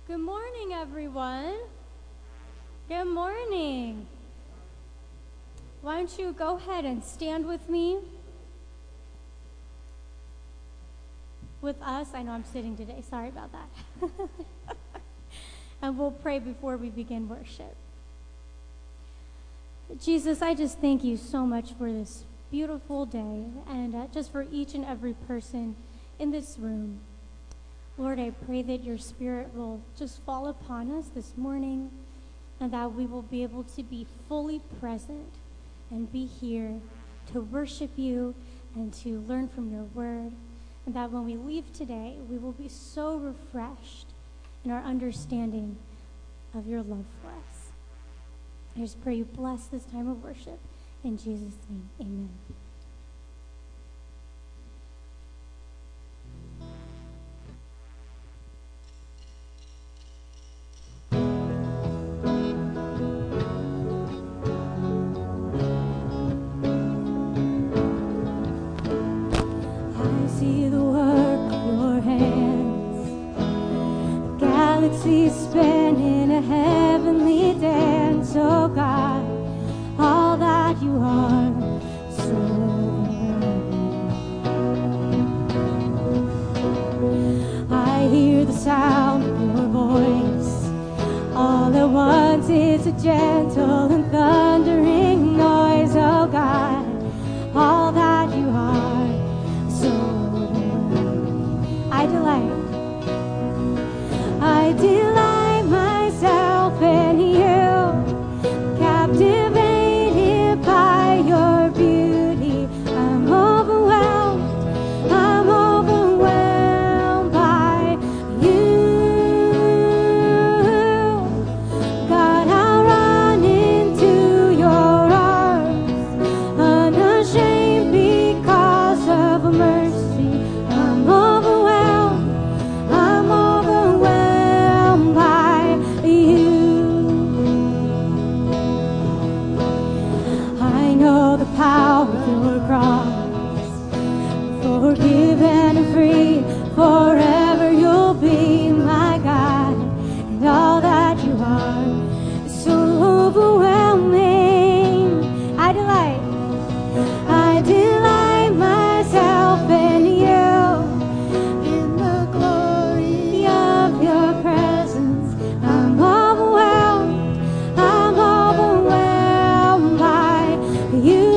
Good morning, everyone. Good morning. Why don't you go ahead and stand with me? With us. I know I'm sitting today. Sorry about that. And we'll pray before we begin worship. Jesus, I just thank you so much for this beautiful day and just for each and every person in this room. Lord, I pray that your Spirit will just fall upon us this morning and that we will be able to be fully present and be here to worship you and to learn from your word. And that when we leave today, we will be so refreshed in our understanding of your love for us. I just pray you bless this time of worship. In Jesus' name, amen. Spinning a heavenly dance, oh God, all that you are, so I hear the sound of your voice, all at once is a gentle and thundering noise, oh God, all that you are, so I delight myself in you, captivated by your beauty. I'm overwhelmed by you. God, I'll run into your arms, unashamed because of mercy. I'm overwhelmed by you. I know the power of your cross, forgiven and free, forever you'll be my God, and all that you are is so overwhelming. I delight myself in you, in the glory of your presence. I'm overwhelmed by you.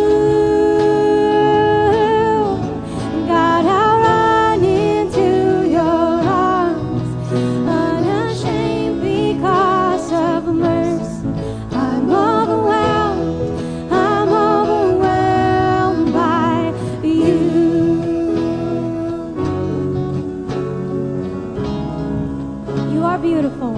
God, I'll run into your arms, unashamed because of mercy. I'm overwhelmed by you. You are beautiful.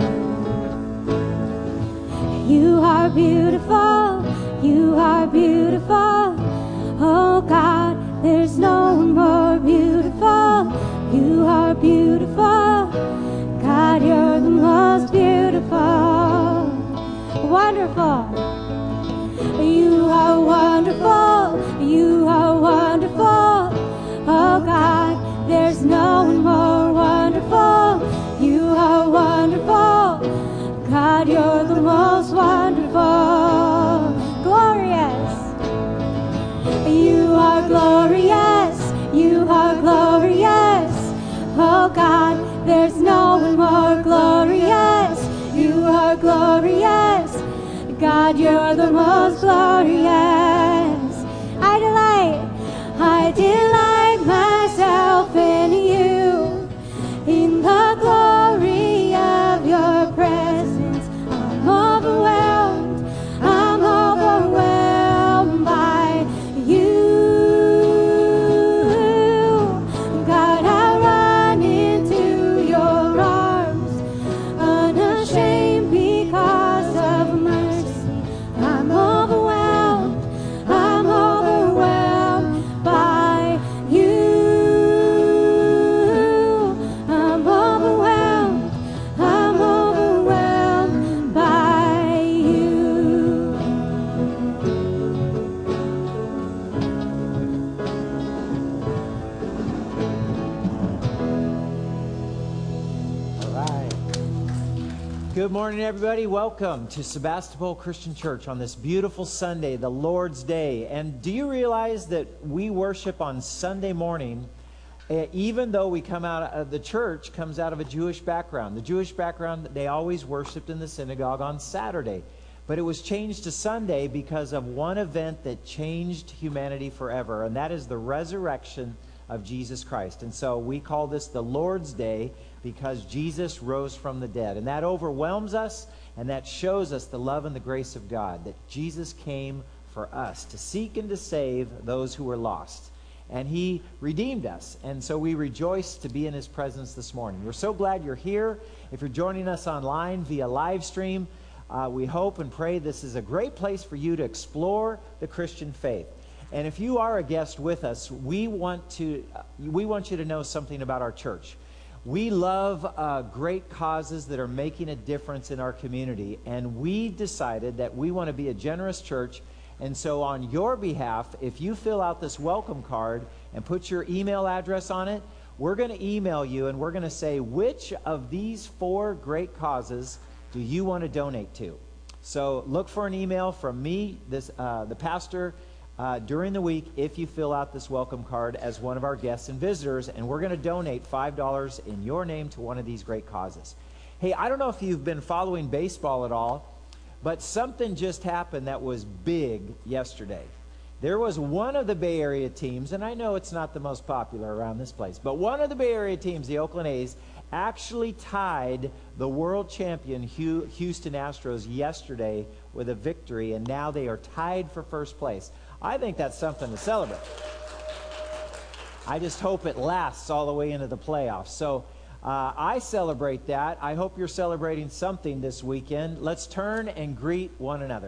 You are beautiful. You are beautiful. Oh God, there's no one more beautiful. You are beautiful. God, you're the most beautiful. Wonderful. You are wonderful. You are wonderful. Oh God, there's no one more wonderful. You are wonderful. God, you're the most wonderful. Glorious. You are glorious. You are glorious. Oh God, there's no one more glorious. You are glorious. God, you're the most glorious. I delight myself in you, in the glory of your presence. I'm overwhelmed by you. God, I run into your arms, unashamed because of mercy. I'm overwhelmed Good morning, everybody. Welcome to Sebastopol Christian Church on this beautiful Sunday, the Lord's Day. And do you realize that we worship on Sunday morning, even though we come out of the church, comes out of a Jewish background. The Jewish background, they always worshiped in the synagogue on Saturday. But it was changed to Sunday because of one event that changed humanity forever, and that is the resurrection of Jesus Christ. And so we call this the Lord's Day because Jesus rose from the dead. And that overwhelms us, and that shows us the love and the grace of God, that Jesus came for us to seek and to save those who were lost. And He redeemed us. And so we rejoice to be in His presence this morning. We're so glad you're here. If you're joining us online via live stream, we hope and pray this is a great place for you to explore the Christian faith. And if you are a guest with us, we want you to know something about our church. We love great causes that are making a difference in our community, and we decided that we want to be a generous church. And so on your behalf, if you fill out this welcome card and put your email address on it, we're going to email you, and we're going to say, which of these 4 great causes do you want to donate to? So look for an email from me, the pastor, during the week if you fill out this welcome card as one of our guests and visitors, and we're going to donate $5 in your name to one of these great causes. Hey, I don't know if you've been following baseball at all, but something just happened that was big yesterday. There was one of the Bay Area teams, and I know it's not the most popular around this place, but one of the Bay Area teams, the Oakland A's, actually tied the world champion Houston Astros yesterday with a victory, and now they are tied for first place. I think that's something to celebrate. I just hope it lasts all the way into the playoffs. So I celebrate that. I hope you're celebrating something this weekend. Let's turn and greet one another.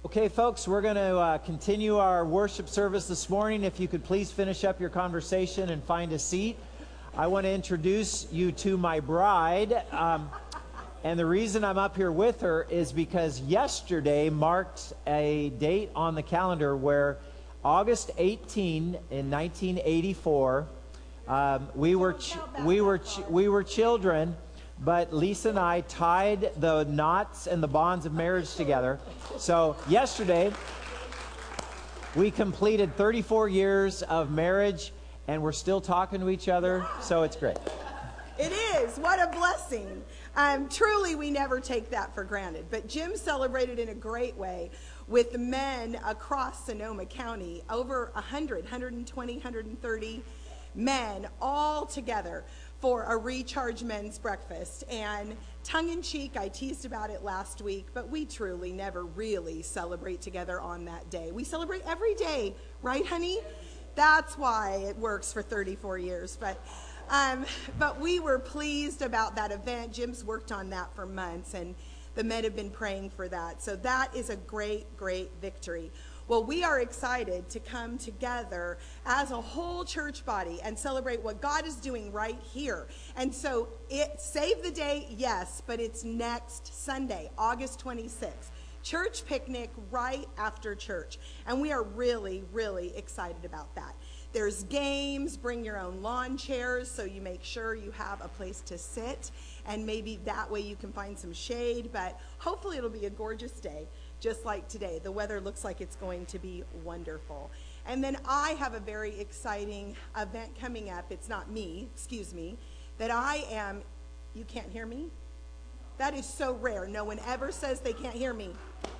Okay, folks, we're going to continue our worship service this morning. If you could please finish up your conversation and find a seat. I want to introduce you to my bride. And the reason I'm up here with her is because yesterday marked a date on the calendar where August 18 in 1984, we were children. But Lisa and I tied the knots and the bonds of marriage together. So yesterday, we completed 34 years of marriage, and we're still talking to each other, so it's great. It is. What a blessing. Truly, we never take that for granted. But Jim celebrated in a great way with the men across Sonoma County, over 120, 130 men all together for a Recharge Men's Breakfast. And tongue-in-cheek, I teased about it last week, but we truly never really celebrate together on that day. We celebrate every day, right, honey? That's why it works for 34 years. But we were pleased about that event. Jim's worked on that for months, and the men have been praying for that. So that is a great, great victory. Well, we are excited to come together as a whole church body and celebrate what God is doing right here. And so save the day, yes, but it's next Sunday, August 26th. Church picnic right after church. And we are really, really excited about that. There's games, bring your own lawn chairs so you make sure you have a place to sit. And maybe that way you can find some shade. But hopefully it'll be a gorgeous day. Just like today. The weather looks like it's going to be wonderful. And then I have a very exciting event coming up. It's not me, excuse me, that you can't hear me? That is so rare. No one ever says they can't hear me.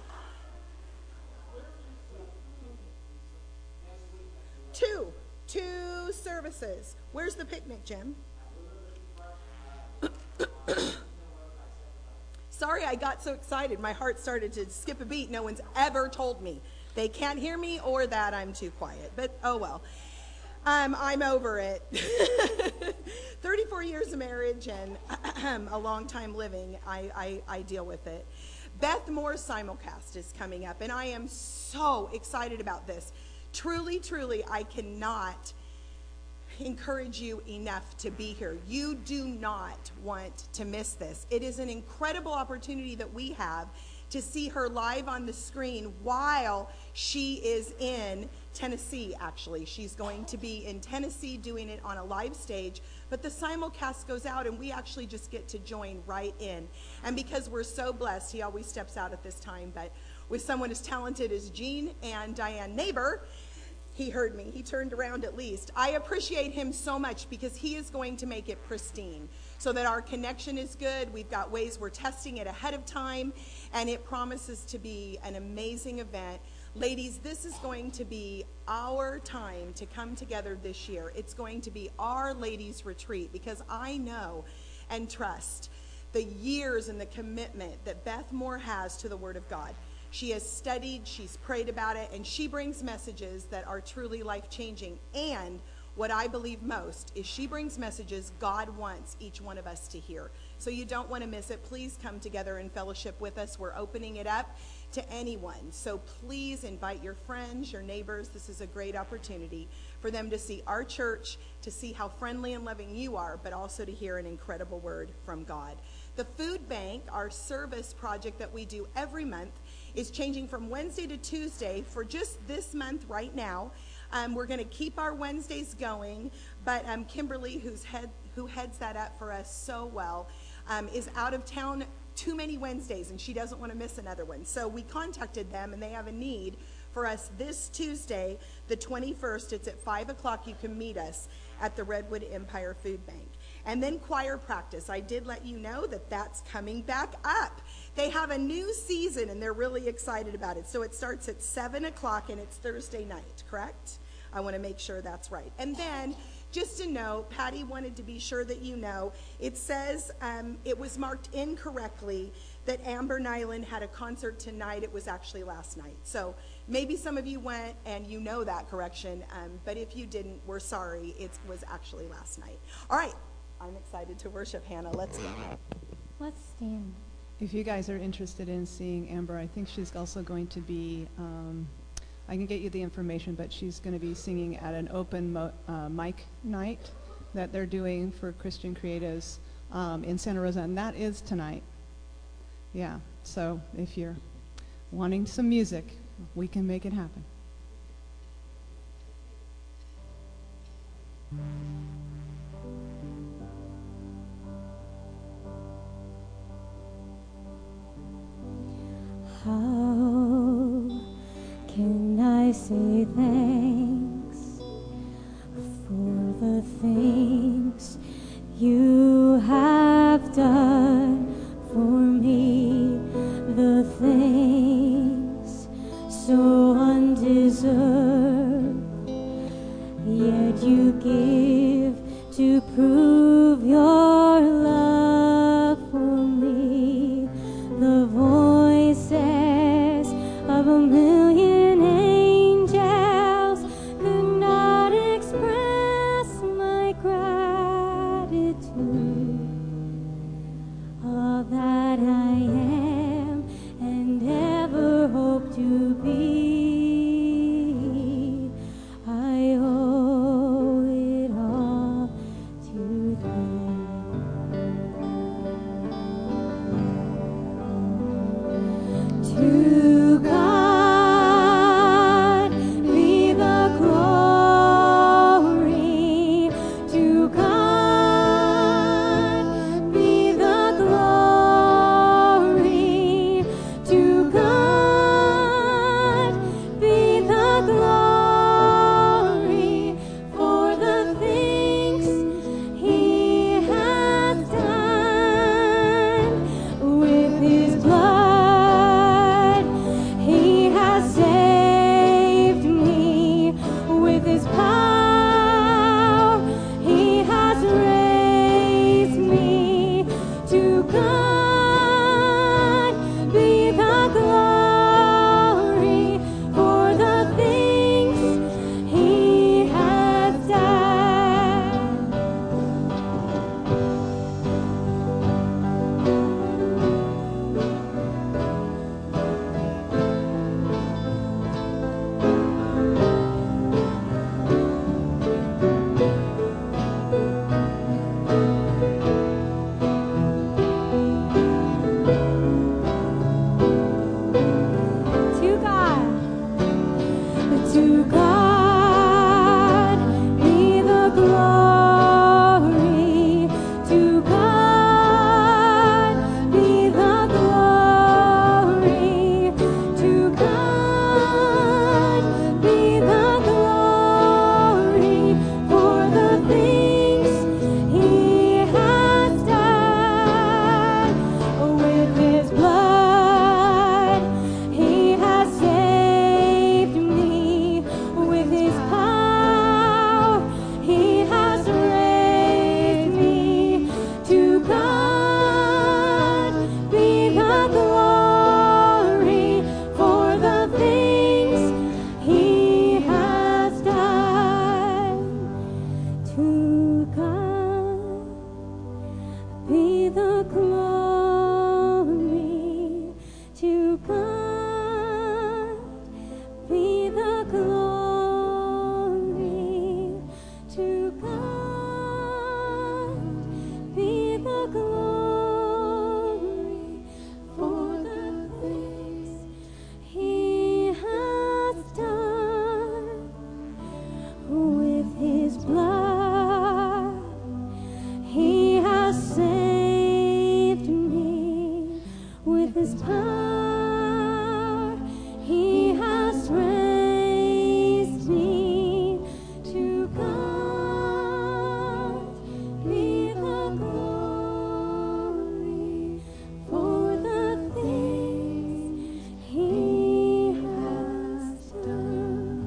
Two services. Where's the picnic, Jim? Sorry, I got so excited. My heart started to skip a beat. No one's ever told me they can't hear me or that I'm too quiet. But, oh well. I'm over it. 34 years of marriage and a long time living, I deal with it. Beth Moore's simulcast is coming up, and I am so excited about this. Truly, truly, I cannot encourage you enough to be here. You do not want to miss this. It is an incredible opportunity that we have to see her live on the screen while she is in Tennessee, actually. She's going to be in Tennessee doing it on a live stage, but the simulcast goes out and we actually just get to join right in. And because we're so blessed, he always steps out at this time, but with someone as talented as Jean and Diane Neighbor, he heard me. He turned around at least. I appreciate him so much because he is going to make it pristine so that our connection is good. We've got ways we're testing it ahead of time, and it promises to be an amazing event. Ladies, this is going to be our time to come together this year. It's going to be our ladies' retreat because I know and trust the years and the commitment that Beth Moore has to the Word of God. She has studied, she's prayed about it, and she brings messages that are truly life-changing. And what I believe most is she brings messages God wants each one of us to hear. So you don't want to miss it. Please come together in fellowship with us. We're opening it up to anyone. So please invite your friends, your neighbors. This is a great opportunity for them to see our church, to see how friendly and loving you are, but also to hear an incredible word from God. The food bank, our service project that we do every month, is changing from Wednesday to Tuesday for just this month right now. We're going to keep our Wednesdays going, but Kimberly, who heads that up for us so well, is out of town too many Wednesdays, and she doesn't want to miss another one. So we contacted them, and they have a need for us this Tuesday, the 21st. It's at 5 o'clock. You can meet us at the Redwood Empire Food Bank. And then choir practice. I did let you know that that's coming back up. They have a new season, and they're really excited about it. So it starts at 7 o'clock, and it's Thursday night, correct? I want to make sure that's right. And then, just a note, Patty wanted to be sure that you know, it says it was marked incorrectly that Amber Nyland had a concert tonight. It was actually last night. So maybe some of you went and you know that correction, but if you didn't, we're sorry. It was actually last night. All right. I'm excited to worship, Hannah. Let's go. Let's stand. If you guys are interested in seeing Amber, I think she's also going to be, I can get you the information, but she's going to be singing at an open mic night that they're doing for Christian creatives in Santa Rosa, and that is tonight. Yeah, so if you're wanting some music, we can make it happen. How can I say thanks for the things you have done for me, the things so undeserved, yet you give to prove your love for me, the voices of a million angels could not express my gratitude. All that I am and ever hope to be, I owe it all to thee. To God be the glory, to God be the glory, to God be the glory for the things He has done. With His blood He has saved me, with His power He has raised me. To God be the glory for the things He has done. To God be the glory, to God be the glory, to God be the glory for the things He has done. With His blood He has saved me, with His power He has raised me. To God be the glory for the things He has done. To God be the glory, to God be the glory, to God be the glory for the things He has done. With His blood He has saved me, with His power He has raised me. To God be the glory for the things He has done.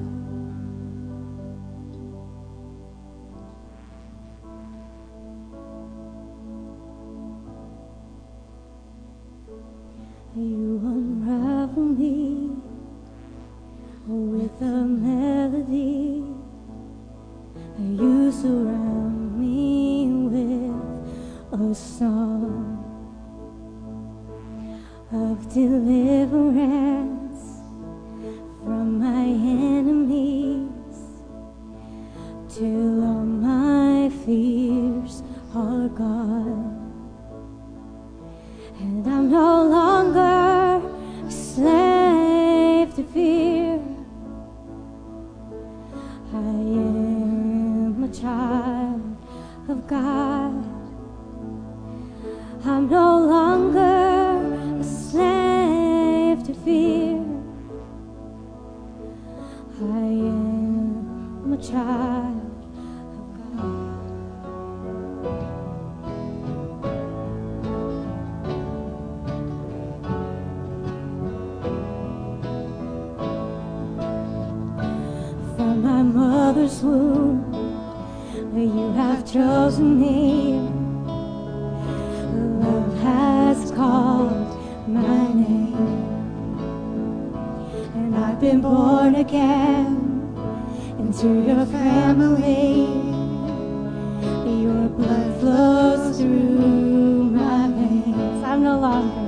You unravel me with a melody. You surround me with a song. of deliverance from my enemies, till all my fears are gone. And I'm no longer a slave to fear. I am a child of God. I'm no longer a slave to fear. I am a child of God. From my mother's womb, where you have chosen me, love has called my name, and I've been born again into your family. Your blood flows through my veins. I'm no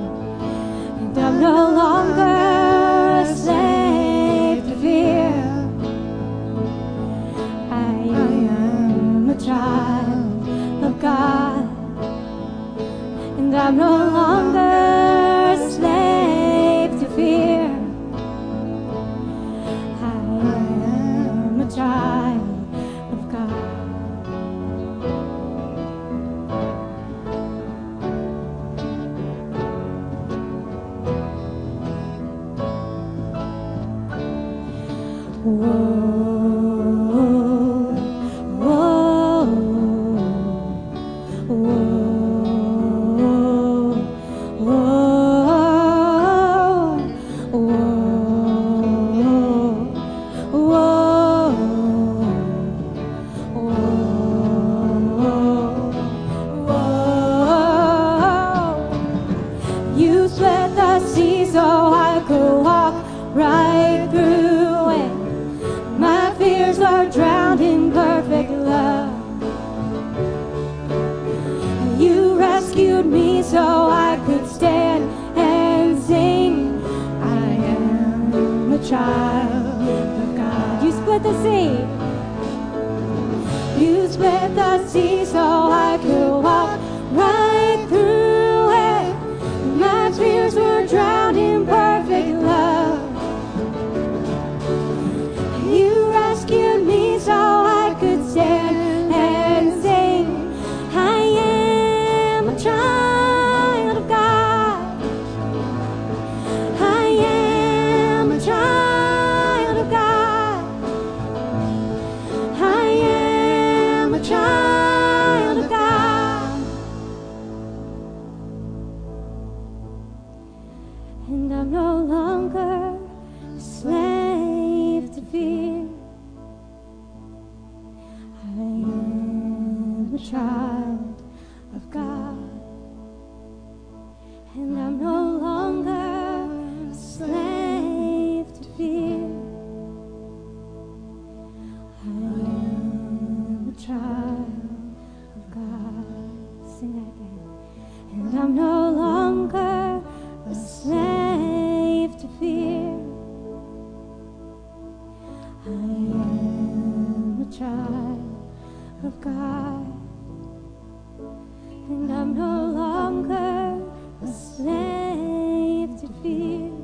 longer a slave to fear. I am a child of God, and I'm no longer a slave to fear. I am a child of God. You split the sea so I could walk right through it. My fears were drowned in perfect love. You rescued me so I could stand and sing. I am a child of God. You split the sea. You split the sea so I could walk right through it. My fears were drowned in perfect love. You rescued me so I could stand and sing. I am a child of God. I am a child of God. I am a child of God. And I'm no longer a slave to fear. I am a child of God. And I'm no longer a slave to fear. I am a child of God. Sing that again. And I'm no longer a slave to fear. I am a child of God, and I'm no longer a slave to fear.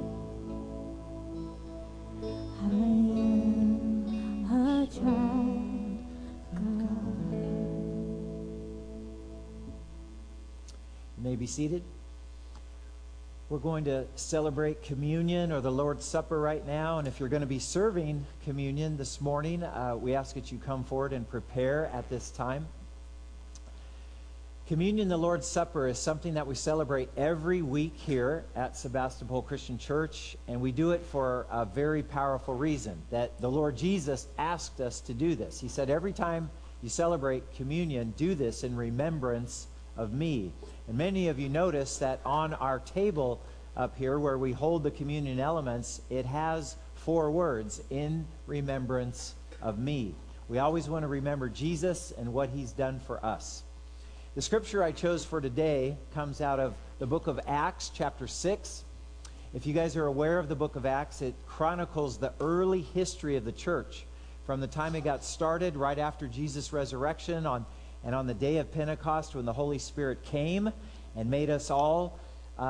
I am a child of God. You may be seated. We're going to celebrate communion or the Lord's Supper right now. And if you're going to be serving communion this morning, we ask that you come forward and prepare at this time. Communion, the Lord's Supper, is something that we celebrate every week here at Sebastopol Christian Church. And we do it for a very powerful reason, that the Lord Jesus asked us to do this. He said, every time you celebrate communion, do this in remembrance of me. And many of you notice that on our table up here where we hold the communion elements, it has 4 words, in remembrance of me. We always want to remember Jesus and what he's done for us. The scripture I chose for today comes out of the book of Acts, chapter 6, If you guys are aware of the book of Acts, it chronicles the early history of the church from the time it got started right after Jesus' resurrection and on the day of Pentecost when the Holy Spirit came and made us all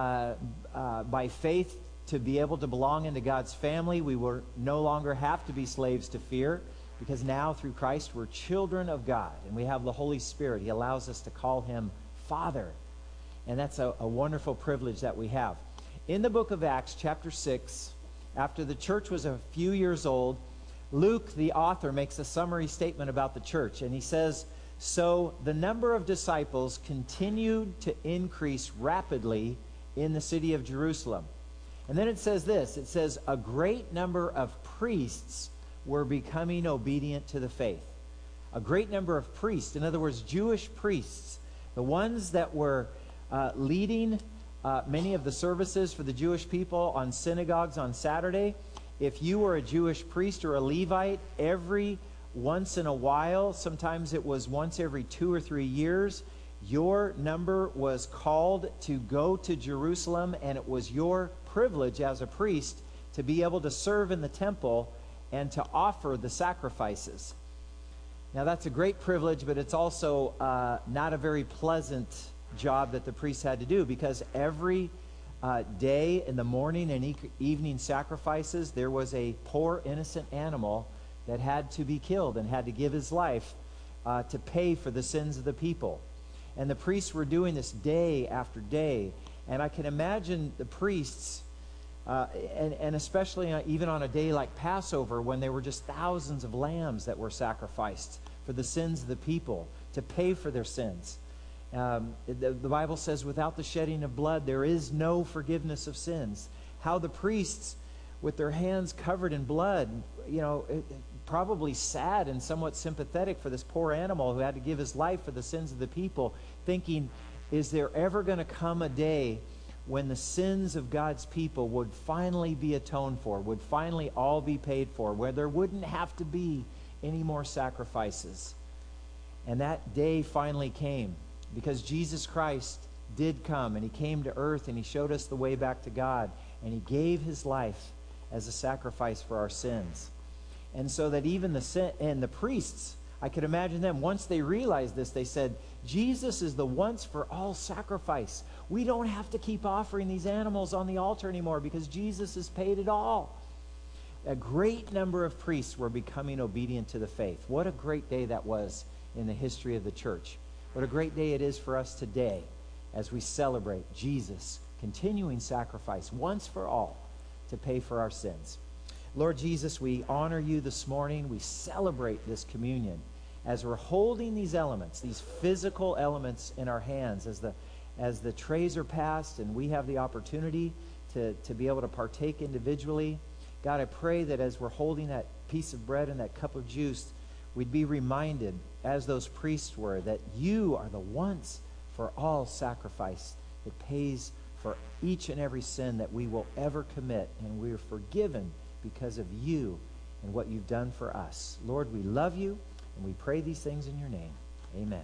by faith to be able to belong into God's family. We will no longer have to be slaves to fear, because now through Christ we're children of God and we have the Holy Spirit. He allows us to call him Father. And that's a wonderful privilege that we have. In the book of Acts, chapter 6, after the church was a few years old, Luke, the author, makes a summary statement about the church. And he says, "So the number of disciples continued to increase rapidly in the city of Jerusalem." And then it says this, it says, "A great number of priests were becoming obedient to the faith." A great number of priests, in other words, Jewish priests, the ones that were leading many of the services for the Jewish people on synagogues on Saturday. If you were a Jewish priest or a Levite, every once in a while, sometimes it was once every 2 or 3 years, your number was called to go to Jerusalem, and it was your privilege as a priest to be able to serve in the temple and to offer the sacrifices. Now that's a great privilege, but it's also not a very pleasant job that the priests had to do, because every day in the morning and evening sacrifices, there was a poor innocent animal that had to be killed and had to give his life to pay for the sins of the people. And the priests were doing this day after day. And I can imagine the priests, and especially even on a day like Passover, when there were just thousands of lambs that were sacrificed for the sins of the people, to pay for their sins. The Bible says, without the shedding of blood, there is no forgiveness of sins. How the priests, with their hands covered in blood, probably sad and somewhat sympathetic for this poor animal who had to give his life for the sins of the people, thinking, is there ever going to come a day when the sins of God's people would finally be atoned for, would finally all be paid for, where there wouldn't have to be any more sacrifices? And that day finally came, because Jesus Christ did come, and he came to earth, and he showed us the way back to God, and he gave his life as a sacrifice for our sins. And so that even the priests, I could imagine them, once they realized this, they said, Jesus is the once for all sacrifice. We don't have to keep offering these animals on the altar anymore, because Jesus has paid it all. A great number of priests were becoming obedient to the faith. What a great day that was in the history of the church. What a great day it is for us today as we celebrate Jesus' continuing sacrifice once for all to pay for our sins. Lord Jesus, we honor you this morning. We celebrate this communion as we're holding these elements, these physical elements in our hands as the trays are passed and we have the opportunity to be able to partake individually. God, I pray that as we're holding that piece of bread and that cup of juice, we'd be reminded, as those priests were, that you are the once for all sacrifice that pays for each and every sin that we will ever commit, and we are forgiven because of you and what you've done for us. Lord, we love you, and we pray these things in your name. Amen.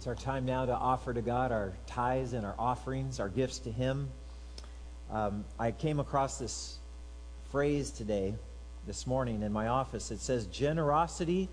It's our time now to offer to God our tithes and our offerings, our gifts to Him. I came across this phrase this morning in my office. It says, generosity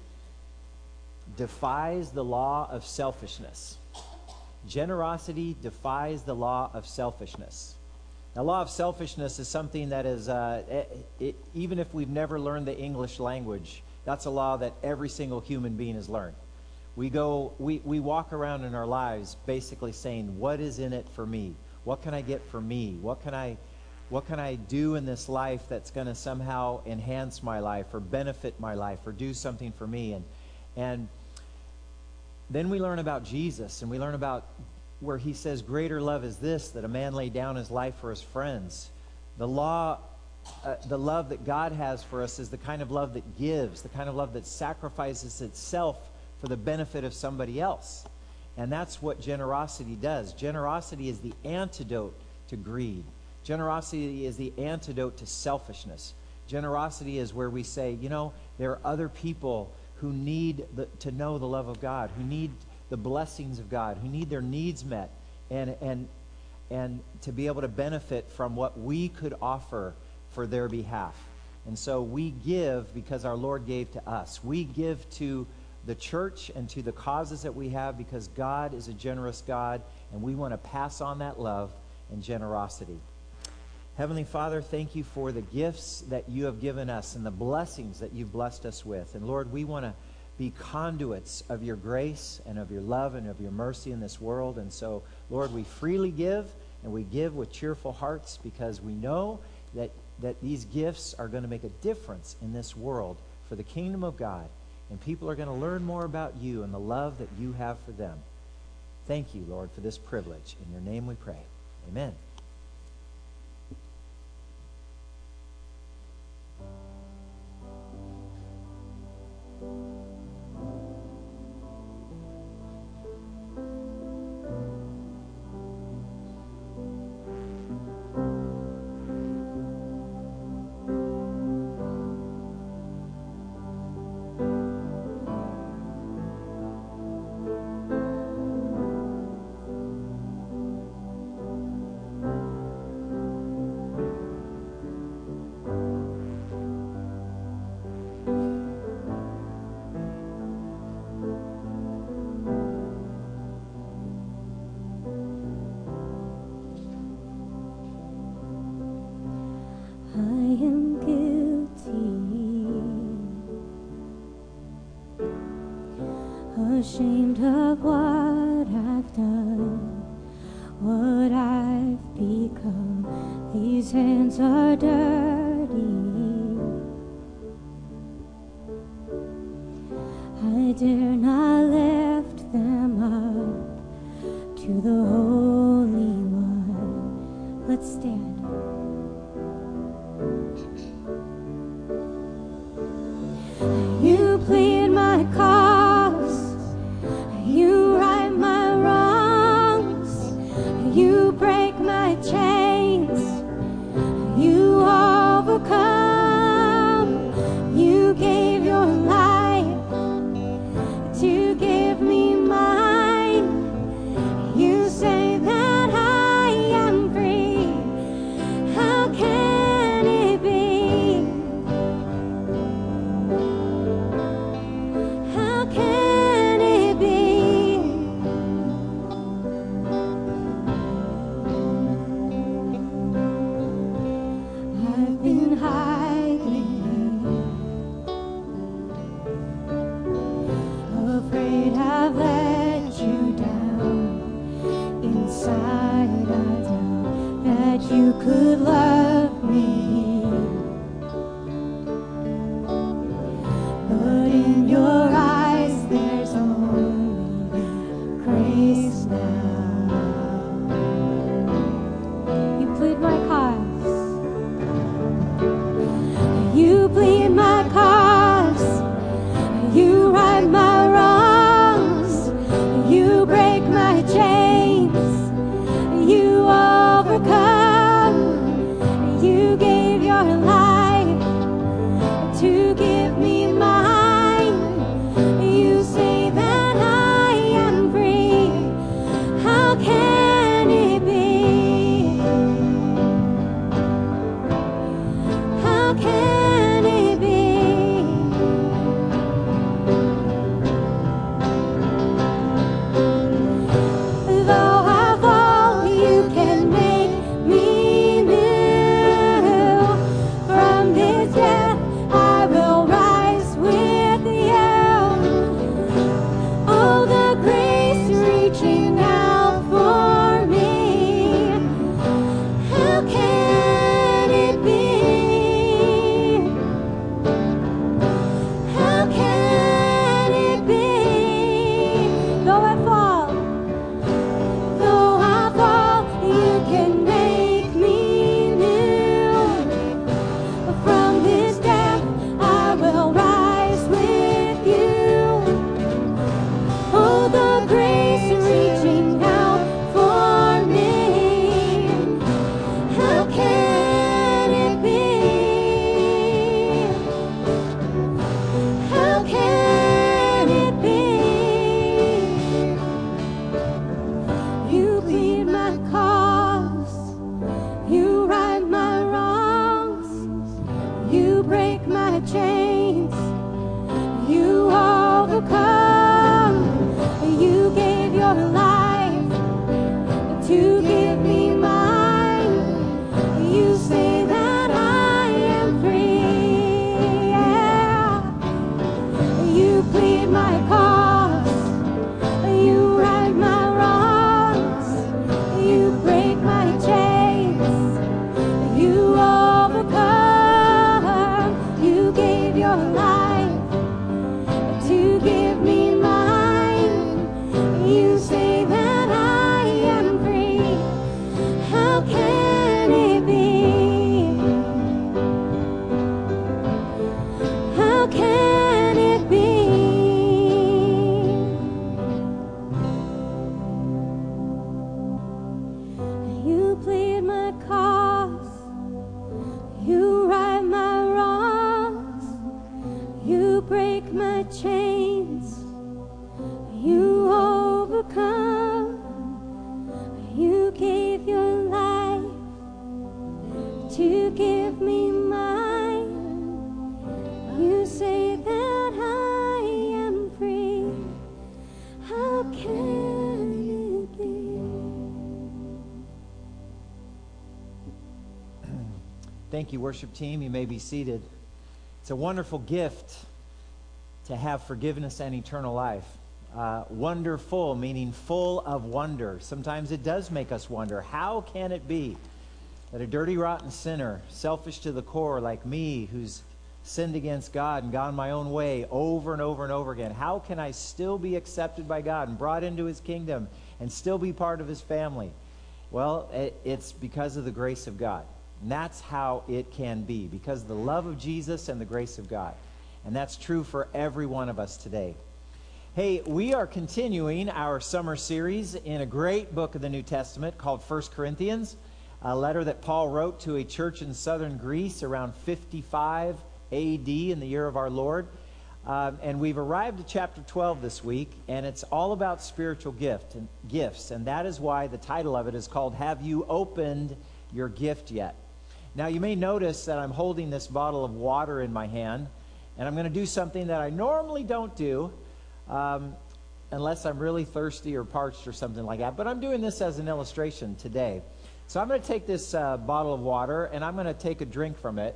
defies the law of selfishness. Generosity defies the law of selfishness. The law of selfishness is something that is, even if we've never learned the English language, that's a law that every single human being has learned. We walk around in our lives basically saying, what is in it for me? What can I get for me? What can I do in this life that's going to somehow enhance my life or benefit my life or do something for me? And then we learn about Jesus, and we learn about where He says, greater love is this, that a man lay down his life for his friends. The love that God has for us is the kind of love that gives, the kind of love that sacrifices itself for the benefit of somebody else. And that's what generosity does. Generosity is the antidote to greed. Generosity is the antidote to selfishness. Generosity is where we say, there are other people who need to know the love of God, who need the blessings of God, who need their needs met, and to be able to benefit from what we could offer for their behalf. And so we give because our Lord gave to us. We give to the church and to the causes that we have because God is a generous God, and we want to pass on that love and generosity. Heavenly Father, thank you for the gifts that you have given us and the blessings that you've blessed us with. And Lord, we want to be conduits of your grace and of your love and of your mercy in this world. And so, Lord, we freely give, and we give with cheerful hearts because we know that these gifts are going to make a difference in this world for the kingdom of God. And people are going to learn more about you and the love that you have for them. Thank you, Lord, for this privilege. In your name we pray. Amen. Ashamed of what I've done, what I've become. These hands are dirty. I dare not lift them up to the Holy One. Let's stand. You plead my cause. You right my wrongs, you break my chains, you overcome, you gave your life to give me mine, you You overcome. You gave your life to give me mine. You say that I am free. How can it be? Thank you, worship team. You may be seated. It's a wonderful gift to have forgiveness and eternal life. Wonderful, meaning full of wonder. Sometimes it does make us wonder, how can it be that a dirty, rotten sinner, selfish to the core like me, who's sinned against God and gone my own way over and over and over again, how can I still be accepted by God and brought into his kingdom and still be part of his family? Well, it's because of the grace of God. And that's how it can be, because of the love of Jesus and the grace of God. And that's true for every one of us today. Hey, we are continuing our summer series in a great book of the New Testament called 1 Corinthians, a letter that Paul wrote to a church in southern Greece around 55 AD in the year of our Lord. And we've arrived at chapter 12 this week, and it's all about spiritual gifts. And that is why the title of it is called, Have You Opened Your Gift Yet? Now, you may notice that I'm holding this bottle of water in my hand, and I'm going to do something that I normally don't do, unless I'm really thirsty or parched or something like that. But I'm doing this as an illustration today. So I'm going to take this bottle of water, and I'm going to take a drink from it.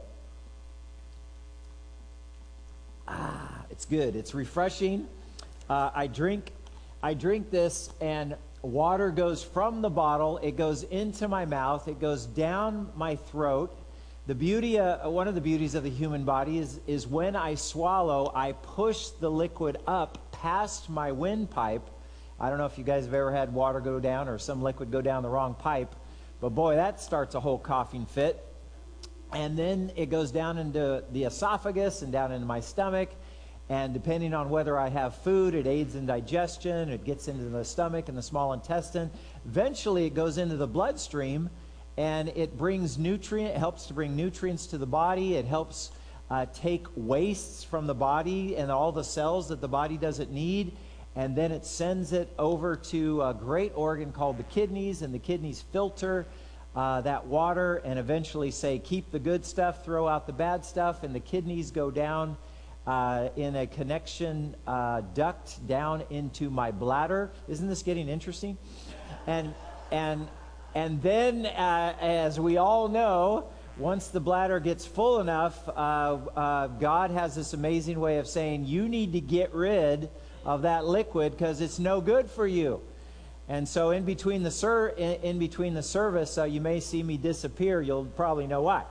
It's good. It's refreshing. I drink this, and water goes from the bottle. It goes into my mouth. It goes down my throat. The beauty, one of the beauties of the human body is when I swallow, I push the liquid up past my windpipe. I don't know if you guys have ever had water go down or some liquid go down the wrong pipe, but boy, that starts a whole coughing fit. And then it goes down into the esophagus and down into my stomach. And depending on whether I have food, it aids in digestion. It gets into the stomach and the small intestine. Eventually, it goes into the bloodstream. And it brings it helps to bring nutrients to the body. It helps take wastes from the body and all the cells that the body doesn't need. And then it sends it over to a great organ called the kidneys. And the kidneys filter that water and eventually say, keep the good stuff, throw out the bad stuff. And the kidneys go down in a connection duct down into my bladder. Isn't this getting interesting? And then, as we all know, once the bladder gets full enough, God has this amazing way of saying, you need to get rid of that liquid because it's no good for you. And so in between the service, you may see me disappear. You'll probably know why.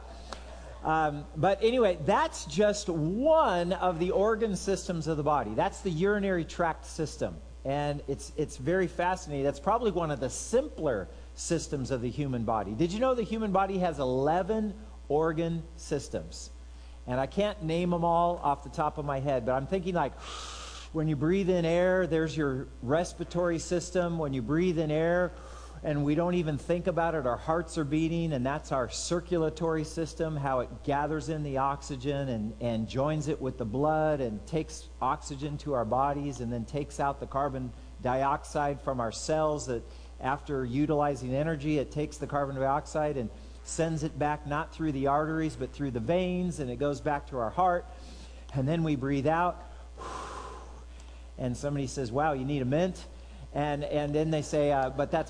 But anyway, that's just one of the organ systems of the body. That's the urinary tract system. And it's very fascinating. That's probably one of the simpler systems of the human body. Did you know the human body has 11 organ systems? And I can't name them all off the top of my head, but I'm thinking like when you breathe in air, there's your respiratory system. When you breathe in air, and we don't even think about it, our hearts are beating, and that's our circulatory system, how it gathers in the oxygen and joins it with the blood and takes oxygen to our bodies and then takes out the carbon dioxide from our cells that after utilizing energy, it takes the carbon dioxide and sends it back not through the arteries but through the veins, and it goes back to our heart. And then we breathe out, and somebody says, wow, you need a mint. And then they say, but that's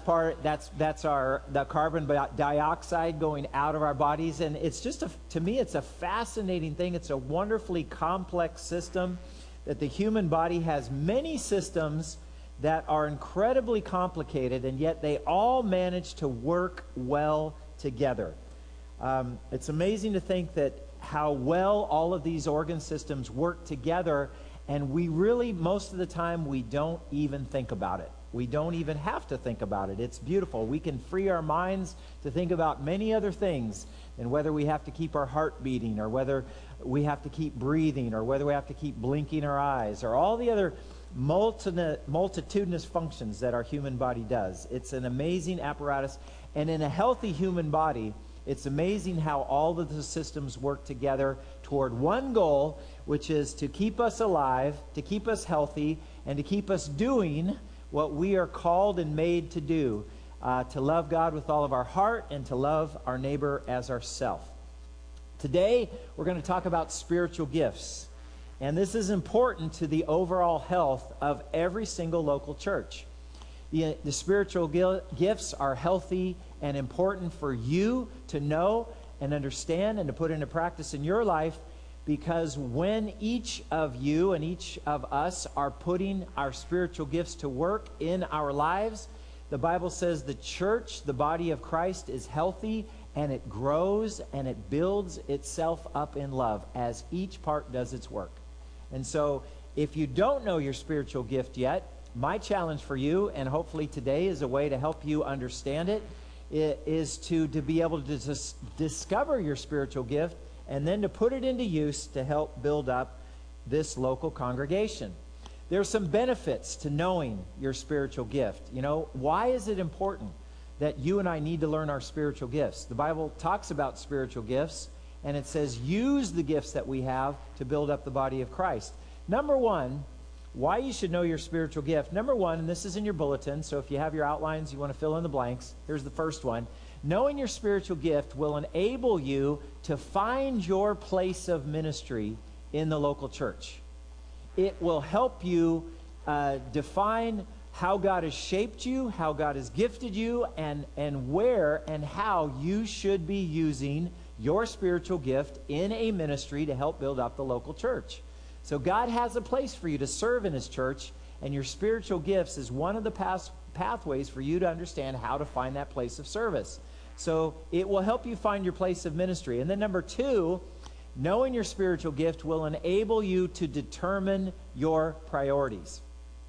the carbon dioxide going out of our bodies. And it's just, to me, it's a fascinating thing. It's a wonderfully complex system that the human body has many systems that are incredibly complicated, and yet they all manage to work well together. It's amazing to think that how well all of these organ systems work together, and we really, most of the time, we don't even think about it. We don't even have to think about it. It's beautiful. We can free our minds to think about many other things than whether we have to keep our heart beating, or whether we have to keep breathing, or whether we have to keep blinking our eyes, or all the other multitudinous functions that our human body does. It's an amazing apparatus. And in a healthy human body, it's amazing how all of the systems work together toward one goal, which is to keep us alive, to keep us healthy, and to keep us doing what we are called and made to do, to love God with all of our heart and to love our neighbor as ourselves. Today, we're going to talk about spiritual gifts. And this is important to the overall health of every single local church. The spiritual gifts are healthy and important for you to know and understand and to put into practice in your life, because when each of you and each of us are putting our spiritual gifts to work in our lives, the Bible says the church, the body of Christ, is healthy and it grows and it builds itself up in love as each part does its work. And so if you don't know your spiritual gift yet, my challenge for you, and hopefully today is a way to help you understand it, is to be able to discover your spiritual gift and then to put it into use to help build up this local congregation. There are some benefits to knowing your spiritual gift. You know, why is it important that you and I need to learn our spiritual gifts? The Bible talks about spiritual gifts, and it says use the gifts that we have to build up the body of Christ. Number one, why you should know your spiritual gift. Number one, and this is in your bulletin, so if you have your outlines, you want to fill in the blanks, here's the first one. Knowing your spiritual gift will enable you to find your place of ministry in the local church. It will help you define how God has shaped you, how God has gifted you, and where and how you should be using your spiritual gift in a ministry to help build up the local church. So God has a place for you to serve in His church, and your spiritual gifts is one of the pathways for you to understand how to find that place of service. So it will help you find your place of ministry. And then number two, knowing your spiritual gift will enable you to determine your priorities.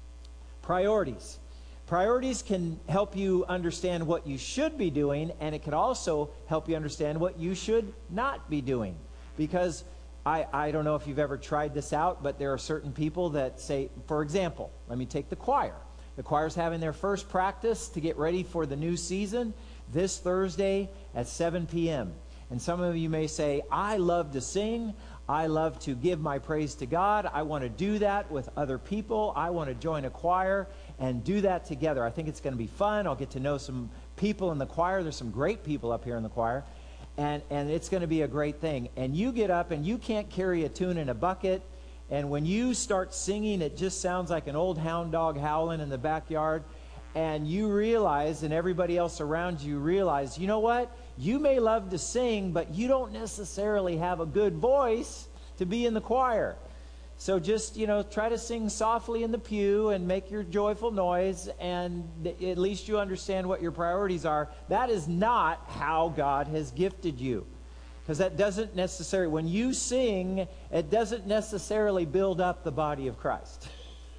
Priorities. Priorities can help you understand what you should be doing, and it can also help you understand what you should not be doing. Because I don't know if you've ever tried this out, but there are certain people that say, for example, let me take the choir. The choir's having their first practice to get ready for the new season this Thursday at 7 p.m. And some of you may say, I love to sing. I love to give my praise to God. I want to do that with other people. I want to join a choir and do that together. I think it's going to be fun. I'll get to know some people in the choir. There's some great people up here in the choir. And it's going to be a great thing. And you get up and you can't carry a tune in a bucket. And when you start singing, it just sounds like an old hound dog howling in the backyard. And you realize, and everybody else around you realize, you know what? You may love to sing, but you don't necessarily have a good voice to be in the choir. So just, try to sing softly in the pew and make your joyful noise, and at least you understand what your priorities are. That is not how God has gifted you. Because that doesn't necessarily, when you sing, it doesn't necessarily build up the body of Christ.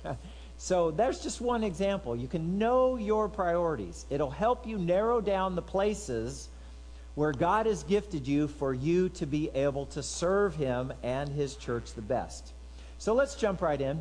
So there's just one example. You can know your priorities. It'll help you narrow down the places where God has gifted you for you to be able to serve Him and His church the best. So let's jump right in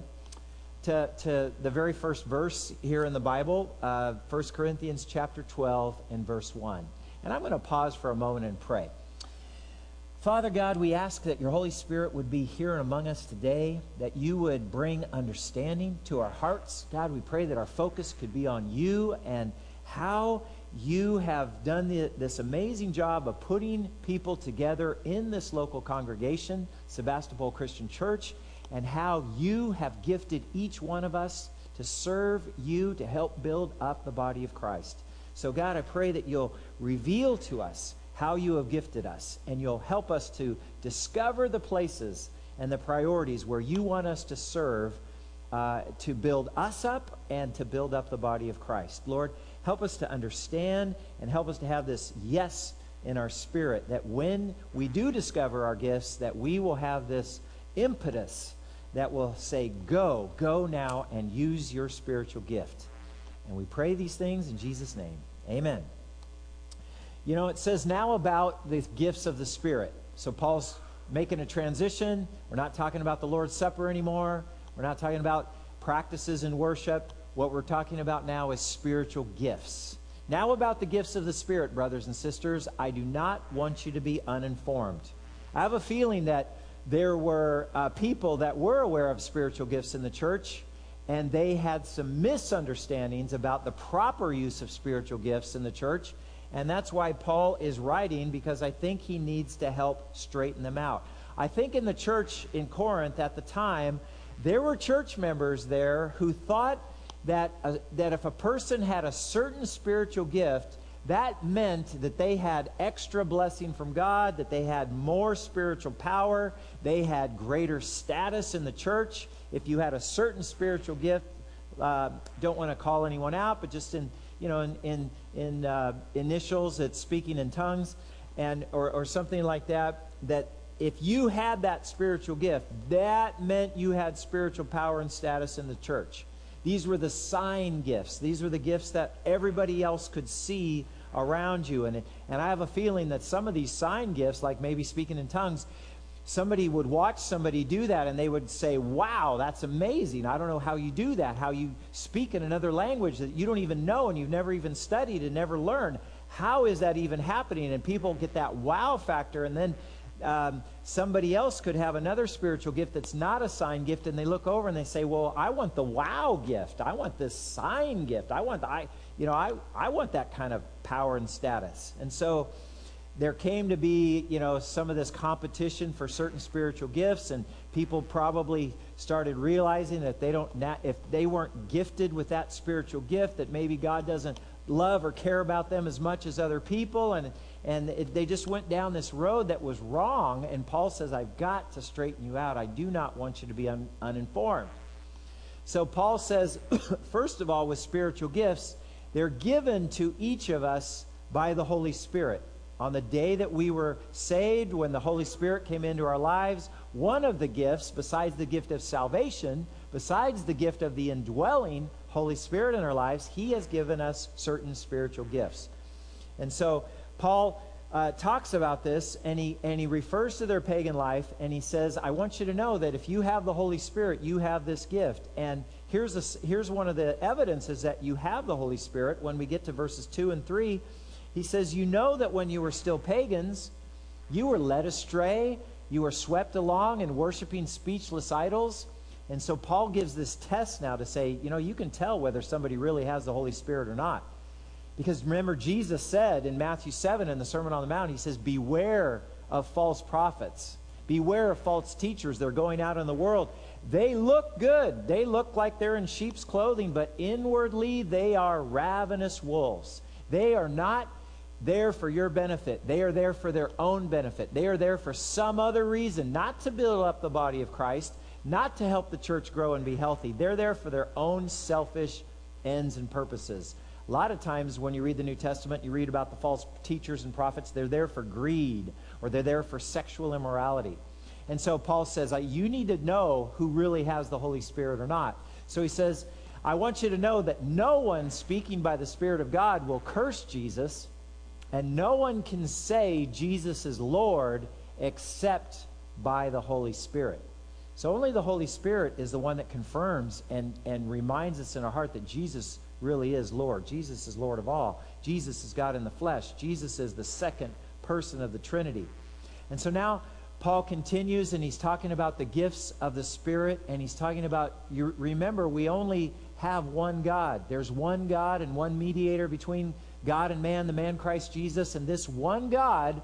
to the very first verse here in the Bible, 1 Corinthians chapter 12 and verse 1. And I'm going to pause for a moment and pray. Father God, we ask that your Holy Spirit would be here among us today, that you would bring understanding to our hearts. God, we pray that our focus could be on you and how you have done this amazing job of putting people together in this local congregation, Sebastopol Christian Church, and how you have gifted each one of us to serve you to help build up the body of Christ. So God, I pray that you'll reveal to us how you have gifted us, and you'll help us to discover the places and the priorities where you want us to serve to build us up and to build up the body of Christ. Lord, help us to understand and help us to have this yes in our spirit, that when we do discover our gifts, that we will have this impetus that will say, go now and use your spiritual gift. And we pray these things in Jesus' name. Amen. You know, it says now about the gifts of the Spirit. So Paul's making a transition. We're not talking about the Lord's Supper anymore. We're not talking about practices in worship. What we're talking about now is spiritual gifts. Now about the gifts of the Spirit, brothers and sisters, I do not want you to be uninformed. I have a feeling that there were people that were aware of spiritual gifts in the church, and they had some misunderstandings about the proper use of spiritual gifts in the church. And that's why Paul is writing, because I think he needs to help straighten them out. I think in the church in Corinth at the time, there were church members there who thought that if a person had a certain spiritual gift, that meant that they had extra blessing from God, that they had more spiritual power, they had greater status in the church. If you had a certain spiritual gift, don't want to call anyone out, but just in initials, it's speaking in tongues, or something like that, that if you had that spiritual gift, that meant you had spiritual power and status in the church. These were the sign gifts. These were the gifts that everybody else could see around you. And I have a feeling that some of these sign gifts, like maybe speaking in tongues, somebody would watch somebody do that and they would say, wow, that's amazing. I don't know how you do that, how you speak in another language that you don't even know and you've never even studied and never learned. How is that even happening? And people get that wow factor, and then somebody else could have another spiritual gift that's not a sign gift, and they look over and they say, well, I want the wow gift. I want this sign gift. I want that kind of power and status. And so there came to be, some of this competition for certain spiritual gifts, and people probably started realizing that if they weren't gifted with that spiritual gift, that maybe God doesn't love or care about them as much as other people, and they just went down this road that was wrong. And Paul says, I've got to straighten you out. I do not want you to be uninformed. So Paul says, first of all, with spiritual gifts, they're given to each of us by the Holy Spirit. On the day that we were saved, when the Holy Spirit came into our lives, one of the gifts, besides the gift of salvation, besides the gift of the indwelling Holy Spirit in our lives, he has given us certain spiritual gifts. And so Paul talks about this, and he refers to their pagan life, and he says, I want you to know that if you have the Holy Spirit, you have this gift. And here's one of the evidences that you have the Holy Spirit. When we get to verses 2 and 3, he says, you know that when you were still pagans, you were led astray, you were swept along in worshiping speechless idols. And so Paul gives this test now to say, you can tell whether somebody really has the Holy Spirit or not. Because remember, Jesus said in Matthew 7 in the Sermon on the Mount, he says, beware of false prophets. Beware of false teachers. They're going out in the world. They look good. They look like they're in sheep's clothing, but inwardly they are ravenous wolves. They are not there for your benefit. They are there for their own benefit. They are there for some other reason, not to build up the body of Christ, not to help the church grow and be healthy. They're there for their own selfish ends and purposes. A lot of times when you read the New Testament, you read about the false teachers and prophets. They're there for greed, or they're there for sexual immorality. And so Paul says, you need to know who really has the Holy Spirit or not. So he says, I want you to know that no one speaking by the Spirit of God will curse Jesus, and no one can say Jesus is Lord except by the Holy Spirit. So only the Holy Spirit is the one that confirms and reminds us in our heart that Jesus really is Lord. Jesus is Lord of all. Jesus is God in the flesh. Jesus is the second person of the Trinity. And so now Paul continues, and he's talking about the gifts of the Spirit, and he's talking about, you remember, we only have one God. There's one God and one mediator between God and man, the man Christ Jesus. And this one God,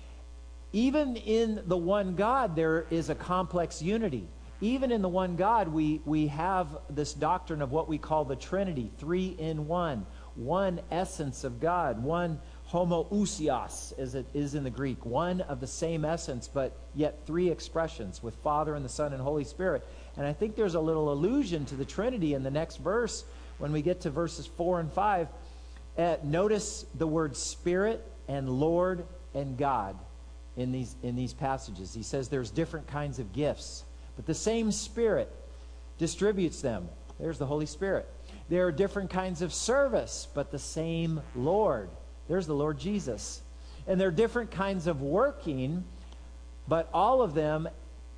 even in the one God, there is a complex unity. Even in the one God, we have this doctrine of what we call the Trinity, 3 in 1. One essence of God, one homoousios, as it is in the Greek, one of the same essence, but yet 3 expressions with Father and the Son and Holy Spirit. And I think there's a little allusion to the Trinity in the next verse when we get to verses 4 and 5. Notice the word Spirit and Lord and God in these passages. He says there's different kinds of gifts, but the same Spirit distributes them. There's the Holy Spirit. There are different kinds of service, but the same Lord. There's the Lord Jesus. And there are different kinds of working, but in all of them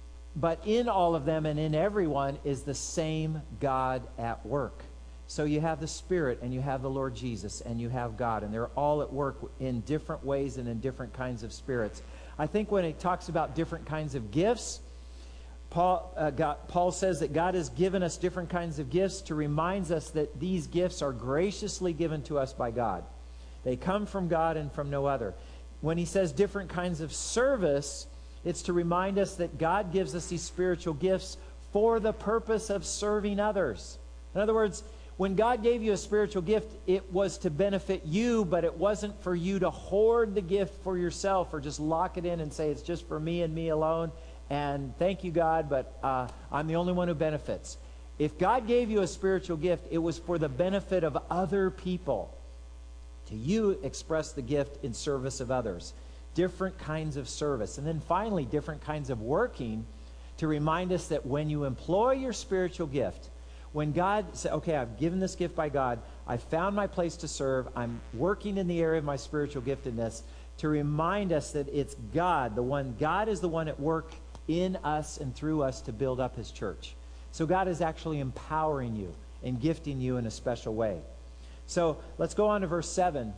and in everyone is the same God at work. So you have the Spirit, and you have the Lord Jesus, and you have God, and they're all at work in different ways and in different kinds of spirits. I think when it talks about different kinds of gifts, Paul says that God has given us different kinds of gifts to remind us that these gifts are graciously given to us by God. They come from God and from no other. When he says different kinds of service, it's to remind us that God gives us these spiritual gifts for the purpose of serving others. In other words, when God gave you a spiritual gift, it was to benefit you, but it wasn't for you to hoard the gift for yourself or just lock it in and say it's just for me and me alone. And thank you, God, but I'm the only one who benefits. If God gave you a spiritual gift, it was for the benefit of other people. To you express the gift in service of others. Different kinds of service. And then finally, different kinds of working to remind us that when you employ your spiritual gift, when God said, okay, I've given this gift by God, I found my place to serve, I'm working in the area of my spiritual giftedness, to remind us that it's God is the one at work in us and through us to build up his church. So God is actually empowering you and gifting you in a special way. So let's go on to verse 7.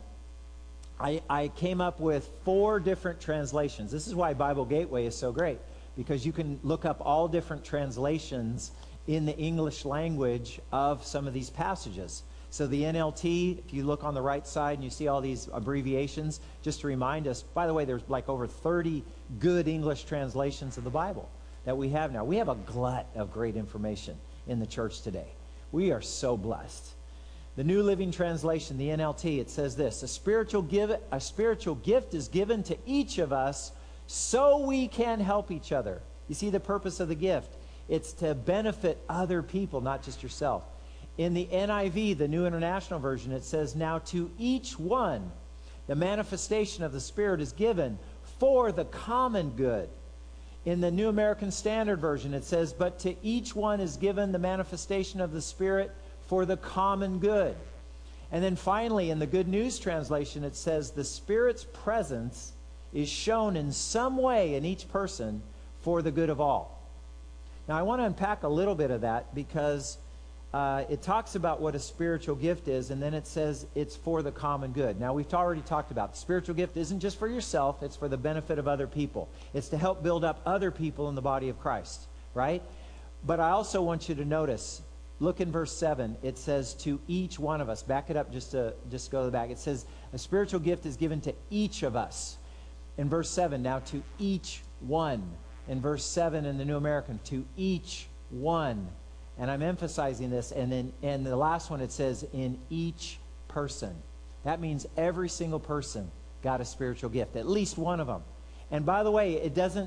I came up with 4 different translations. This is why Bible Gateway is so great, because you can look up all different translations in the English language of some of these passages. So the NLT, if you look on the right side and you see all these abbreviations, just to remind us, by the way, there's like over 30 good English translations of the Bible that we have now. We have a glut of great information in the church today. We are so blessed. The New Living Translation, the NLT, it says this: a spiritual gift is given to each of us so we can help each other. You see the purpose of the gift? It's to benefit other people, not just yourself. In the NIV, the New International Version, it says, now to each one, the manifestation of the Spirit is given for the common good. In the New American Standard Version, it says, but to each one is given the manifestation of the Spirit for the common good. And then finally, in the Good News Translation, it says, the Spirit's presence is shown in some way in each person for the good of all. Now, I want to unpack a little bit of that because it talks about what a spiritual gift is, and then it says it's for the common good. Now, we've already talked about the spiritual gift isn't just for yourself, it's for the benefit of other people. It's to help build up other people in the body of Christ, right? But I also want you to notice, look in verse 7, it says to each one of us. Back it up just go to the back. It says a spiritual gift is given to each of us. In verse 7, now to each one. In verse 7 in the New American, to each one. And I'm emphasizing this. And then in the last one, it says in each person. That means every single person got a spiritual gift, at least one of them. And by the way, it doesn't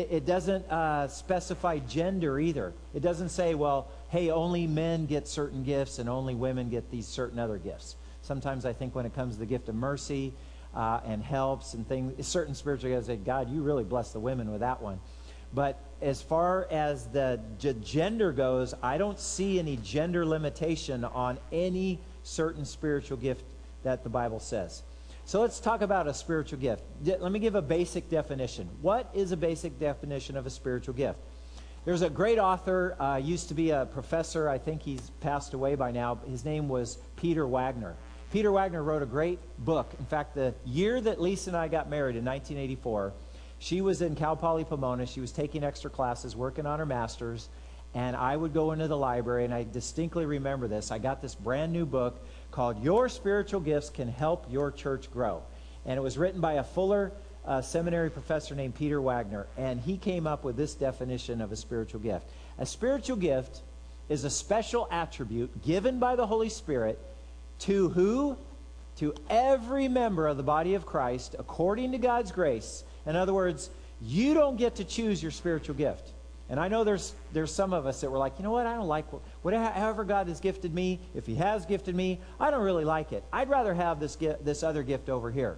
specify gender either. It doesn't say, well, hey, only men get certain gifts and only women get these certain other gifts. Sometimes I think when it comes to the gift of mercy and helps and things, certain spiritual gifts, say, God, you really bless the women with that one. But as far as the gender goes, I don't see any gender limitation on any certain spiritual gift that the Bible says. So let's talk about a spiritual gift. Let me give a basic definition. What is a basic definition of a spiritual gift? There's a great author, used to be a professor. I think he's passed away by now. His name was Peter Wagner. Peter Wagner wrote a great book. In fact, the year that Lisa and I got married in 1984, she was in Cal Poly Pomona. She was taking extra classes, working on her master's, and I would go into the library, and I distinctly remember this. I got this brand new book called Your Spiritual Gifts Can Help Your Church Grow. And it was written by a Fuller seminary professor named Peter Wagner, and he came up with this definition of a spiritual gift. A spiritual gift is a special attribute given by the Holy Spirit to who? To every member of the body of Christ according to God's grace. In other words, you don't get to choose your spiritual gift. And I know there's some of us that were like, you know what, I don't like however God has gifted me. If he has gifted me, I don't really like it. I'd rather have this other gift over here.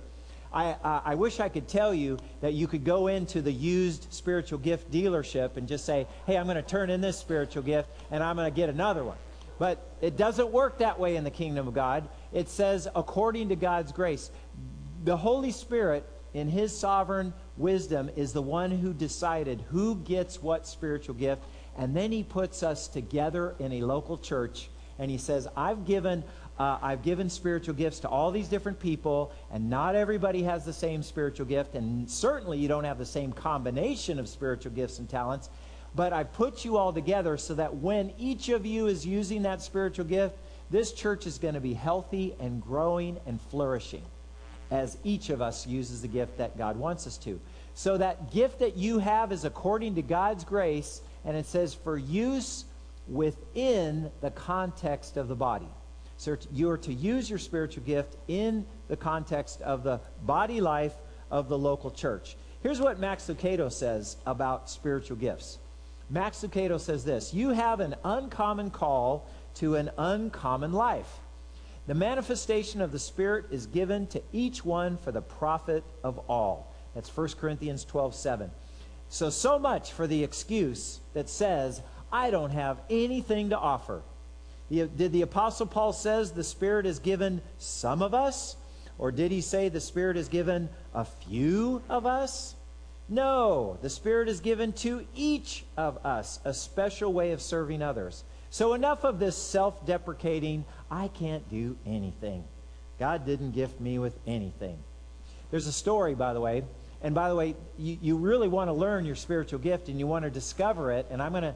I wish I could tell you that you could go into the used spiritual gift dealership and just say, hey, I'm going to turn in this spiritual gift and I'm going to get another one. But it doesn't work that way in the kingdom of God. It says according to God's grace. The Holy Spirit, in his sovereign wisdom, is the one who decided who gets what spiritual gift. And then he puts us together in a local church. And he says, I've given spiritual gifts to all these different people. And not everybody has the same spiritual gift. And certainly you don't have the same combination of spiritual gifts and talents. but I put you all together so that when each of you is using that spiritual gift, this church is going to be healthy and growing and flourishing as each of us uses the gift that God wants us to. So that gift that you have is according to God's grace, and it says for use within the context of the body. So you are to use your spiritual gift in the context of the body life of the local church. Here's what Max Lucado says about spiritual gifts. Max Lucado says this: you have an uncommon call to an uncommon life. The manifestation of the Spirit is given to each one for the profit of all. That's 1 Corinthians 12:7. So much for the excuse that says, I don't have anything to offer. Did the Apostle Paul says the Spirit is given some of us? Or did he say the Spirit is given a few of us? No, the Spirit is given to each of us, a special way of serving others. So enough of this self-deprecating, I can't do anything. God didn't gift me with anything. There's a story, by the way. And by the way, you really want to learn your spiritual gift and you want to discover it. And I'm going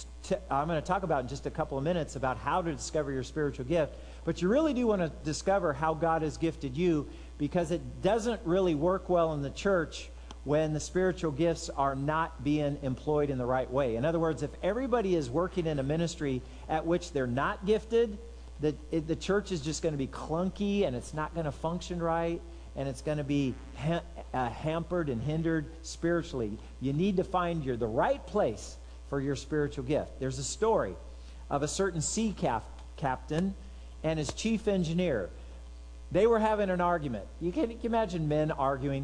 to talk about in just a couple of minutes about how to discover your spiritual gift. But you really do want to discover how God has gifted you, because it doesn't really work well in the church when the spiritual gifts are not being employed in the right way. In other words, if everybody is working in a ministry at which they're not gifted, the church is just going to be clunky and it's not going to function right, and it's going to be hampered and hindered spiritually. You need to find the right place for your spiritual gift. There's a story of a certain sea captain and his chief engineer. They were having an argument. You can imagine men arguing.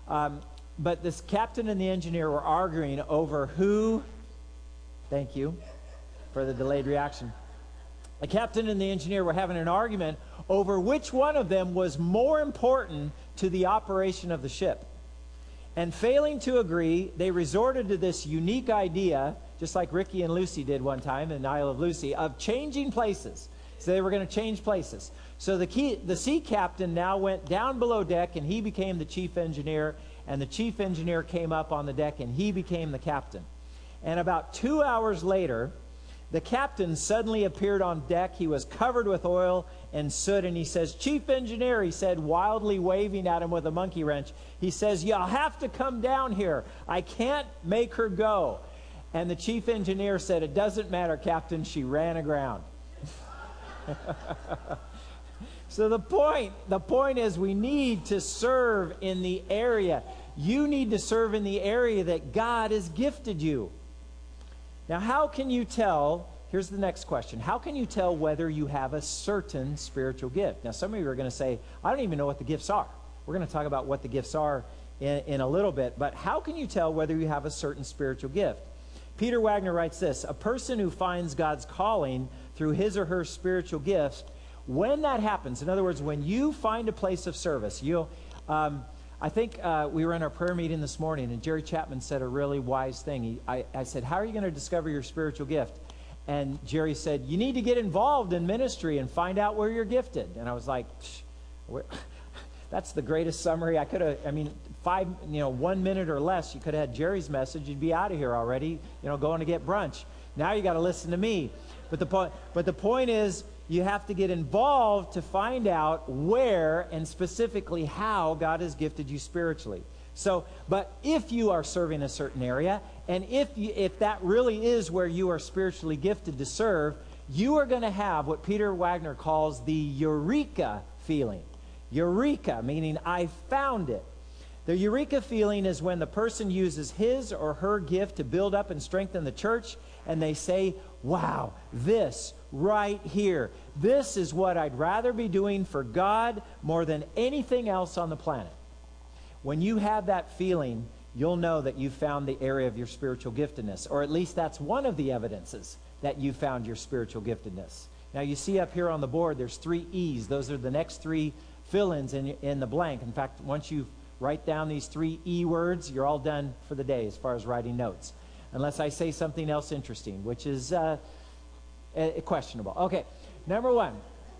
But this captain and the engineer were arguing over who... Thank you for the delayed reaction. The captain and the engineer were having an argument over which one of them was more important to the operation of the ship. And failing to agree, they resorted to this unique idea, just like Ricky and Lucy did one time in Isle of Lucy, of changing places. So they were going to change places. So the sea captain now went down below deck, and he became the chief engineer, and the chief engineer came up on the deck, and he became the captain. And about 2 hours later, the captain suddenly appeared on deck. He was covered with oil and soot, and he says, "Chief engineer," he said, wildly waving at him with a monkey wrench. He says, "You'll have to come down here. I can't make her go." And the chief engineer said, "It doesn't matter, Captain. She ran aground." So the point is we need to serve in the area. You need to serve in the area that God has gifted you. Now, how can you tell? Here's the next question. How can you tell whether you have a certain spiritual gift? Now, some of you are going to say, I don't even know what the gifts are. We're going to talk about what the gifts are in a little bit. But how can you tell whether you have a certain spiritual gift? Peter Wagner writes this: a person who finds God's calling through his or her spiritual gifts, when that happens, in other words, when you find a place of service, I think we were in our prayer meeting this morning, and Jerry Chapman said a really wise thing. I said, how are you going to discover your spiritual gift? And Jerry said, you need to get involved in ministry and find out where you're gifted. And I was like, that's the greatest summary I could have. I mean, 1 minute or less, you could have had Jerry's message. You'd be out of here already, going to get brunch. Now you got to listen to me. But the point is, you have to get involved to find out where and specifically how God has gifted you spiritually. So, but if you are serving a certain area, and if that really is where you are spiritually gifted to serve, you are going to have what Peter Wagner calls the eureka feeling. Eureka, meaning I found it. The eureka feeling is when the person uses his or her gift to build up and strengthen the church, and they say, wow, this right here, this is what I'd rather be doing for God more than anything else on the planet. When you have that feeling, you'll know that you found the area of your spiritual giftedness, or at least that's one of the evidences that you found your spiritual giftedness. Now you see up here on the board, there's 3 E's. Those are the next 3 fill-ins in the blank. In fact, once you write down these 3 E words, you're all done for the day as far as writing notes. Unless I say something else interesting, which is questionable. Okay, number 1.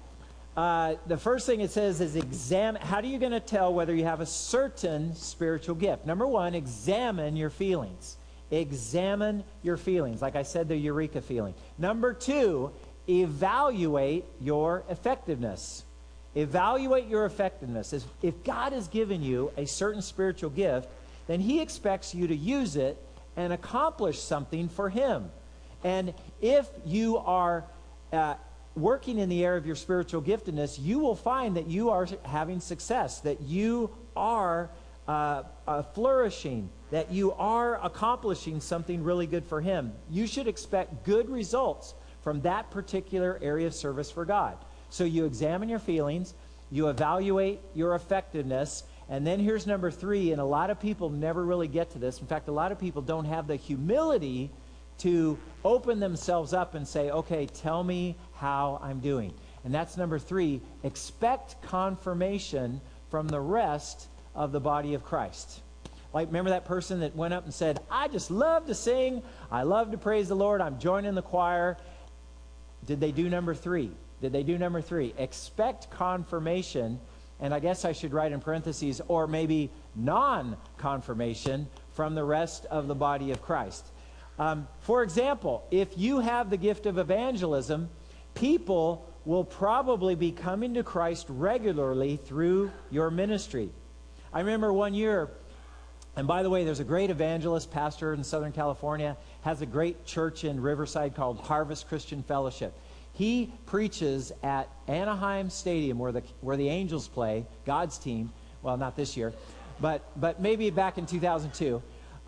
The first thing it says is examine. How are you going to tell whether you have a certain spiritual gift? Number 1, examine your feelings. examine your feelings. Like I said, the eureka feeling. Number 2, evaluate your effectiveness. Evaluate your effectiveness. If God has given you a certain spiritual gift, then He expects you to use it and accomplish something for Him. And if you are working in the area of your spiritual giftedness, you will find that you are having success, that you are flourishing, that you are accomplishing something really good for Him. You should expect good results from that particular area of service for God. So you examine your feelings, you evaluate your effectiveness, and then here's number 3, and a lot of people never really get to this. In fact, a lot of people don't have the humility to open themselves up and say, okay, tell me how I'm doing. And that's number 3, expect confirmation from the rest of the body of Christ. Like, remember that person that went up and said, I just love to sing, I love to praise the Lord, I'm joining the choir. Did they do number 3? Did they do number 3? Expect confirmation, and I guess I should write in parentheses, or maybe non-confirmation from the rest of the body of Christ. For example, if you have the gift of evangelism, people will probably be coming to Christ regularly through your ministry. I remember one year, and by the way, there's a great evangelist pastor in Southern California, has a great church in Riverside called Harvest Christian Fellowship. He preaches at Anaheim Stadium where the Angels play, God's team. Well, not this year, but maybe back in 2002.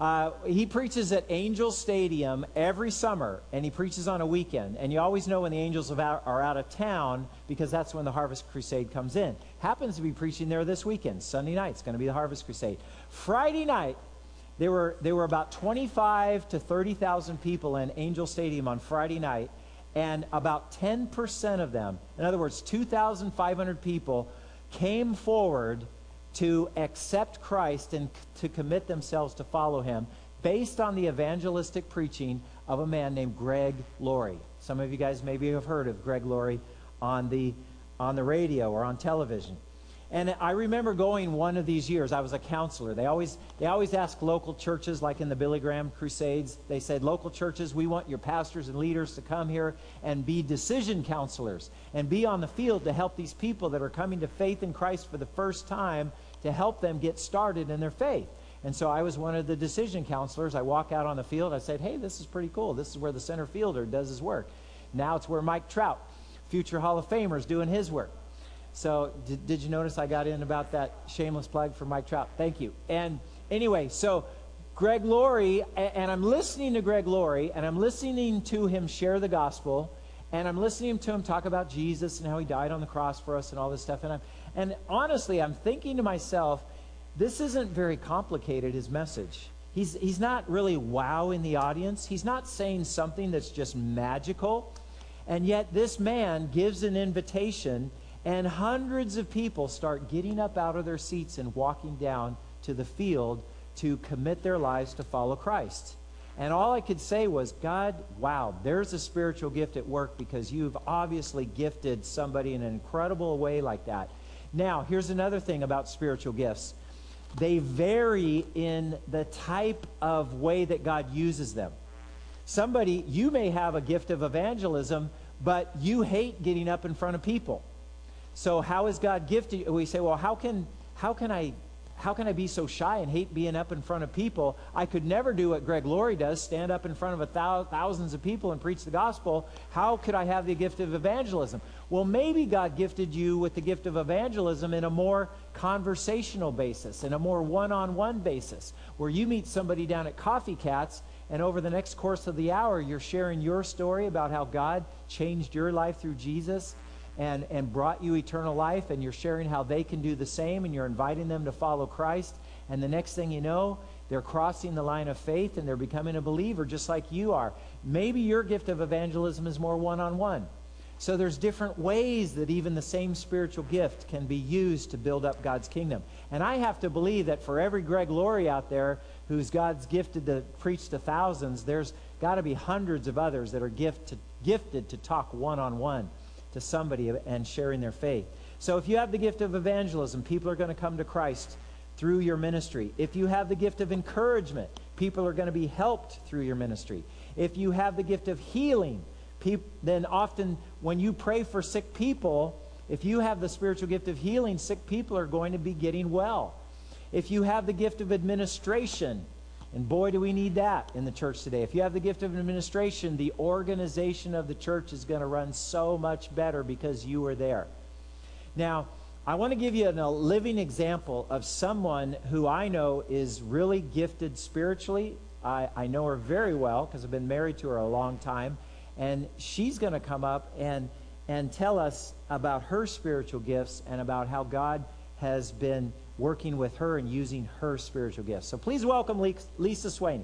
He preaches at Angel Stadium every summer, and he preaches on a weekend. And you always know when the Angels are out of town, because that's when the Harvest Crusade comes in. Happens to be preaching there this weekend. Sunday night, it's going to be the Harvest Crusade. Friday night, there were about 25 to 30,000 people in Angel Stadium on Friday night, and about 10% of them, in other words, 2,500 people, came forward to accept Christ and to commit themselves to follow Him based on the evangelistic preaching of a man named Greg Laurie. Some of you guys maybe have heard of Greg Laurie on the radio or on television. And I remember going one of these years. I was a counselor. They always ask local churches, like in the Billy Graham Crusades, they said, local churches, we want your pastors and leaders to come here and be decision counselors and be on the field to help these people that are coming to faith in Christ for the first time, to help them get started in their faith. And so I was one of the decision counselors. I walk out on the field. I said, hey, this is pretty cool. This is where the center fielder does his work. Now it's where Mike Trout, future Hall of Famer, is doing his work. So did you notice I got in about that shameless plug for Mike Trout? Thank you. And anyway, so Greg Laurie, and I'm listening to Greg Laurie, and I'm listening to him share the gospel, and I'm listening to him talk about Jesus and how He died on the cross for us and all this stuff. And honestly, I'm thinking to myself, this isn't very complicated, his message. He's not really wowing the audience. He's not saying something that's just magical. And yet this man gives an invitation, and hundreds of people start getting up out of their seats and walking down to the field to commit their lives to follow Christ. And all I could say was, God, wow, there's a spiritual gift at work, because you've obviously gifted somebody in an incredible way like that. Now, here's another thing about spiritual gifts. They vary in the type of way that God uses them. Somebody, you may have a gift of evangelism, but you hate getting up in front of people. So how is God gifted you? We say, well, how can I be so shy and hate being up in front of people? I could never do what Greg Laurie does, stand up in front of thousands of people and preach the gospel. How could I have the gift of evangelism? Well, maybe God gifted you with the gift of evangelism in a more conversational basis, in a more one-on-one basis, where you meet somebody down at Coffee Cats, and over the next course of the hour, you're sharing your story about how God changed your life through Jesus and brought you eternal life, and you're sharing how they can do the same, and you're inviting them to follow Christ. And the next thing you know, they're crossing the line of faith and they're becoming a believer just like you are. Maybe your gift of evangelism is more one-on-one. So there's different ways that even the same spiritual gift can be used to build up God's kingdom. And I have to believe that for every Greg Laurie out there who's God's gifted to preach to thousands, there's got to be hundreds of others that are gifted to talk one-on-one to somebody and sharing their faith. So if you have the gift of evangelism, people are going to come to Christ through your ministry. If you have the gift of encouragement, people are going to be helped through your ministry. If you have the gift of healing, then often when you pray for sick people, if you have the spiritual gift of healing, sick people are going to be getting well. If you have the gift of administration, and boy, do we need that in the church today. If you have the gift of administration, the organization of the church is going to run so much better because you are there. Now, I want to give you a living example of someone who I know is really gifted spiritually. I know her very well because I've been married to her a long time. And she's going to come up and tell us about her spiritual gifts and about how God has been working with her and using her spiritual gifts. So please welcome Lisa Swaney.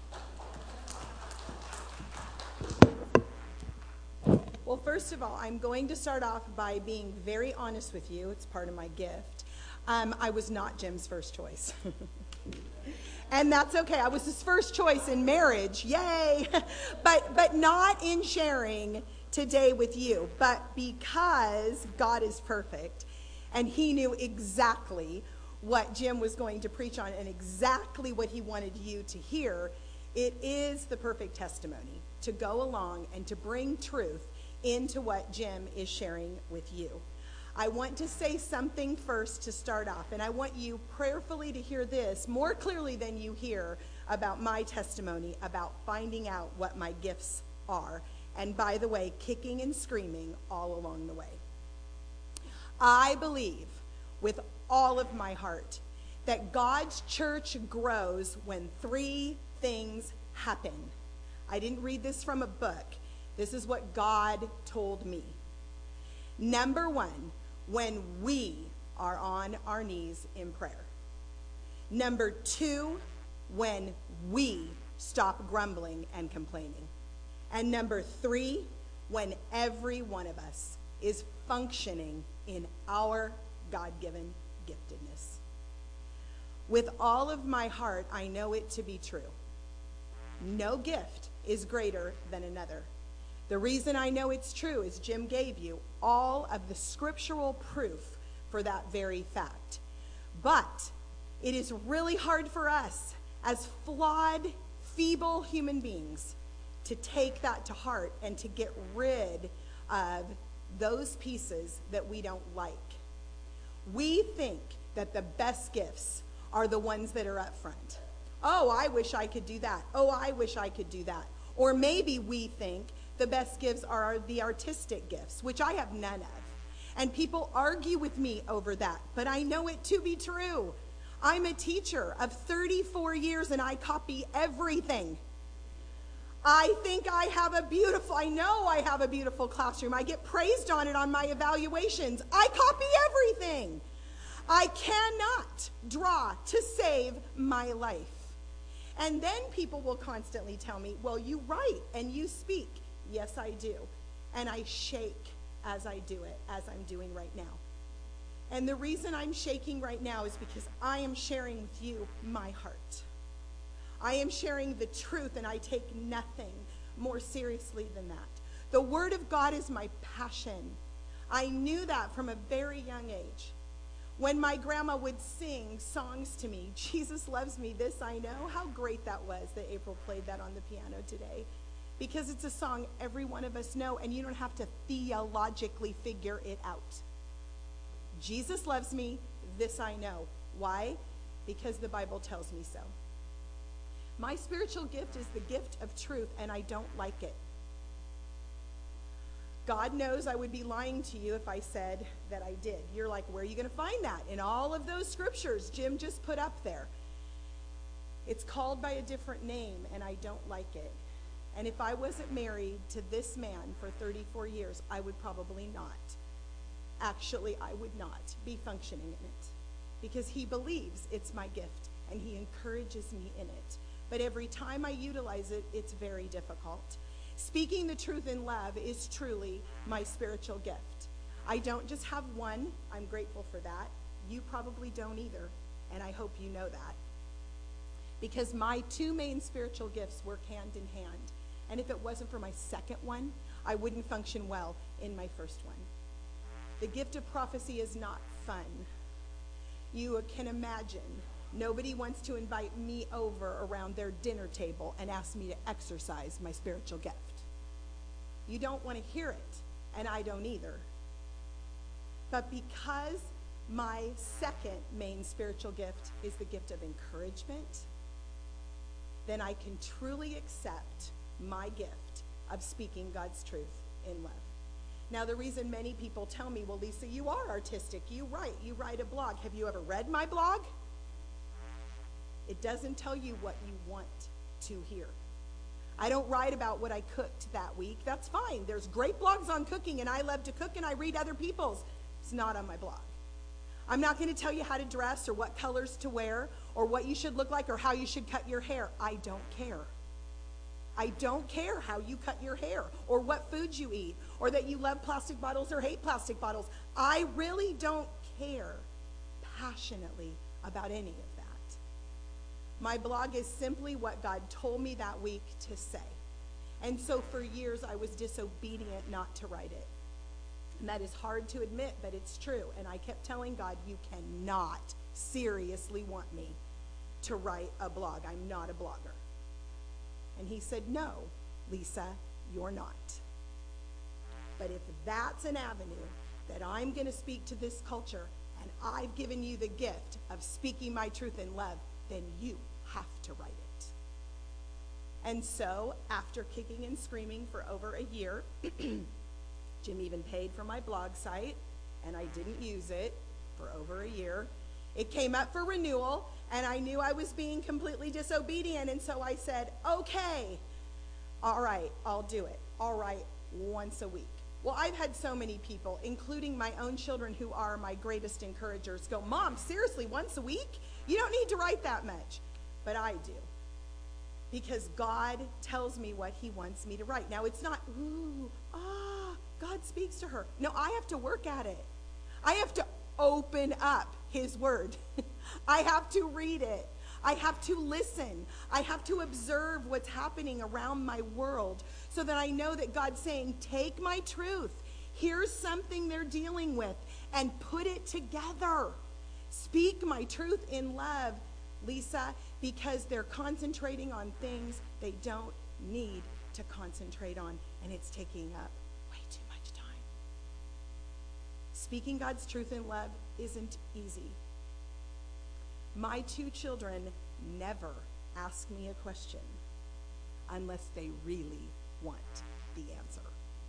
Well, first of all, I'm going to start off by being very honest with you. It's part of my gift. I was not Jim's first choice. And that's okay. I was his first choice in marriage. Yay! But not in sharing today with you. But because God is perfect and he knew exactly what Jim was going to preach on and exactly what he wanted you to hear, it is the perfect testimony to go along and to bring truth into what Jim is sharing with you. I want to say something first to start off, and I want you prayerfully to hear this more clearly than you hear about my testimony, about finding out what my gifts are, and by the way, kicking and screaming all along the way. I believe with all of my heart that God's church grows when three things happen. I didn't read this from a book. This is what God told me. Number one, when we are on our knees in prayer. Number two, when we stop grumbling and complaining. And number three, when every one of us is functioning in our God-given giftedness. With all of my heart, I know it to be true. No gift is greater than another. The reason I know it's true is Jim gave you all of the scriptural proof for that very fact. But it is really hard for us as flawed, feeble human beings to take that to heart and to get rid of those pieces that we don't like. We think that the best gifts are the ones that are up front. Oh, I wish I could do that. Oh, I wish I could do that. Or maybe we think the best gifts are the artistic gifts, which I have none of. And people argue with me over that, but I know it to be true. I'm a teacher of 34 years and I copy everything. I think I know I have a beautiful classroom. I get praised on it on my evaluations. I copy everything. I cannot draw to save my life. And then people will constantly tell me, well, you write and you speak. Yes, I do. And I shake as I do it, as I'm doing right now. And the reason I'm shaking right now is because I am sharing with you my heart. I am sharing the truth, and I take nothing more seriously than that. The Word of God is my passion. I knew that from a very young age. When my grandma would sing songs to me, Jesus loves me, this I know, how great that was that April played that on the piano today. Because it's a song every one of us know, and you don't have to theologically figure it out. Jesus loves me, this I know. Why? Because the Bible tells me so. My spiritual gift is the gift of truth, and I don't like it. God knows I would be lying to you if I said that I did. You're like, where are you going to find that? In all of those scriptures Jim just put up there. It's called by a different name, and I don't like it. And if I wasn't married to this man for 34 years, I would probably not. Actually, I would not be functioning in it. Because he believes it's my gift, and he encourages me in it. But every time I utilize it, it's very difficult. Speaking the truth in love is truly my spiritual gift. I don't just have one. I'm grateful for that. You probably don't either, and I hope you know that. Because my two main spiritual gifts work hand in hand. And if it wasn't for my second one, I wouldn't function well in my first one. The gift of prophecy is not fun. You can imagine Nobody wants to invite me over around their dinner table and ask me to exercise my spiritual gift. You don't want to hear it, and I don't either. But because my second main spiritual gift is the gift of encouragement, then I can truly accept my gift of speaking God's truth in love. Now, the reason many people tell me, well, Lisa, you are artistic. You write a blog. Have you ever read my blog? It doesn't tell you what you want to hear. I don't write about what I cooked that week. That's fine. There's great blogs on cooking, and I love to cook, and I read other people's. It's not on my blog. I'm not going to tell you how to dress or what colors to wear or what you should look like or how you should cut your hair. I don't care. I don't care how you cut your hair or what foods you eat or that you love plastic bottles or hate plastic bottles. I really don't care passionately about any of that. My blog is simply what God told me that week to say. And so for years I was disobedient not to write it. And that is hard to admit, but it's true. And I kept telling God, you cannot seriously want me to write a blog. I'm not a blogger. And he said, no, Lisa, you're not. But if that's an avenue that I'm going to speak to this culture, and I've given you the gift of speaking my truth in love, then you have to write it. And so, after kicking and screaming for over a year, Jim even paid for my blog site, and I didn't use it for over a year. It came up for renewal, and I knew I was being completely disobedient, and so I said, okay, all right, I'll do it. All right, once a week. Well, I've had so many people, including my own children who are my greatest encouragers, go, Mom, seriously, once a week? You don't need to write that much. But I do. Because God tells me what he wants me to write. Now, it's not, God speaks to her. No, I have to work at it. I have to open up his word. I have to read it. I have to listen. I have to observe what's happening around my world so that I know that God's saying, take my truth. Here's something they're dealing with and put it together. Speak my truth in love, Lisa, because they're concentrating on things they don't need to concentrate on, and it's taking up way too much time. Speaking God's truth in love isn't easy. My 2 children never ask me a question unless they really want the answer.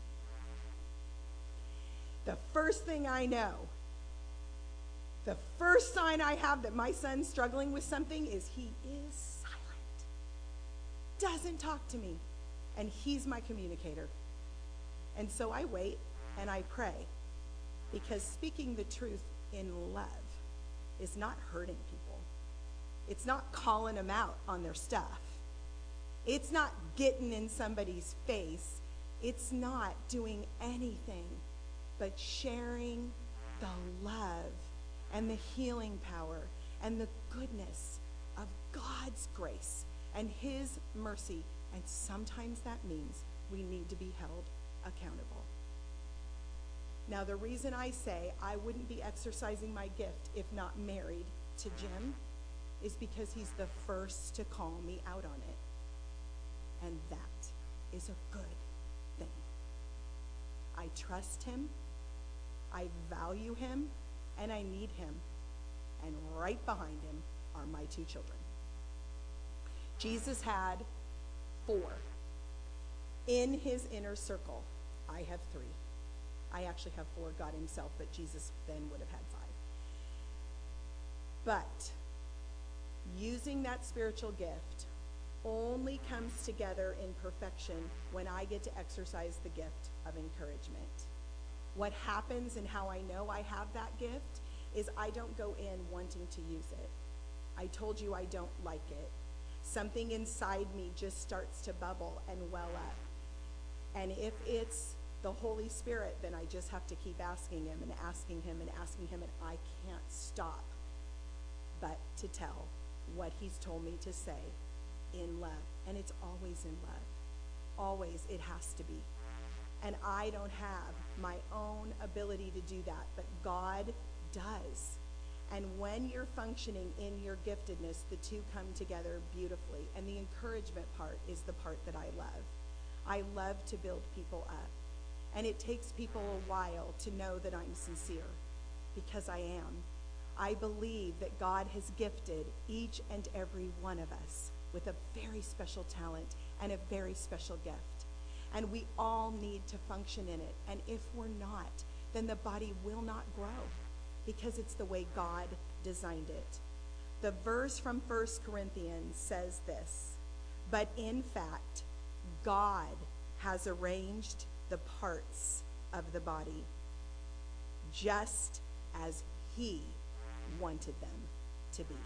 The first thing I know, the first sign I have that my son's struggling with something is he is silent. Doesn't talk to me. And he's my communicator. And so I wait and I pray, because speaking the truth in love is not hurting people. It's not calling them out on their stuff. It's not getting in somebody's face. It's not doing anything but sharing the love and the healing power and the goodness of God's grace and his mercy. And sometimes that means we need to be held accountable. Now, the reason I say I wouldn't be exercising my gift if not married to Jim is because he's the first to call me out on it. And that is a good thing. I trust him, I value him, and I need him. And right behind him are my 2 children. Jesus had 4 in his inner circle. I have 3. I actually have 4, God himself, but Jesus then would have had 5. But using that spiritual gift only comes together in perfection when I get to exercise the gift of encouragement. What happens and how I know I have that gift is I don't go in wanting to use it. I told you I don't like it. Something inside me just starts to bubble and well up. And if it's the Holy Spirit, then I just have to keep asking him and asking him and asking him, and I can't stop but to tell what he's told me to say in love. And it's always in love. Always, it has to be. And I don't have my own ability to do that, but God does. And when you're functioning in your giftedness, the two come together beautifully. And the encouragement part is the part that I love. I love to build people up. And it takes people a while to know that I'm sincere, because I am. I believe that God has gifted each and every one of us with a very special talent and a very special gift. And we all need to function in it. And if we're not, then the body will not grow, because it's the way God designed it. The verse from 1 Corinthians says this: but in fact, God has arranged the parts of the body just as he wanted them to be.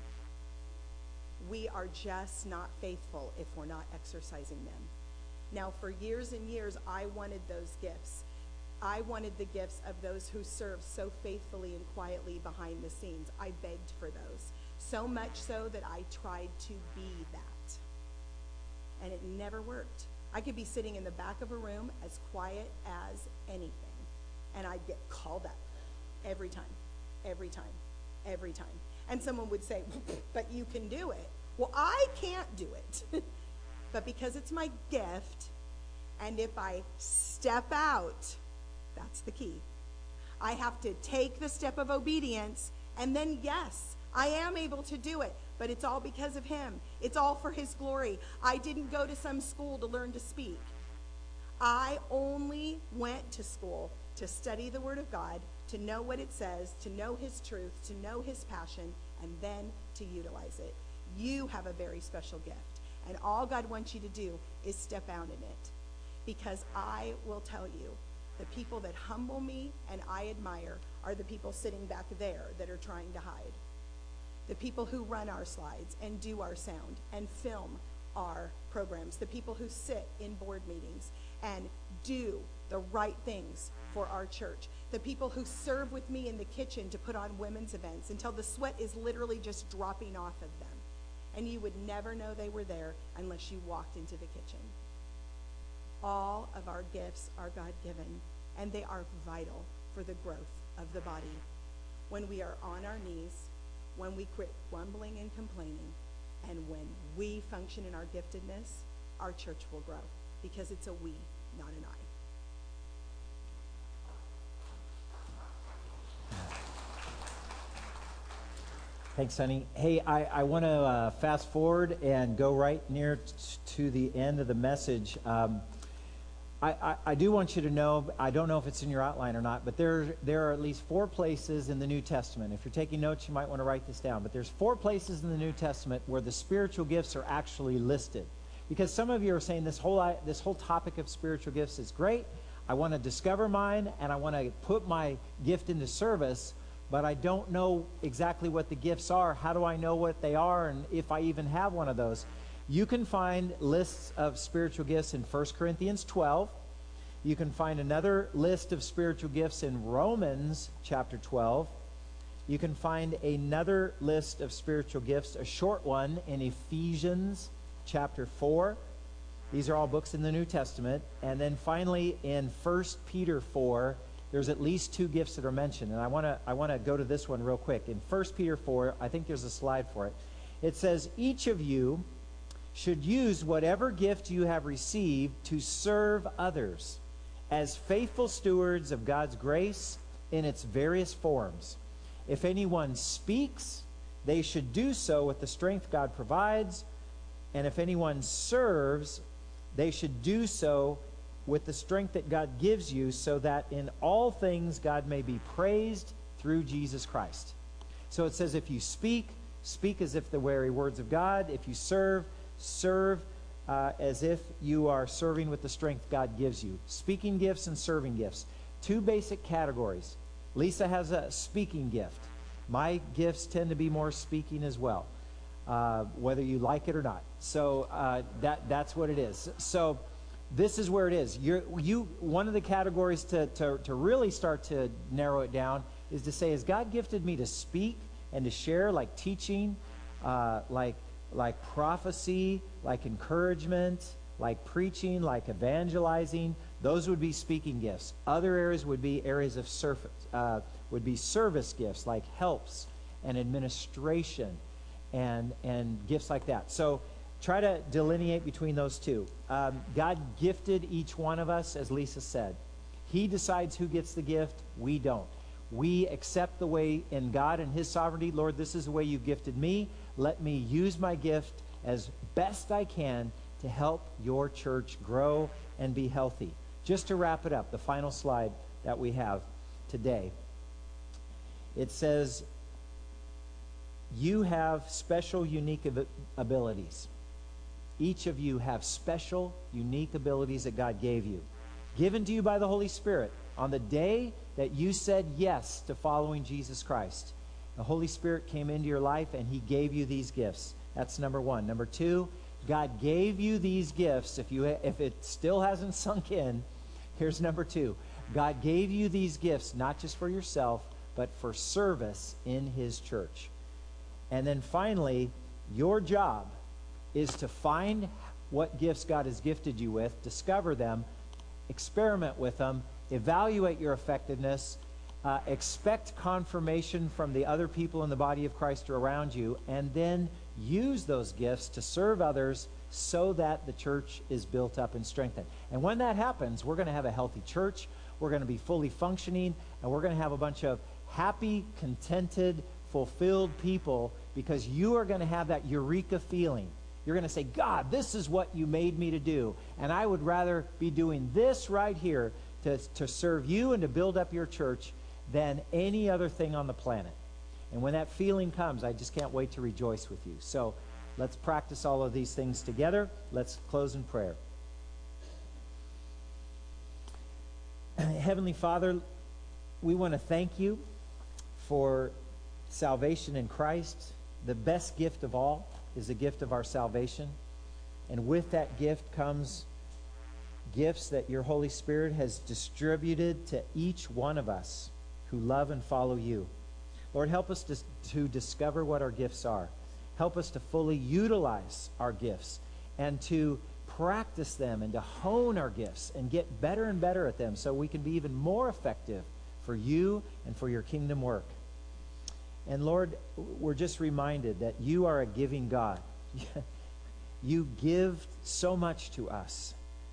We are just not faithful if we're not exercising them. Now, for years and years, I wanted those gifts. I wanted the gifts of those who serve so faithfully and quietly behind the scenes. I begged for those, so much so that I tried to be that. And it never worked. I could be sitting in the back of a room as quiet as anything, and I'd get called up every time, every time, every time. And someone would say, but you can do it. Well, I can't do it. But because it's my gift, and if I step out, that's the key. I have to take the step of obedience, and then yes, I am able to do it, but it's all because of him. It's all for his glory. I didn't go to some school to learn to speak. I only went to school to study the Word of God, to know what it says, to know his truth, to know his passion, and then to utilize it. You have a very special gift, and all God wants you to do is step out in it. Because I will tell you, the people that humble me and I admire are the people sitting back there that are trying to hide. The people who run our slides and do our sound and film our programs. The people who sit in board meetings and do the right things for our church. The people who serve with me in the kitchen to put on women's events until the sweat is literally just dropping off of them. And you would never know they were there unless you walked into the kitchen. All of our gifts are God-given, and they are vital for the growth of the body. When we are on our knees, when we quit grumbling and complaining, and when we function in our giftedness, our church will grow, because it's a we, not an I. Thanks, honey. Hey, I want to fast forward and go right near to the end of the message. I do want you to know, I don't know if it's in your outline or not, but there are at least 4 places in the New Testament. If you're taking notes, you might want to write this down. But there's 4 places in the New Testament where the spiritual gifts are actually listed. Because some of you are saying this whole topic of spiritual gifts is great. I want to discover mine, and I want to put my gift into service, but I don't know exactly what the gifts are. How do I know what they are, and if I even have one of those? You can find lists of spiritual gifts in 1 Corinthians 12. You can find another list of spiritual gifts in Romans chapter 12. You can find another list of spiritual gifts, a short one, in Ephesians chapter 4. These are all books in the New Testament. And then finally in 1 Peter 4, there's at least 2 gifts that are mentioned. And I want to go to this one real quick. In 1 Peter 4, I think there's a slide for it. It says, each of you should use whatever gift you have received to serve others as faithful stewards of God's grace in its various forms. If anyone speaks, they should do so with the strength God provides. And if anyone serves, they should do so with the strength that God gives you, so that in all things God may be praised through Jesus Christ. So it says if you speak as if the very words of God. If you serve as if you are serving with the strength God gives you. Speaking gifts and serving gifts. 2 basic categories. Lisa has a speaking gift. My gifts tend to be more speaking as well, whether you like it or not. So that's what it is. So this is where it is. One of the categories to really start to narrow it down is to say, has God gifted me to speak and to share, like teaching, like prophecy, like encouragement, like preaching, like evangelizing? Those would be speaking gifts. Other areas would be areas of service gifts, like helps and administration and gifts like that. So try to delineate between those two. God gifted each one of us, as Lisa said. He decides who gets the gift. We don't. We accept the way in God and His sovereignty. Lord, this is the way you've gifted me. Let me use my gift as best I can to help your church grow and be healthy. Just to wrap it up, the final slide that we have today. It says, you have special, unique abilities. Each of you have special, unique abilities that God gave you, given to you by the Holy Spirit. On the day that you said yes to following Jesus Christ, the Holy Spirit came into your life and He gave you these gifts. That's number one. Number two, God gave you these gifts. If it still hasn't sunk in, here's number two. God gave you these gifts not just for yourself, but for service in His church. And then finally, your job is to find what gifts God has gifted you with, discover them, experiment with them, evaluate your effectiveness, expect confirmation from the other people in the body of Christ around you, and then use those gifts to serve others so that the church is built up and strengthened. And when that happens, we're going to have a healthy church, we're going to be fully functioning, and we're going to have a bunch of happy, contented, fulfilled people, because you are going to have that eureka feeling. You're going to say, God, this is what you made me to do, and I would rather be doing this right here to serve you and to build up your church than any other thing on the planet. And when that feeling comes, I just can't wait to rejoice with you. So let's practice all of these things together. Let's close in prayer. Heavenly Father, we want to thank you for salvation in Christ. The best gift of all is the gift of our salvation. And with that gift comes gifts that your Holy Spirit has distributed to each one of us who love and follow you. Lord, help us to discover what our gifts are. Help us to fully utilize our gifts and to practice them and to hone our gifts and get better and better at them so we can be even more effective for you and for your kingdom work. And Lord, we're just reminded that you are a giving God. You give so much to us.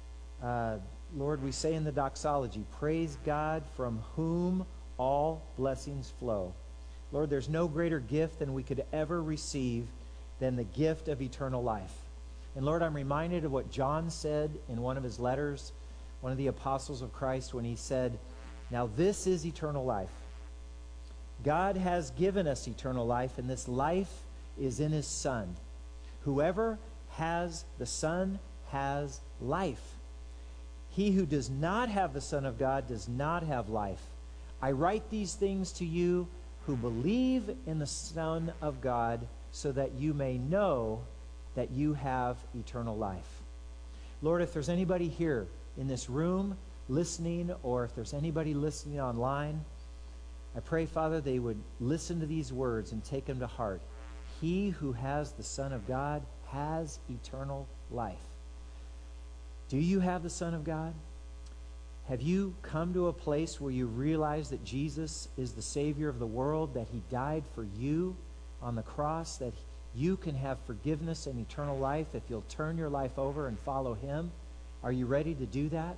Lord, we say in the doxology, praise God from whom all blessings flow. Lord, there's no greater gift than we could ever receive than the gift of eternal life. And Lord, I'm reminded of what John said in one of his letters, one of the apostles of Christ, when he said, now this is eternal life. God has given us eternal life, and this life is in His Son. Whoever has the Son has life. He who does not have the Son of God does not have life. I write these things to you who believe in the Son of God, so that you may know that you have eternal life. Lord, if there's anybody here in this room listening, or if there's anybody listening online, I pray, Father, they would listen to these words and take them to heart. He who has the Son of God has eternal life. Do you have the Son of God? Have you come to a place where you realize that Jesus is the Savior of the world, that He died for you on the cross, that you can have forgiveness and eternal life if you'll turn your life over and follow Him? Are you ready to do that?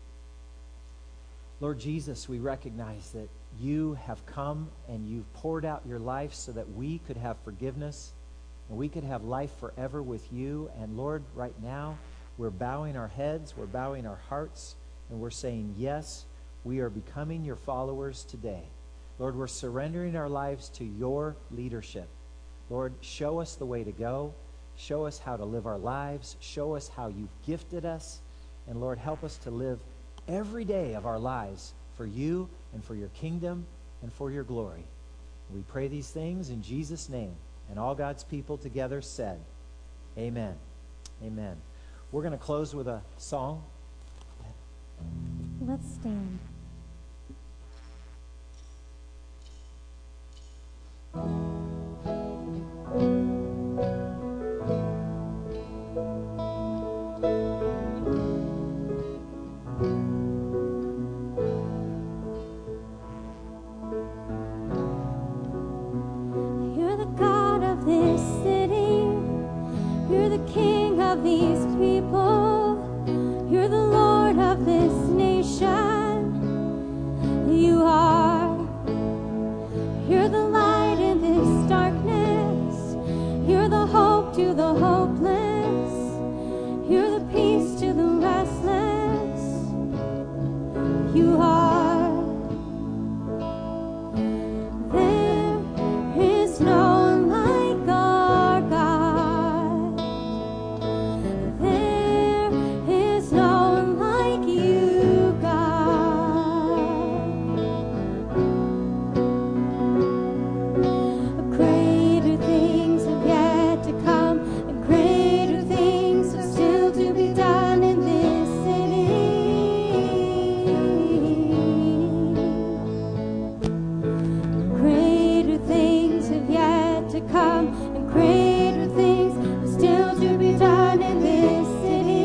Lord Jesus, we recognize that you have come and you've poured out your life so that we could have forgiveness and we could have life forever with you. And Lord, right now, we're bowing our heads, we're bowing our hearts, and we're saying, yes, we are becoming your followers today. Lord, we're surrendering our lives to your leadership. Lord, show us the way to go. Show us how to live our lives. Show us how you've gifted us. And Lord, help us to live every day of our lives for you and for your kingdom and for your glory. We pray these things in Jesus' name. And all God's people together said, amen. Amen. We're going to close with a song. Let's stand. this city. You're the King of these people. You're the Lord of this nation. You are. You're the light in this darkness. You're the hope to the hopeless. You're the peace to the restless. You are. There is no one like our God. There is no one like you, God. Greater things have yet to come, and greater things are still to be done in this city. Greater things have yet to come, and greater things are still to be done in this city.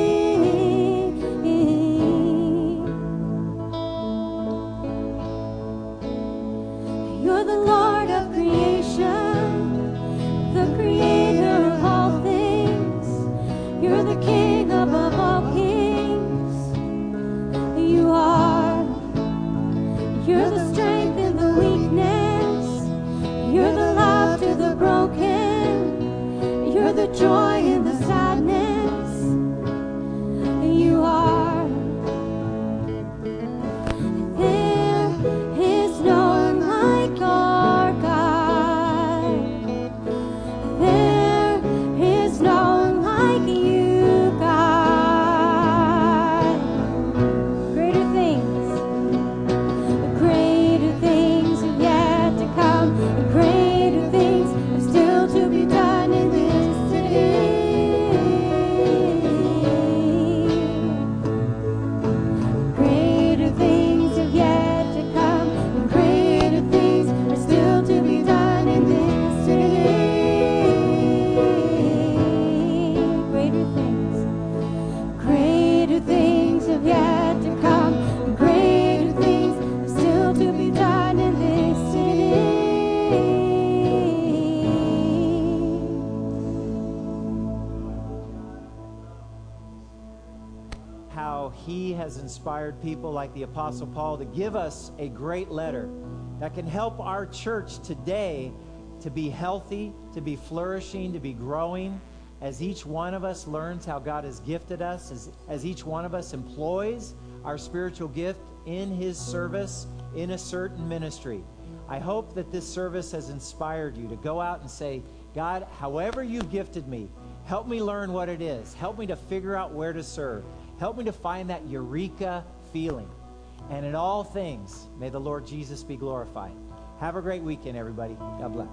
You're the Lord of creation, the creator of all things. You're the King above all kings. You are. You're the strength in the weakness. You're the love to the broken. You're the joy in the sadness. You are. There is no one like our God. There is no one like you, God. Greater things. Greater things have yet to come, and greater things are still to be done in this city. Greater things have yet to come, and greater things are still to be done in this city. Greater things. Greater things have yet to come, and greater things are still to be done in this city. How he has inspired people like the Apostle Paul to give us a great letter that can help our church today to be healthy, to be flourishing, to be growing, as each one of us learns how God has gifted us, as each one of us employs our spiritual gift in his service in a certain ministry. I hope that this service has inspired you to go out and say, God, however you've gifted me, help me learn what it is. Help me to figure out where to serve. Help me to find that eureka feeling. And in all things, may the Lord Jesus be glorified. Have a great weekend, everybody. God bless.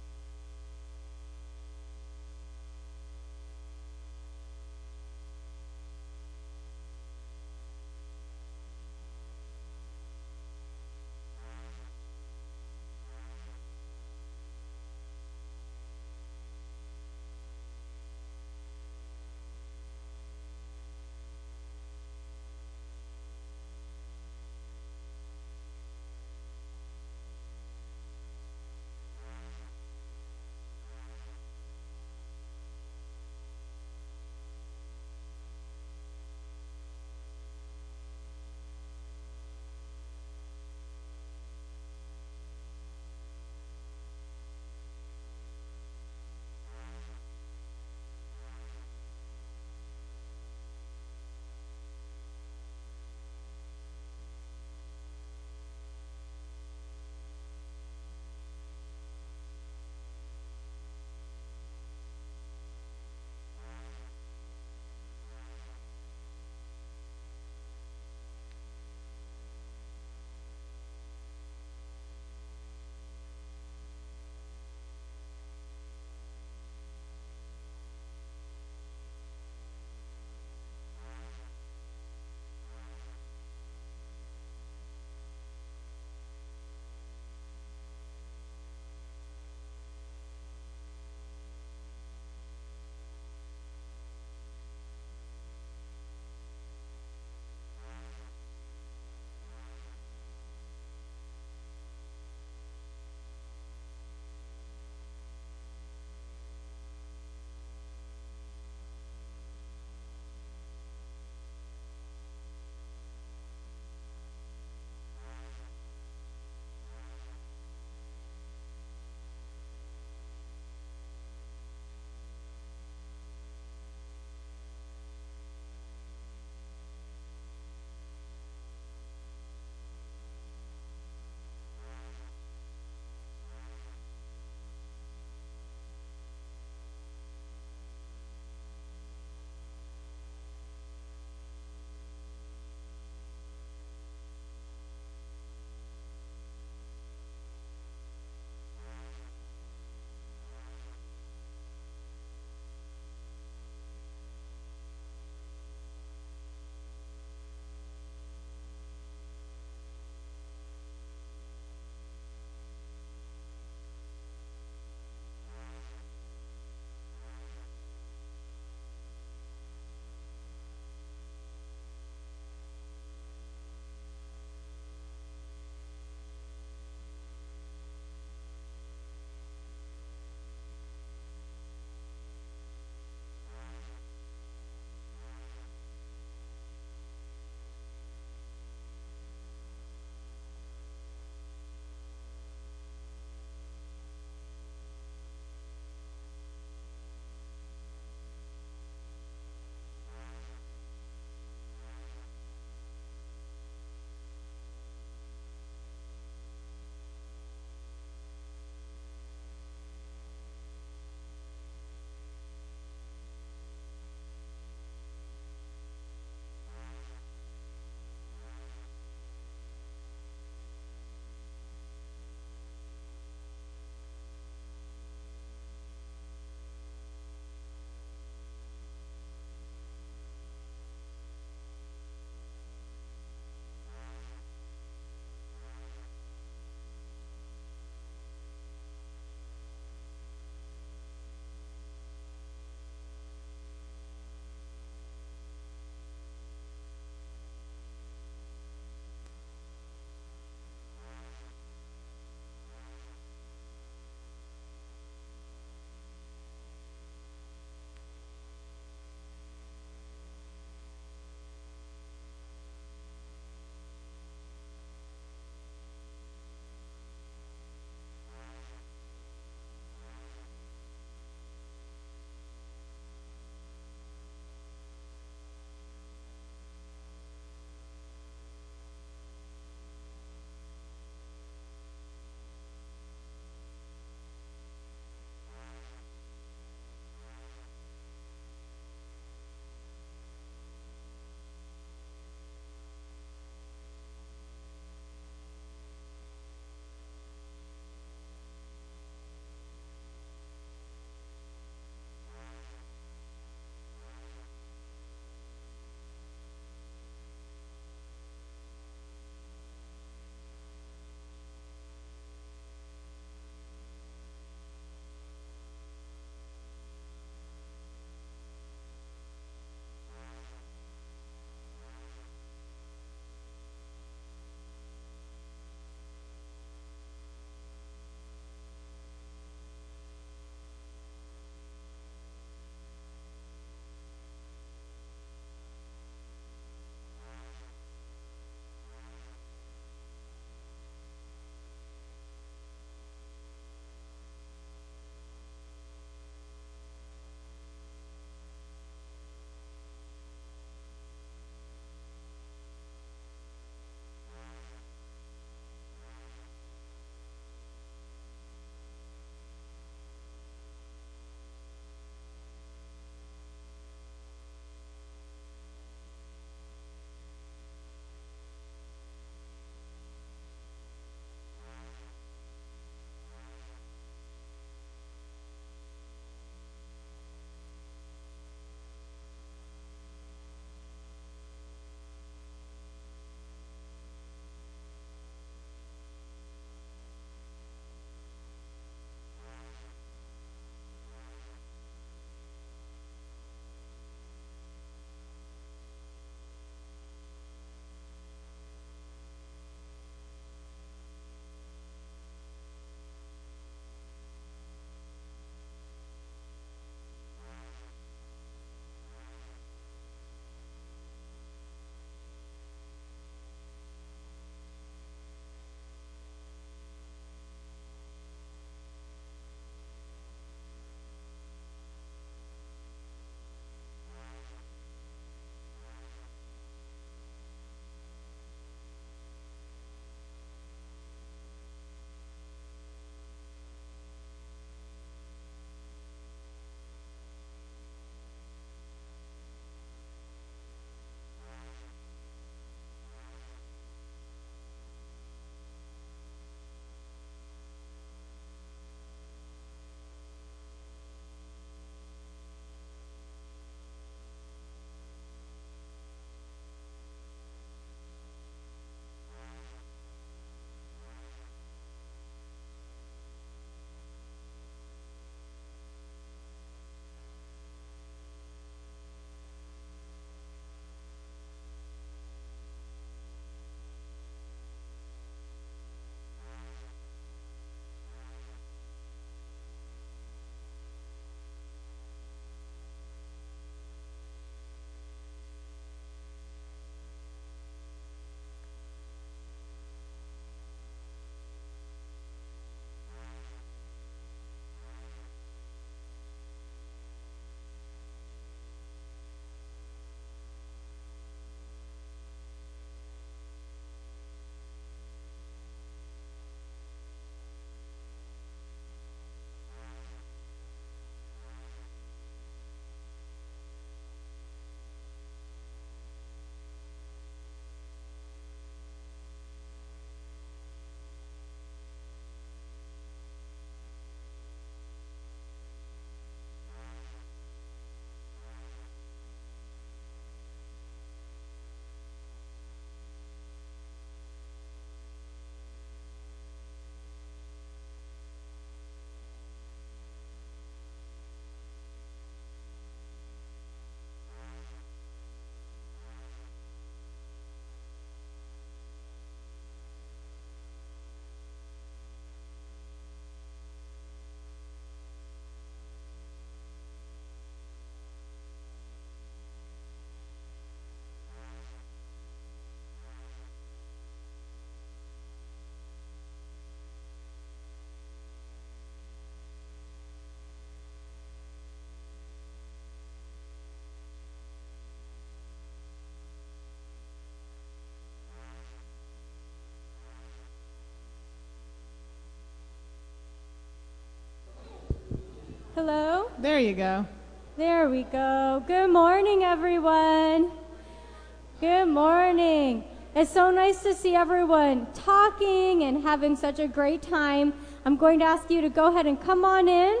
Hello? There you go. There we go. Good morning, everyone. Good morning. It's so nice to see everyone talking and having such a great time. I'm going to ask you to go ahead and come on in.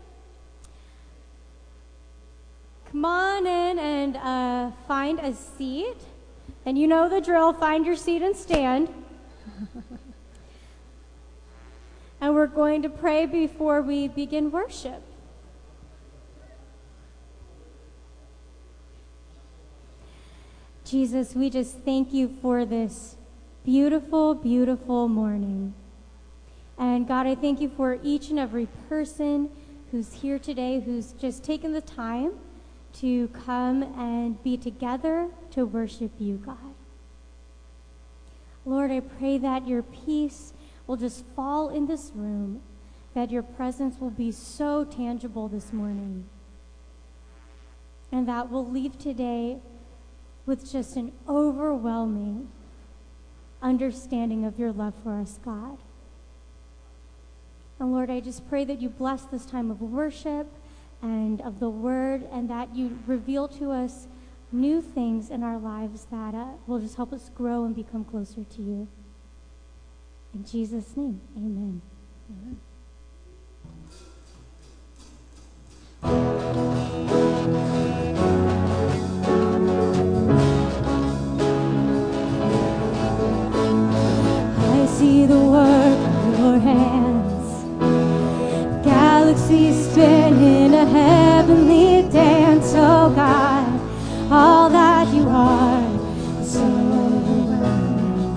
Come on in and find a seat. And you know the drill, find your seat and stand. And we're going to pray before we begin worship. Jesus, we just thank you for this beautiful, beautiful morning. And God, I thank you for each and every person who's here today, who's just taken the time to come and be together to worship you, God. Lord, I pray that your peace will just fall in this room, that your presence will be so tangible this morning, and that we'll leave today with just an overwhelming understanding of your love for us, God. And Lord, I just pray that you bless this time of worship and of the word, and that you reveal to us new things in our lives that will just help us grow and become closer to you. In Jesus' name, amen. Amen. I see the work of your hands, galaxies spinning a heavenly dance. Oh God, all that you are is so overwhelming.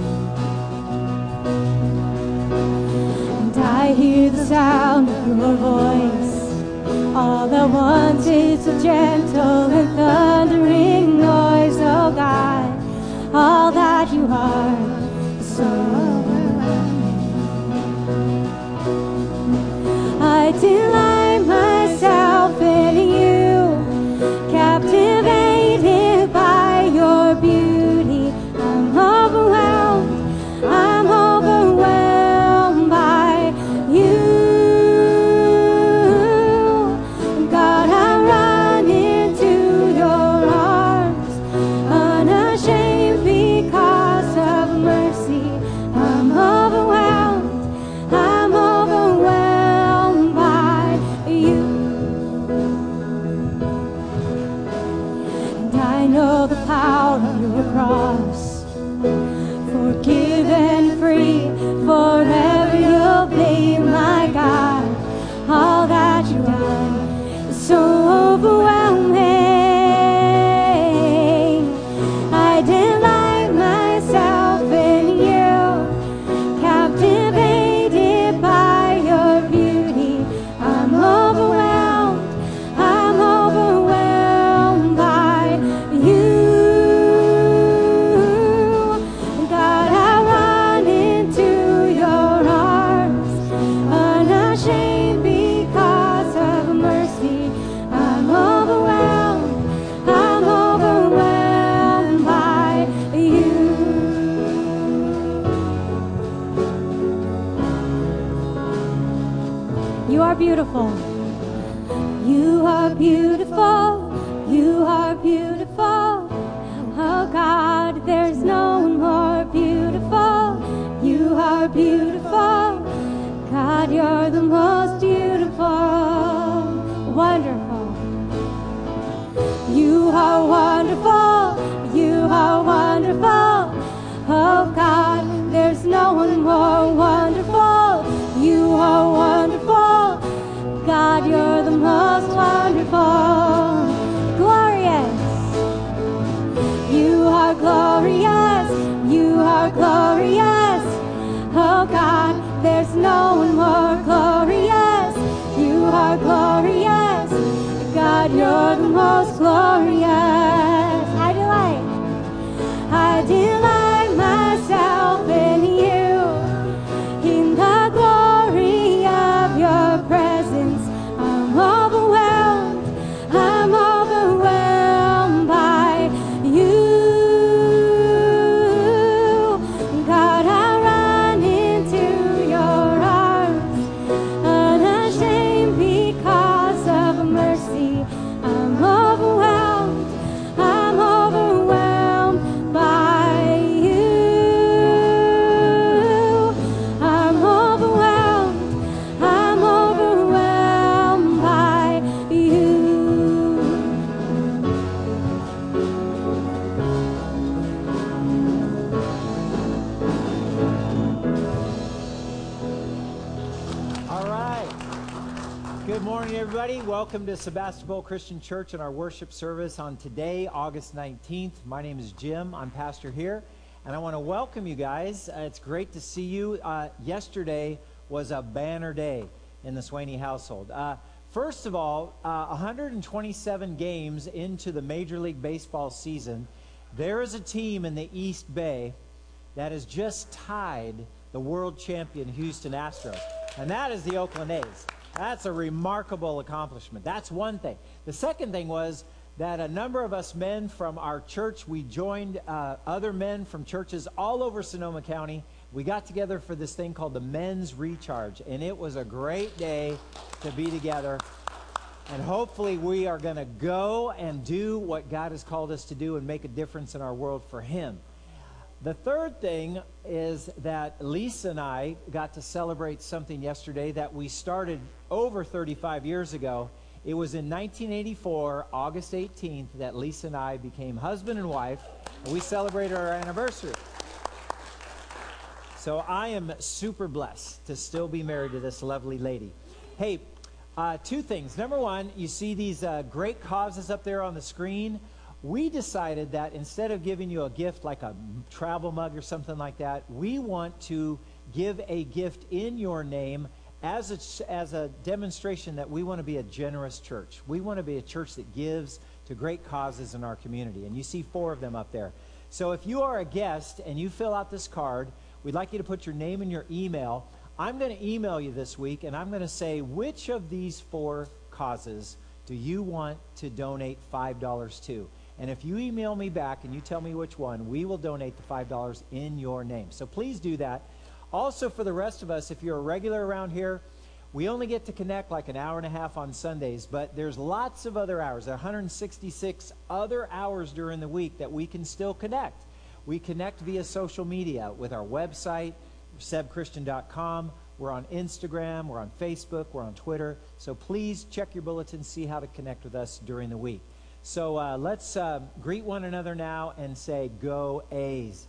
And I hear the sound of your voice, all at once is a gentle and thundering noise. Oh God, all that you are is so overwhelming. I delight myself in you, captivated by your beauty. I'm overwhelmed by you. God, I run into your arms, unashamed because of mercy. I'm overwhelmed by you. And I know the power of your cross, forgiven, free, forever you'll be my God. All that you've done is so overwhelming. I delight myself in you, captivated by your beauty. I'm overwhelmed by you. God, I run into your arms, unashamed because of mercy. I'm overwhelmed by you. You are beautiful. You are beautiful. You are beautiful. Oh God, there's no one more beautiful. You are beautiful. God, you're the most beautiful. Wonderful. You are wonderful. You are wonderful. Oh God, there's no one more wonderful. You are wonderful. God, you're the most wonderful. Glorious. You are glorious. You are glorious. Oh God, there's no one more glorious. You are glorious. God, you're the most glorious. I delight myself in you, in the glory of your presence. I'm overwhelmed by you. God, I run into your arms, unashamed because morning, everybody. Welcome to Sebastopol Christian Church and our worship service on today, August 19th. My name is Jim. I'm pastor here, and I want to welcome you guys. It's great to see you. Yesterday was a banner day in the Swaney household. First of all, 127 games into the Major League Baseball season, there is a team in the East Bay that has just tied the world champion Houston Astros, and that is the Oakland A's. That's a remarkable accomplishment. That's one thing. The second thing was that a number of us men from our church, we joined other men from churches all over Sonoma County. We got together for this thing called the Men's Recharge, and it was a great day to be together. And hopefully we are going to go and do what God has called us to do and make a difference in our world for Him. The third thing is that Lisa and I got to celebrate something yesterday that we started over 35 years ago. It was in 1984, August 18th, that Lisa and I became husband and wife, and we celebrated our anniversary. So I am super blessed to still be married to this lovely lady. Hey, two things. Number one, you see these great causes up there on the screen. We decided that instead of giving you a gift like a travel mug or something like that, we want to give a gift in your name as a demonstration that we want to be a generous church. We want to be a church that gives to great causes in our community. And you see 4 of them up there. So if you are a guest and you fill out this card, we'd like you to put your name and your email. I'm going to email you this week, and I'm going to say, which of these 4 causes do you want to donate $5 to? And if you email me back and you tell me which one, we will donate the $5 in your name. So please do that. Also, for the rest of us, if you're a regular around here, we only get to connect like an hour and a half on Sundays, but there's lots of other hours. There are 166 other hours during the week that we can still connect. We connect via social media with our website, sebchristian.com. We're on Instagram, we're on Facebook, we're on Twitter. So please check your bulletin, see how to connect with us during the week. So let's greet one another now and say, "Go A's."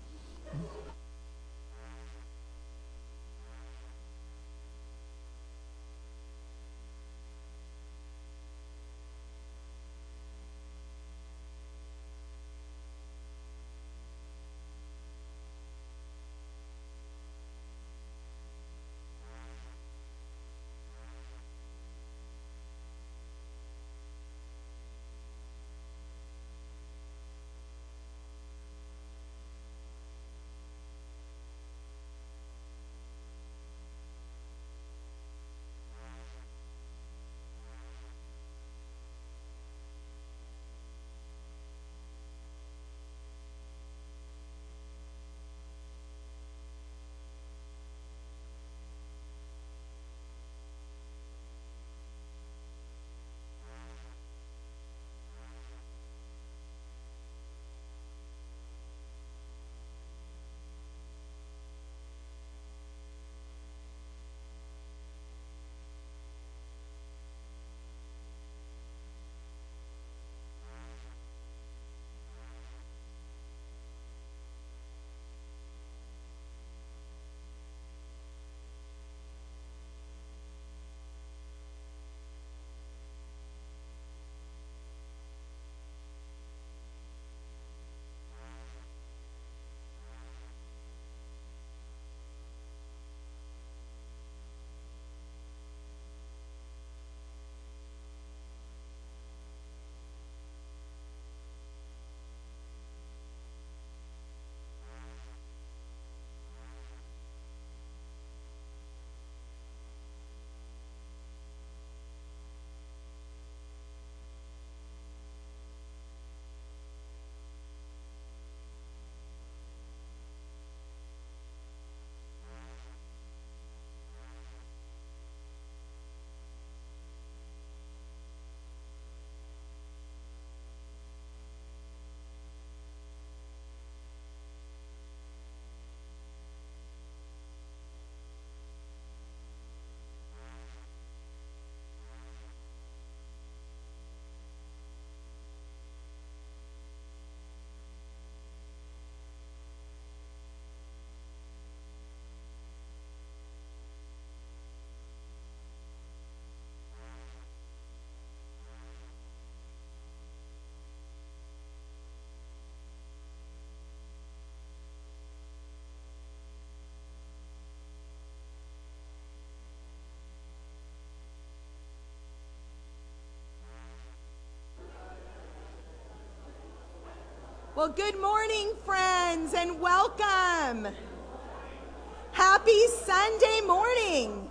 Well, good morning, friends, and welcome. Happy Sunday morning.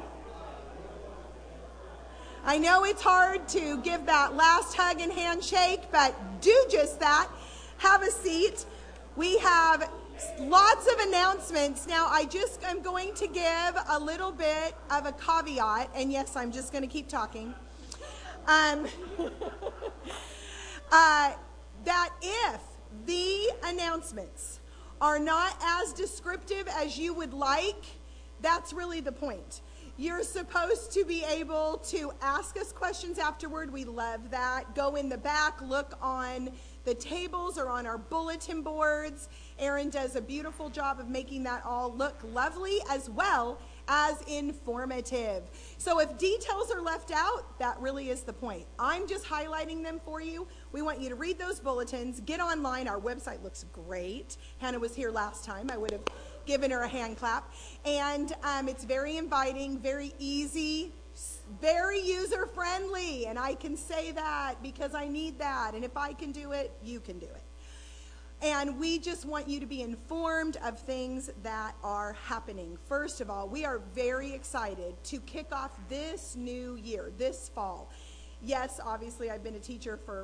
I know it's hard to give that last hug and handshake, but do just that. Have a seat. We have lots of announcements. Now, I'm going to give a little bit of a caveat, and yes, I'm just going to keep talking. That if the announcements are not as descriptive as you would like, that's really the point. You're supposed to be able to ask us questions afterward. We love that. Go in the back, look on the tables or on our bulletin boards. Erin does a beautiful job of making that all look lovely as well as informative. So if details are left out, that really is the point. I'm just highlighting them for you. We want you to read those bulletins, get online. Our website looks great. Hannah was here last time. I would have given her a hand clap. And it's very inviting, very easy, very user-friendly. And I can say that because I need that. And if I can do it, you can do it. And we just want you to be informed of things that are happening. First of all, we are very excited to kick off this new year, this fall. Yes, obviously I've been a teacher for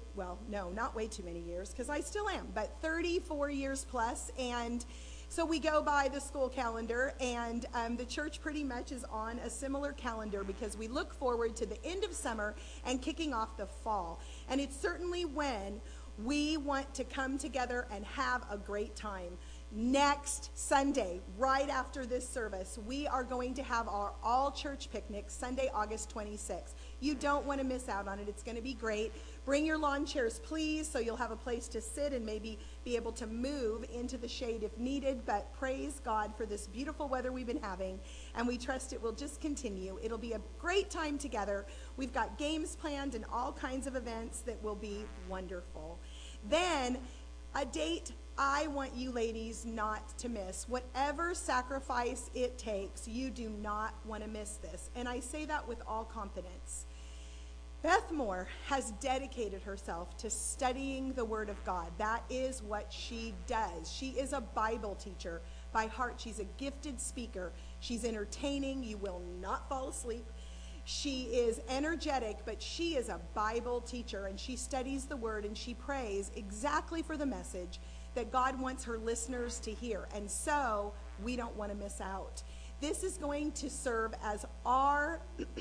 not way too many years, because I still am, but 34 years plus. And so we go by the school calendar, and the church pretty much is on a similar calendar because we look forward to the end of summer and kicking off the fall. And it's certainly when we want to come together and have a great time. Next Sunday, right after this service, we are going to have our all-church picnic, Sunday, August 26th. You don't want to miss out on it. It's going to be great. Bring your lawn chairs, please, so you'll have a place to sit and maybe be able to move into the shade if needed. But praise God for this beautiful weather we've been having, and we trust it will just continue. It'll be a great time together. We've got games planned and all kinds of events that will be wonderful. Then, a date I want you ladies not to miss. Whatever sacrifice it takes, you do not want to miss this. And I say that with all confidence. Beth Moore has dedicated herself to studying the Word of God. That is what she does. She is a Bible teacher by heart. She's a gifted speaker. She's entertaining. You will not fall asleep. She is energetic, but she is a Bible teacher, and she studies the Word, and she prays exactly for the message that God wants her listeners to hear. And so we don't want to miss out. This is going to serve as our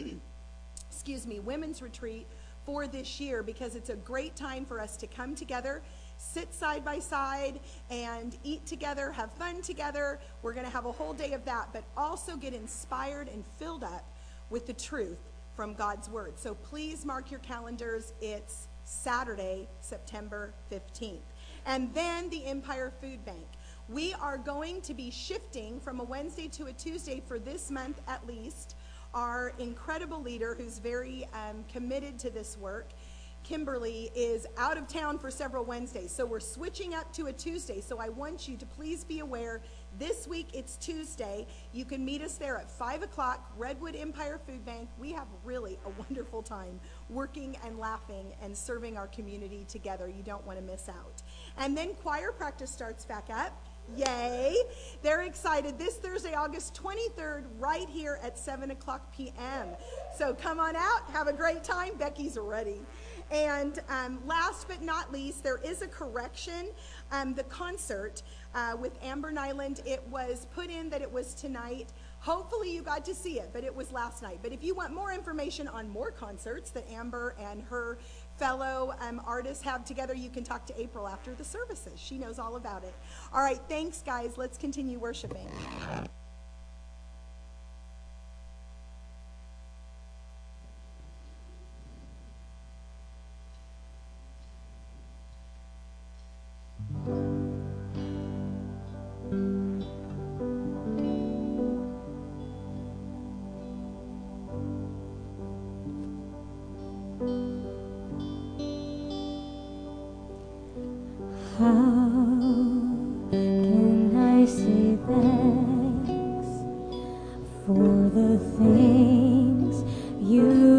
women's retreat for this year, because it's a great time for us to come together, sit side by side, and eat together, have fun together. We're going to have a whole day of that, but also get inspired and filled up with the truth from God's Word. So please mark your calendars. It's Saturday, September 15th. And then the Empire Food Bank. We are going to be shifting from a Wednesday to a Tuesday for this month at least. Our incredible leader, who's very committed to this work, Kimberly, is out of town for several Wednesdays. So we're switching up to a Tuesday. So I want you to please be aware, this week it's Tuesday. You can meet us there at 5 o'clock, Redwood Empire Food Bank. We have really a wonderful time working and laughing and serving our community together. You don't want to miss out. And then choir practice starts back up. Yay! They're excited. This Thursday, August 23rd, right here at 7 o'clock p.m. So come on out, have a great time. Becky's ready. And last but not least, there is a correction. The concert with Amber Nyland, it was put in that it was tonight. Hopefully you got to see it, but it was last night. But if you want more information on more concerts that Amber and her fellow artists have together, you can talk to April after the services. She knows all about it. All right, thanks, guys. Let's continue worshiping.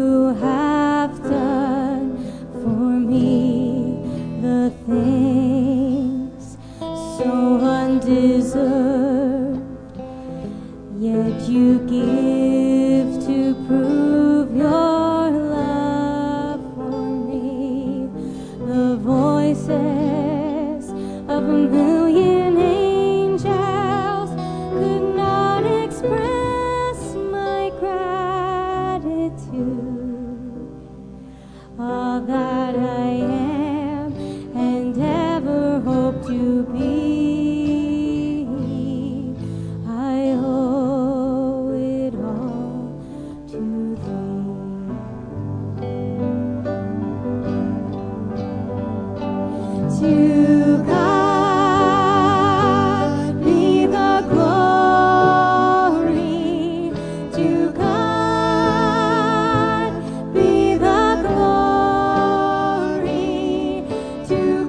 The things voices of a million angels could not express my gratitude. All that I am and ever hope to be, I owe it all to thee. To God be the glory. To God be the glory. To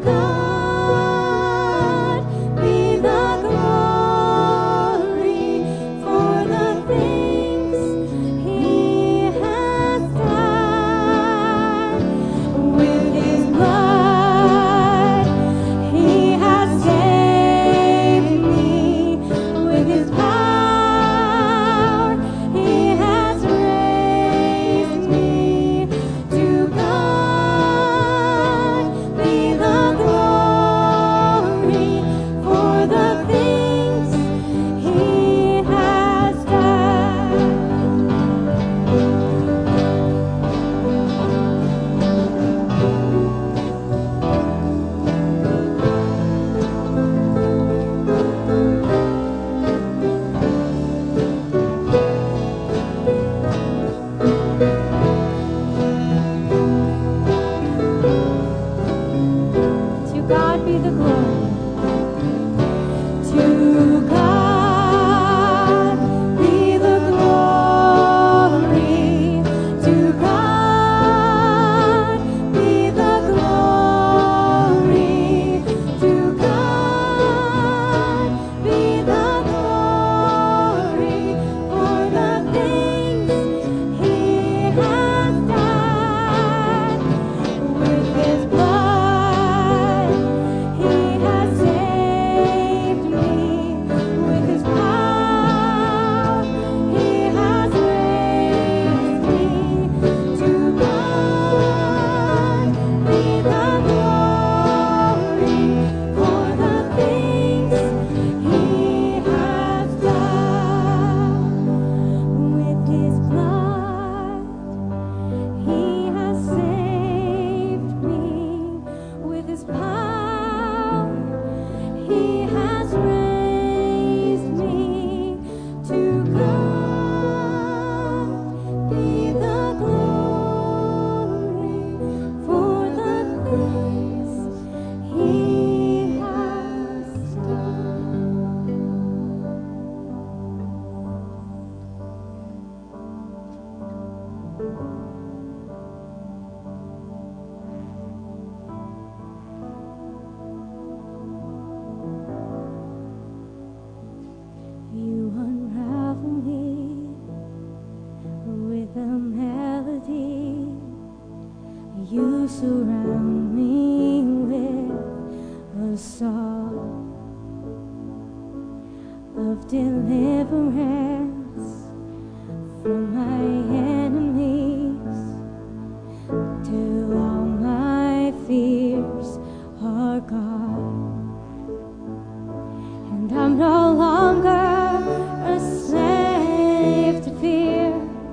God be the glory for the things He has done. With His blood He has saved me. With His power He has raised me. To God be the glory for the things He has done. To God be the glory. To God be the glory. To God be the glory. To God be the glory for the things He has done. With His blood He has saved me. With His power He has raised me. To God be the glory for the things He has done. With His blood He has saved me. With His power He has raised me. To God be the glory for the things He has You unravel me with a melody. You surround me with a song of deliverance from my enemies, till all my fears are gone. And I'm no longer a slave to fear.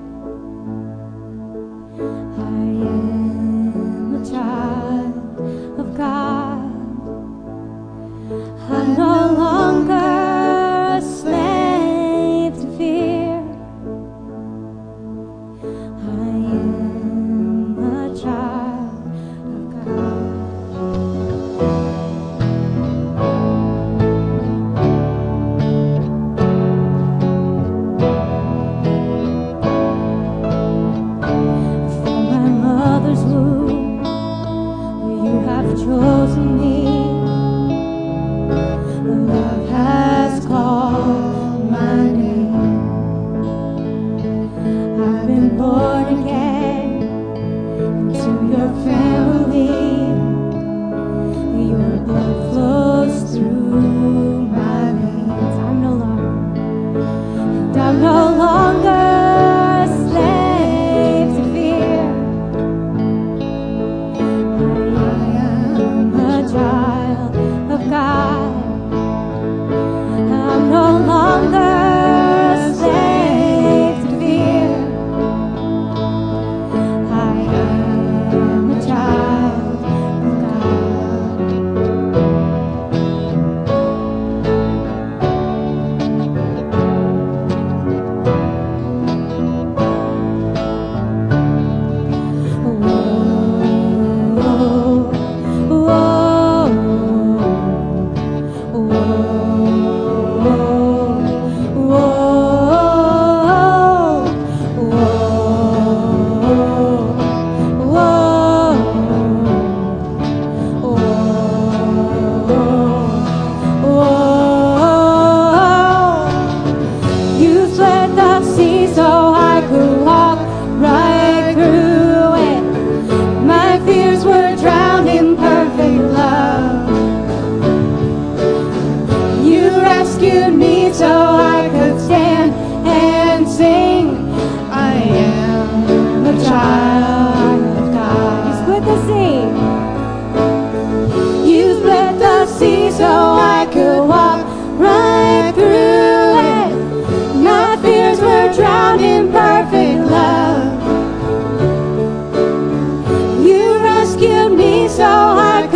I am a child of God. I'm no longer a slave to fear. I am a child of God. From my mother's womb, you have chosen me. Love has called my name. I've been born again into your family. Your blood flows through my veins. I'm no longer a slave to fear. I am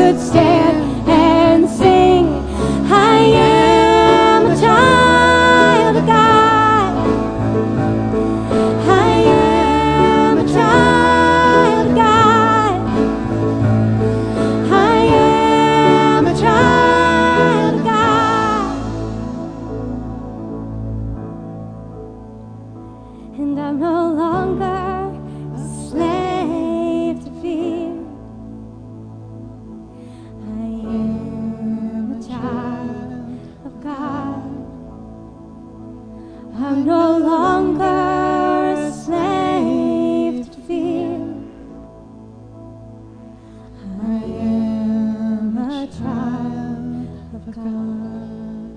could stand and sing, I am a child of God. I am a child of God. I am a child of God. And I'm no longer a slave to fear. I am a child of God. I'm no longer a slave to fear. I am a child of God.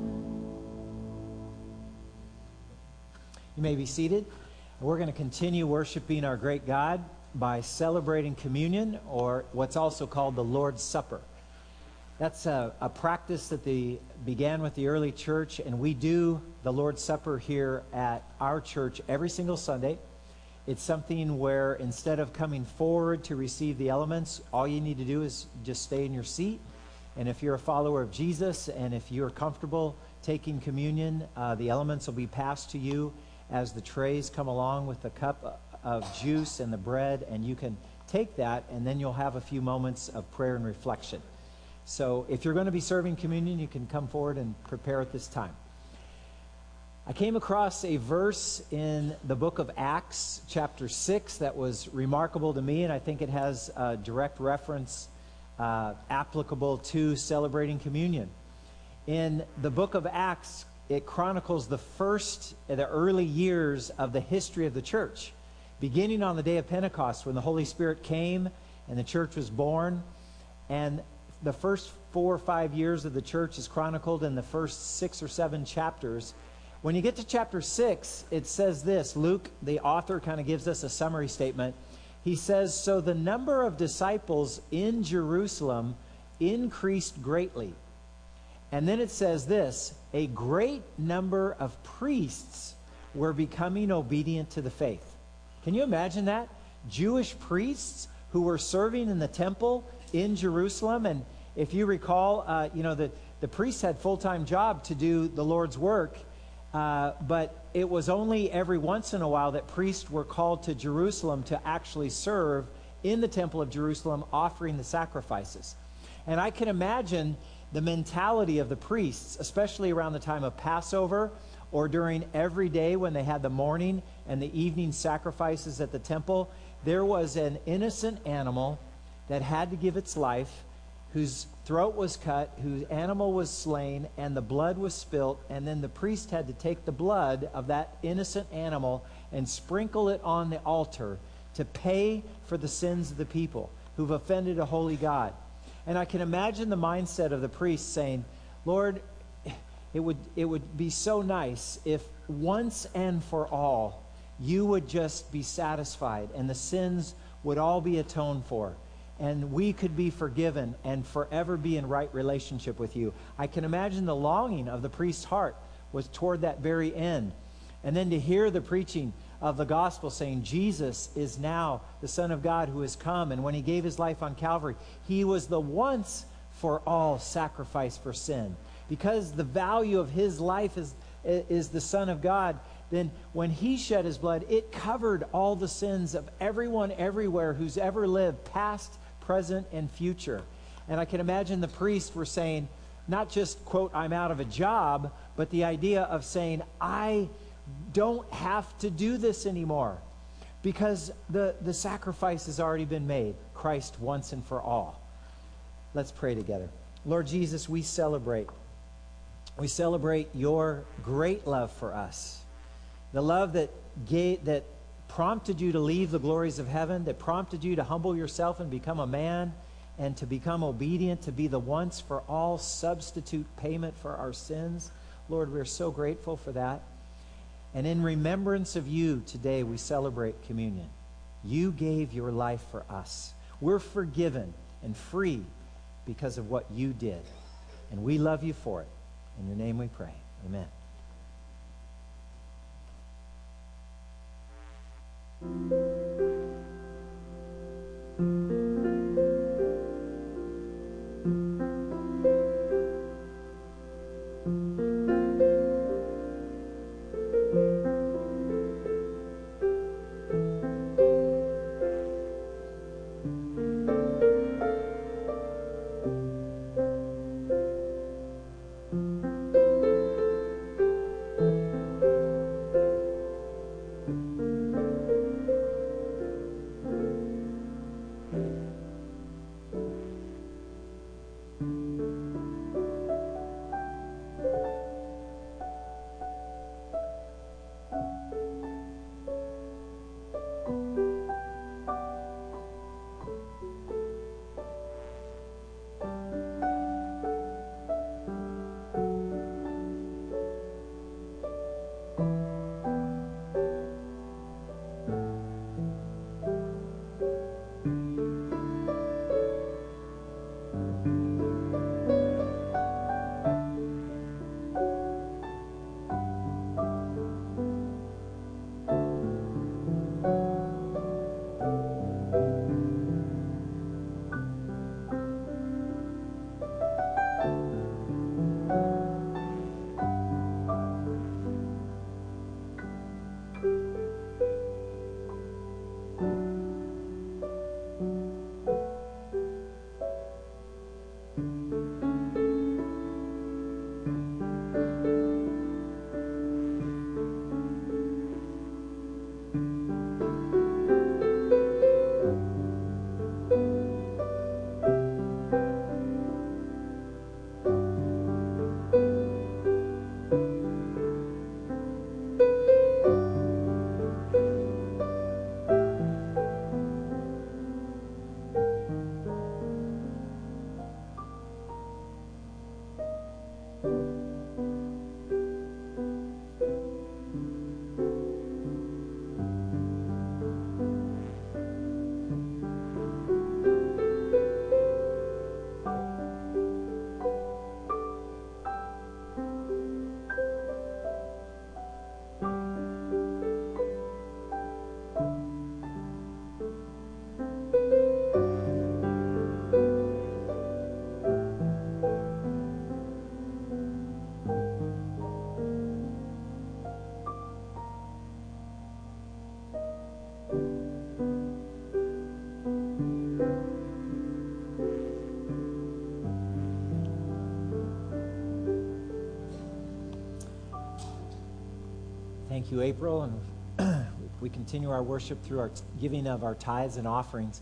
You may be seated. We're going to continue worshiping our great God by celebrating communion, or what's also called the Lord's Supper. That's a practice that began with the early church, and we do the Lord's Supper here at our church every single Sunday. It's something where instead of coming forward to receive the elements, all you need to do is just stay in your seat. And if you're a follower of Jesus, and if you're comfortable taking communion, the elements will be passed to you as the trays come along with the cup of juice and the bread, and you can take that, and then you'll have a few moments of prayer and reflection. So if you're going to be serving communion, you can come forward and prepare at this time. I came across a verse in the book of Acts, chapter 6, that was remarkable to me, and I think it has a direct reference applicable to celebrating communion. In the book of Acts, it chronicles the early years of the history of the church, beginning on the day of Pentecost when the Holy Spirit came and the church was born. And the first 4 or 5 years of the church is chronicled in the first 6 or 7 chapters. When you get to chapter 6, it says this. Luke, the author, kind of gives us a summary statement. He says, "So the number of disciples in Jerusalem increased greatly." And then it says this, "A great number of priests were becoming obedient to the faith." Can you imagine that? Jewish priests who were serving in the temple in Jerusalem. And if you recall, the priests had full-time job to do the Lord's work, but it was only every once in a while that priests were called to Jerusalem to actually serve in the temple of Jerusalem, offering the sacrifices. And I can imagine the mentality of the priests, especially around the time of Passover or during every day when they had the morning and the evening sacrifices at the temple. There was an innocent animal that had to give its life, whose throat was cut, whose animal was slain, and the blood was spilt, and then the priest had to take the blood of that innocent animal and sprinkle it on the altar to pay for the sins of the people who've offended a holy God. And I can imagine the mindset of the priest saying, "Lord, it would be so nice if once and for all you would just be satisfied and the sins would all be atoned for, and we could be forgiven and forever be in right relationship with you." I can imagine the longing of the priest's heart was toward that very end. And then to hear the preaching of the gospel saying Jesus is now the Son of God who has come, and when he gave his life on Calvary, he was the once for all sacrifice for sin. Because the value of his life is the Son of God, then when he shed his blood, it covered all the sins of everyone everywhere who's ever lived, past, present, and future. And I can imagine the priests were saying, not just, quote, "I'm out of a job," but the idea of saying, "I don't have to do this anymore because the sacrifice has already been made, Christ once and for all." Let's pray together. Lord Jesus, we celebrate your great love for us, the love that prompted you to leave the glories of heaven, that prompted you to humble yourself and become a man and to become obedient, to be the once for all substitute payment for our sins. Lord, we're so grateful for that. And in remembrance of you, today we celebrate communion. You gave your life for us. We're forgiven and free because of what you did. And we love you for it. In your name we pray. Amen. Thank you, April. And we continue our worship through our giving of our tithes and offerings.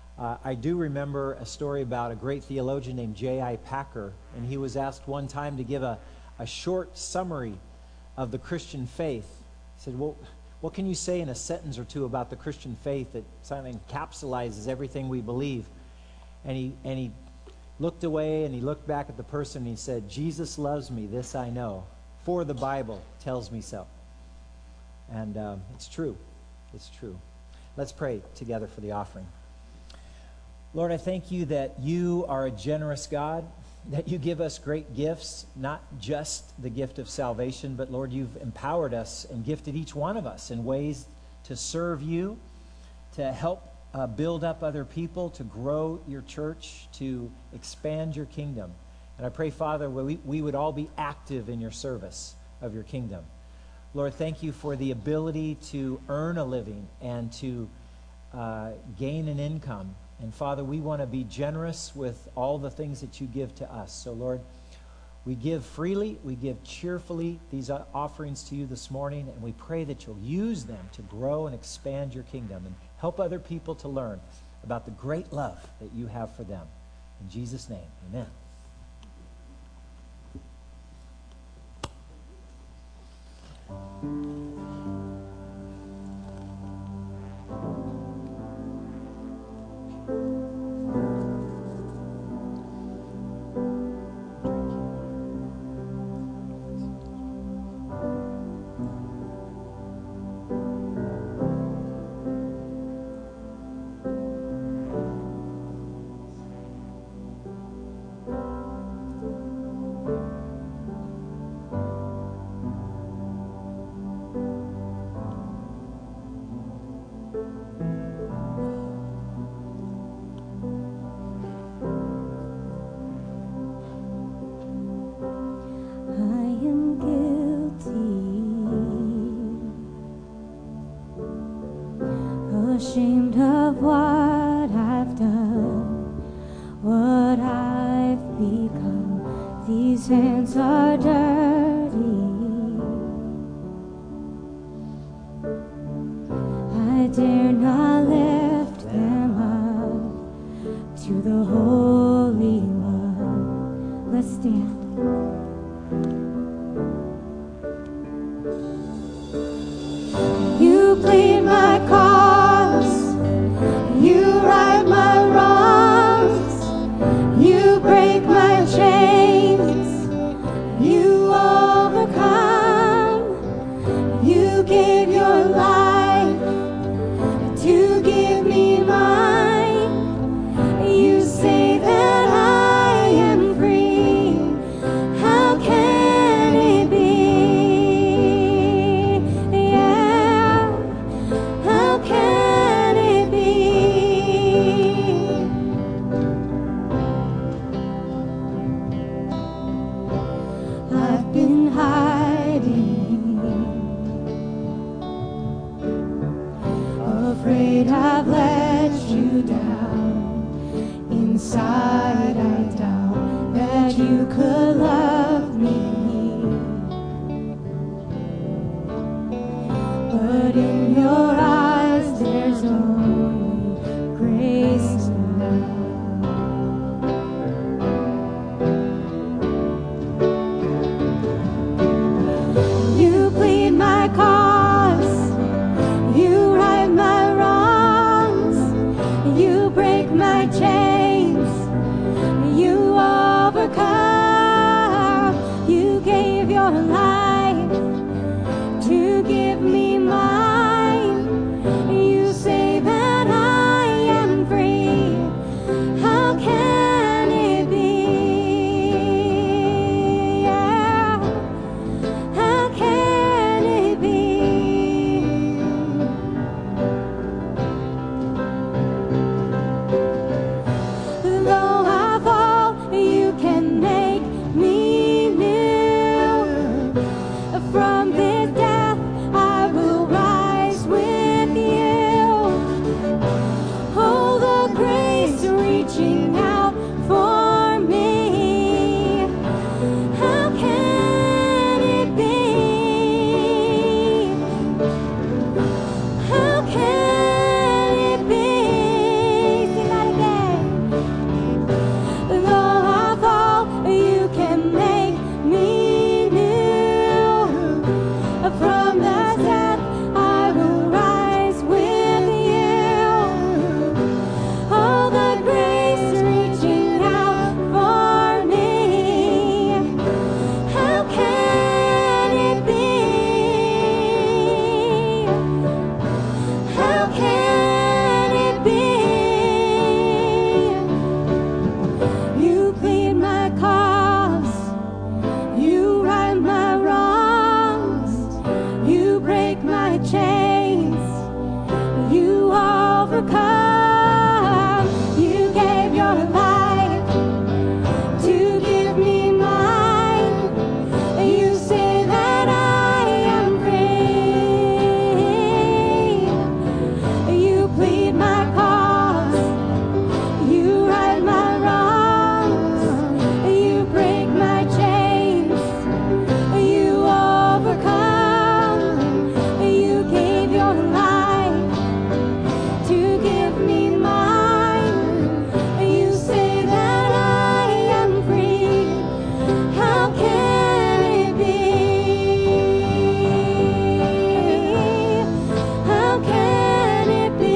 I do remember a story about a great theologian named J.I. Packer, and he was asked one time to give a short summary of the Christian faith. He said, well, what can you say in a sentence or two about the Christian faith that something encapsulates everything we believe? And he looked away and he looked back at the person and he said, Jesus loves me, this I know, for the Bible tells me so. And it's true. It's true. Let's pray together for the offering. Lord, I thank you that you are a generous God, that you give us great gifts, not just the gift of salvation, but Lord, you've empowered us and gifted each one of us in ways to serve you, to help build up other people, to grow your church, to expand your kingdom. And I pray, Father, we would all be active in your service of your kingdom. Lord, thank you for the ability to earn a living and to gain an income. And Father, we want to be generous with all the things that you give to us. So Lord, we give freely, we give cheerfully these offerings to you this morning, and we pray that you'll use them to grow and expand your kingdom and help other people to learn about the great love that you have for them. In Jesus' name, amen. Ashamed of what I've done, what I've become. These hands are dirty. I dare not lift them up to the Holy One. us stand. You plead my cause, you right my wrongs, you break my chains, you overcome, you gave your life to give me mine. You say that I am free. How can it be? Yeah. How can it be? I've been hiding, afraid I've let you down. Inside I doubt that you could love me. But in your eyes there's only grace and love. You plead my cause, you right my wrongs, you break my chains, you overcome, you gave your life to give me mine. You say that I am free. How can it be? Yeah. How can it be? Though I fall, you can make me new. From this death, I will rise with you. Oh, the grace reaching out for me. How can it be? How can it be? Sing that again. Though I fall, you can make me new. From the death, I will rise with you. All the grace reaching out for me. How can it be? How can it be? You plead my cause, you right my wrongs, you break my chains, you overcome, you gave your life to give me mine. You say that I am free. You plead my cause, you right my wrongs, you break my chains, you overcome, you gave your life to give me mine. You say that I am free. How can it be? How can it be?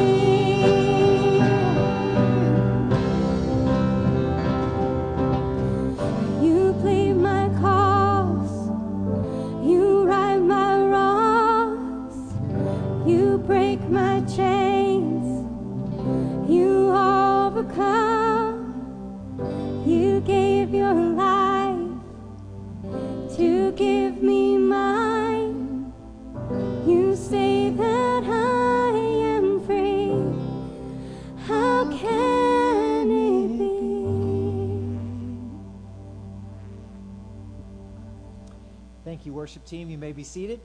You plead my cause, you right my wrongs, you break my chains, you overcome, you gave your life to give me mine. You say that I am free. How can it be? Thank you, worship team. You may be seated.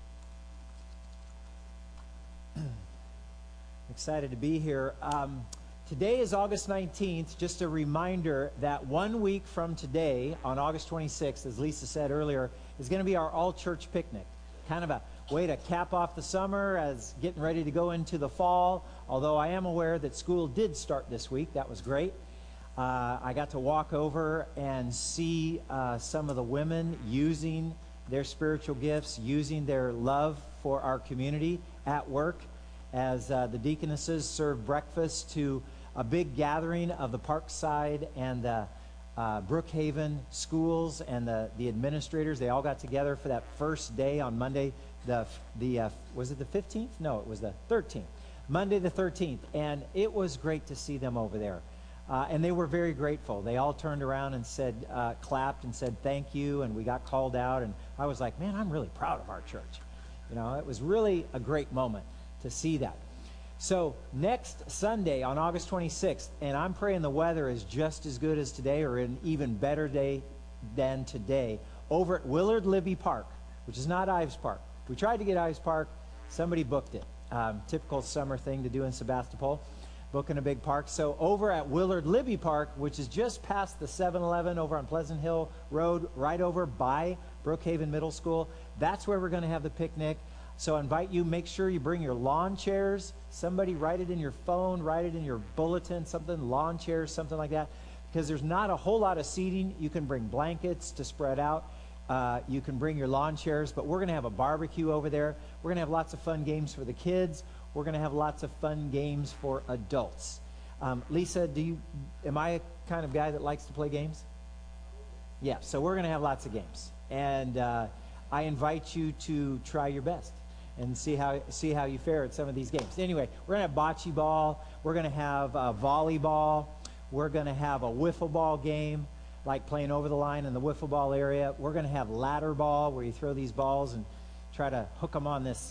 Excited to be here. Today is August 19th. Just a reminder that 1 week from today, on August 26th, as Lisa said earlier, is going to be our all-church picnic. Kind of a way to cap off the summer as getting ready to go into the fall, although I am aware that school did start this week. That was great. I got to walk over and see some of the women using their spiritual gifts, using their love for our community at work as the deaconesses served breakfast to a big gathering of the Parkside and the Brookhaven schools and the administrators. They all got together for that first day on Monday. Was it the 15th? No, it was the 13th. Monday the 13th. And it was great to see them over there. And they were very grateful. They all turned around and said, clapped and said thank you, and we got called out. And I was like, man, I'm really proud of our church. You know, it was really a great moment to see that. So next Sunday on August 26th, and I'm praying the weather is just as good as today or an even better day than today, over at Willard Libby Park, which is not Ives Park. We tried to get Ives Park. Somebody booked it. Typical summer thing to do in Sebastopol, booking a big park. So over at Willard Libby Park, which is just past the 7-Eleven over on Pleasant Hill Road, right over by Brookhaven Middle School, that's where we're going to have the picnic. So I invite you, make sure you bring your lawn chairs. Somebody write it in your phone, write it in your bulletin, something, lawn chairs, something like that. Because there's not a whole lot of seating. You can bring blankets to spread out. You can bring your lawn chairs, but we're going to have a barbecue over there. We're going to have lots of fun games for the kids. We're going to have lots of fun games for adults. Lisa, am I a kind of guy that likes to play games? Yeah, so we're going to have lots of games. And I invite you to try your best and see how you fare at some of these games. Anyway, we're going to have bocce ball. We're going to have volleyball. We're going to have a wiffle ball game, like playing over the line in the wiffle ball area. We're going to have ladder ball, where you throw these balls and try to hook them on this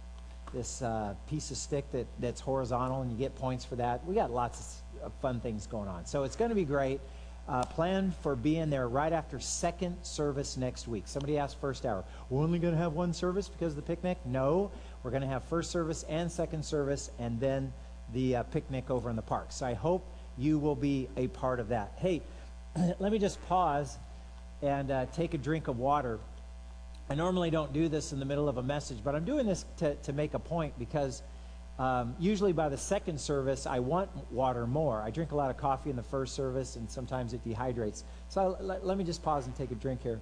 piece of stick that's horizontal, and you get points for that. We got lots of fun things going on. So it's going to be great. Plan for being there right after second service next week. Somebody asked first hour. We're only going to have one service because of the picnic? No, we're going to have first service and second service, and then the picnic over in the park. So I hope you will be a part of that. Hey, let me just pause and take a drink of water. I normally don't do this in the middle of a message, but I'm doing this to make a point because usually by the second service, I want water more. I drink a lot of coffee in the first service, and sometimes it dehydrates. So let me just pause and take a drink here.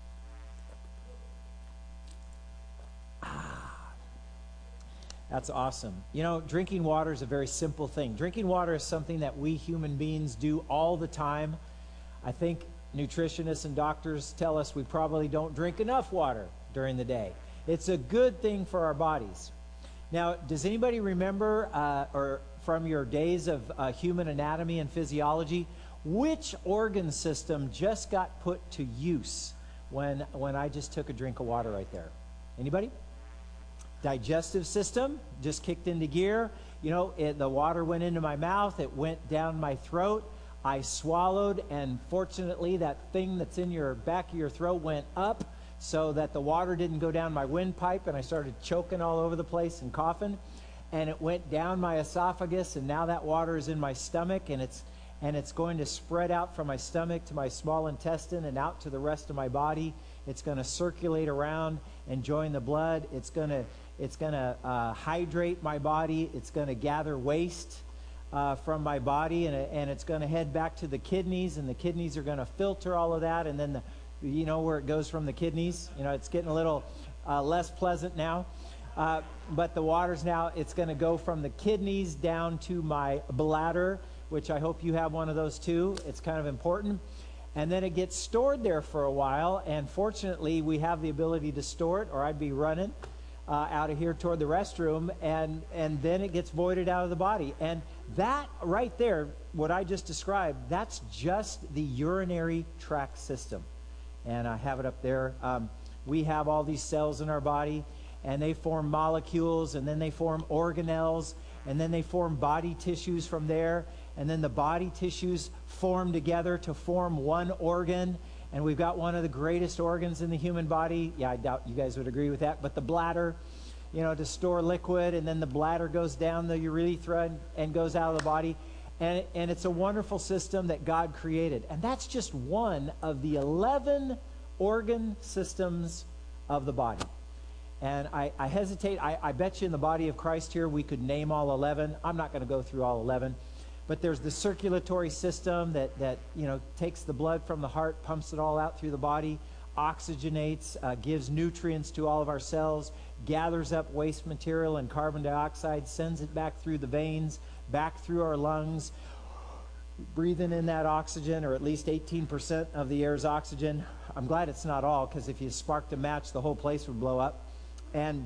That's awesome. You know, drinking water is a very simple thing. Drinking water is something that we human beings do all the time. I think nutritionists and doctors tell us we probably don't drink enough water during the day. It's a good thing for our bodies. Now, does anybody remember, or from your days of human anatomy and physiology, which organ system just got put to use when I just took a drink of water right there? Anybody? Digestive system just kicked into gear. You know, the water went into my mouth. It went down my throat. I swallowed, and fortunately, that thing that's in your back of your throat went up so that the water didn't go down my windpipe, and I started choking all over the place and coughing. And it went down my esophagus, and now that water is in my stomach, and it's going to spread out from my stomach to my small intestine and out to the rest of my body. It's going to circulate around and join the blood. It's going to hydrate my body. It's going to gather waste from my body, and it's going to head back to the kidneys, and the kidneys are going to filter all of that, and then you know where it goes from the kidneys. You know, it's getting a little less pleasant now, but the water's now, it's going to go from the kidneys down to my bladder, which I hope you have one of those too. It's kind of important. And then it gets stored there for a while, and fortunately we have the ability to store it, or I'd be running out of here toward the restroom, and then it gets voided out of the body. And that right there, what I just described, that's just the urinary tract system. And I have it up there. We have all these cells in our body, and they form molecules, and then they form organelles, and then they form body tissues from there, and then the body tissues form together to form one organ. And we've got one of the greatest organs in the human body. Yeah, I doubt you guys would agree with that. But the bladder, you know, to store liquid, and then the bladder goes down the urethra and goes out of the body. And it's a wonderful system that God created. And that's just one of the 11 organ systems of the body. And I hesitate. I bet you in the body of Christ here we could name all 11. I'm not going to go through all 11. but there's the circulatory system that takes the blood from the heart, pumps it all out through the body, oxygenates, gives nutrients to all of our cells, gathers up waste material and carbon dioxide, sends it back through the veins, back through our lungs, breathing in that oxygen, or at least 18% of the air's oxygen. I'm glad it's not all, because if you sparked a match, the whole place would blow up. And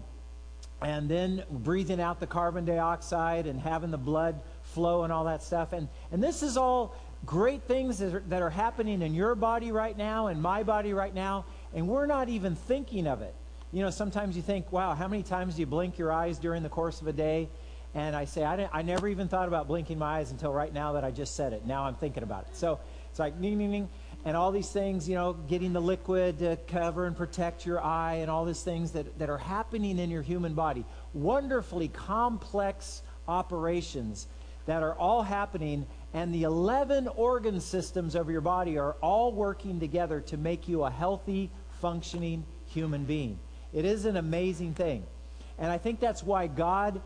then breathing out the carbon dioxide and having the blood flow and all that stuff. And this is all great things that are happening in your body right now and my body right now, and we're not even thinking of it. Sometimes you think, wow, how many times do you blink your eyes during the course of a day? And I say, I never even thought about blinking my eyes until right now that I just said it. Now I'm thinking about it. So it's like, ding, ding, ding. And all these things, getting the liquid to cover and protect your eye, and all these things that are happening in your human body. Wonderfully complex operations that are all happening, and the 11 organ systems of your body are all working together to make you a healthy, functioning human being. It is an amazing thing. And I think that's why God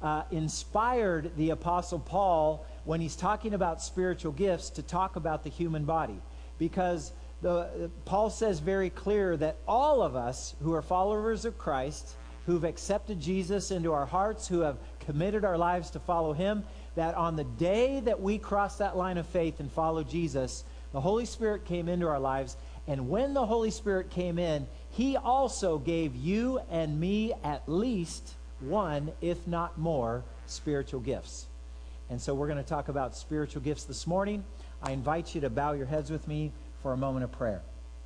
inspired the Apostle Paul when he's talking about spiritual gifts to talk about the human body. Because Paul says very clear that all of us who are followers of Christ, who've accepted Jesus into our hearts, who have committed our lives to follow him, that on the day that we cross that line of faith and follow Jesus, the Holy Spirit came into our lives. And when the Holy Spirit came in, he also gave you and me at least one, if not more, spiritual gifts. And so we're going to talk about spiritual gifts this morning. I invite you to bow your heads with me for a moment of prayer.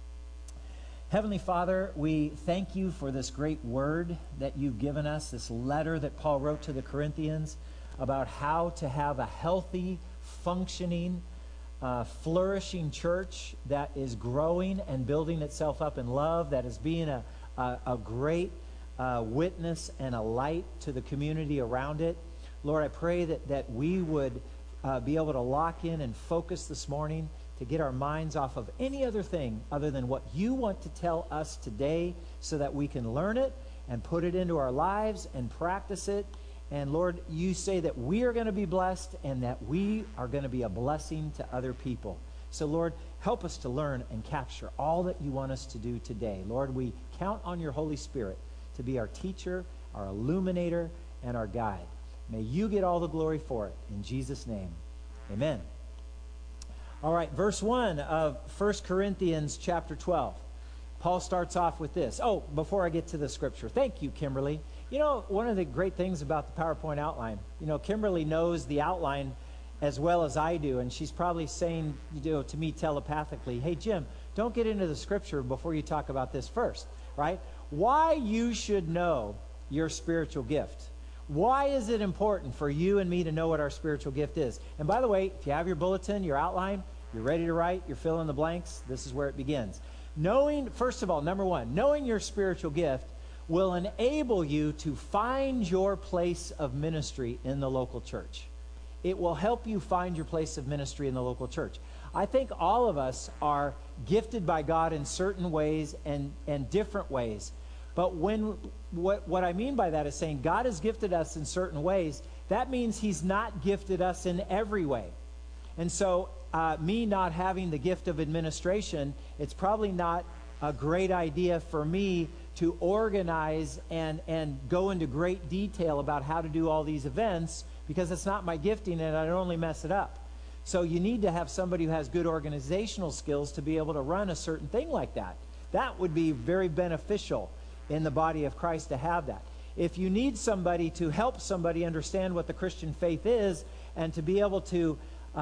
Heavenly Father, we thank you for this great word that you've given us, this letter that Paul wrote to the Corinthians about how to have a healthy, functioning, flourishing church that is growing and building itself up in love, that is being a great witness and a light to the community around it. Lord, I pray that we would be able to lock in and focus this morning to get our minds off of any other thing other than what you want to tell us today, so that we can learn it and put it into our lives and practice it. And Lord, you say that we are going to be blessed and that we are going to be a blessing to other people. So Lord, help us to learn and capture all that you want us to do today. Lord, we count on your Holy Spirit to be our teacher, our illuminator, and our guide. May you get all the glory for it. In Jesus' name, amen. All right, verse 1 of 1 Corinthians chapter 12. Paul starts off with this. Oh, before I get to the scripture, thank you, Kimberly. One of the great things about the PowerPoint outline, Kimberly knows the outline as well as I do, and she's probably saying, to me telepathically, hey, Jim, don't get into the scripture before you talk about this first, right? Why you should know your spiritual gift. Why is it important for you and me to know what our spiritual gift is? And by the way, if you have your bulletin, your outline, you're ready to write, you're filling in the blanks, this is where it begins. First of all, number one, knowing your spiritual gift will enable you to find your place of ministry in the local church. It will help you find your place of ministry in the local church. I think all of us are gifted by God in certain ways and different ways. But what I mean by that is saying God has gifted us in certain ways. That means he's not gifted us in every way. And so me not having the gift of administration, it's probably not a great idea for me to organize and go into great detail about how to do all these events, because it's not my gifting and I'd only mess it up. So you need to have somebody who has good organizational skills to be able to run a certain thing like that. That would be very beneficial in the body of Christ to have that. If you need somebody to help somebody understand what the Christian faith is and to be able to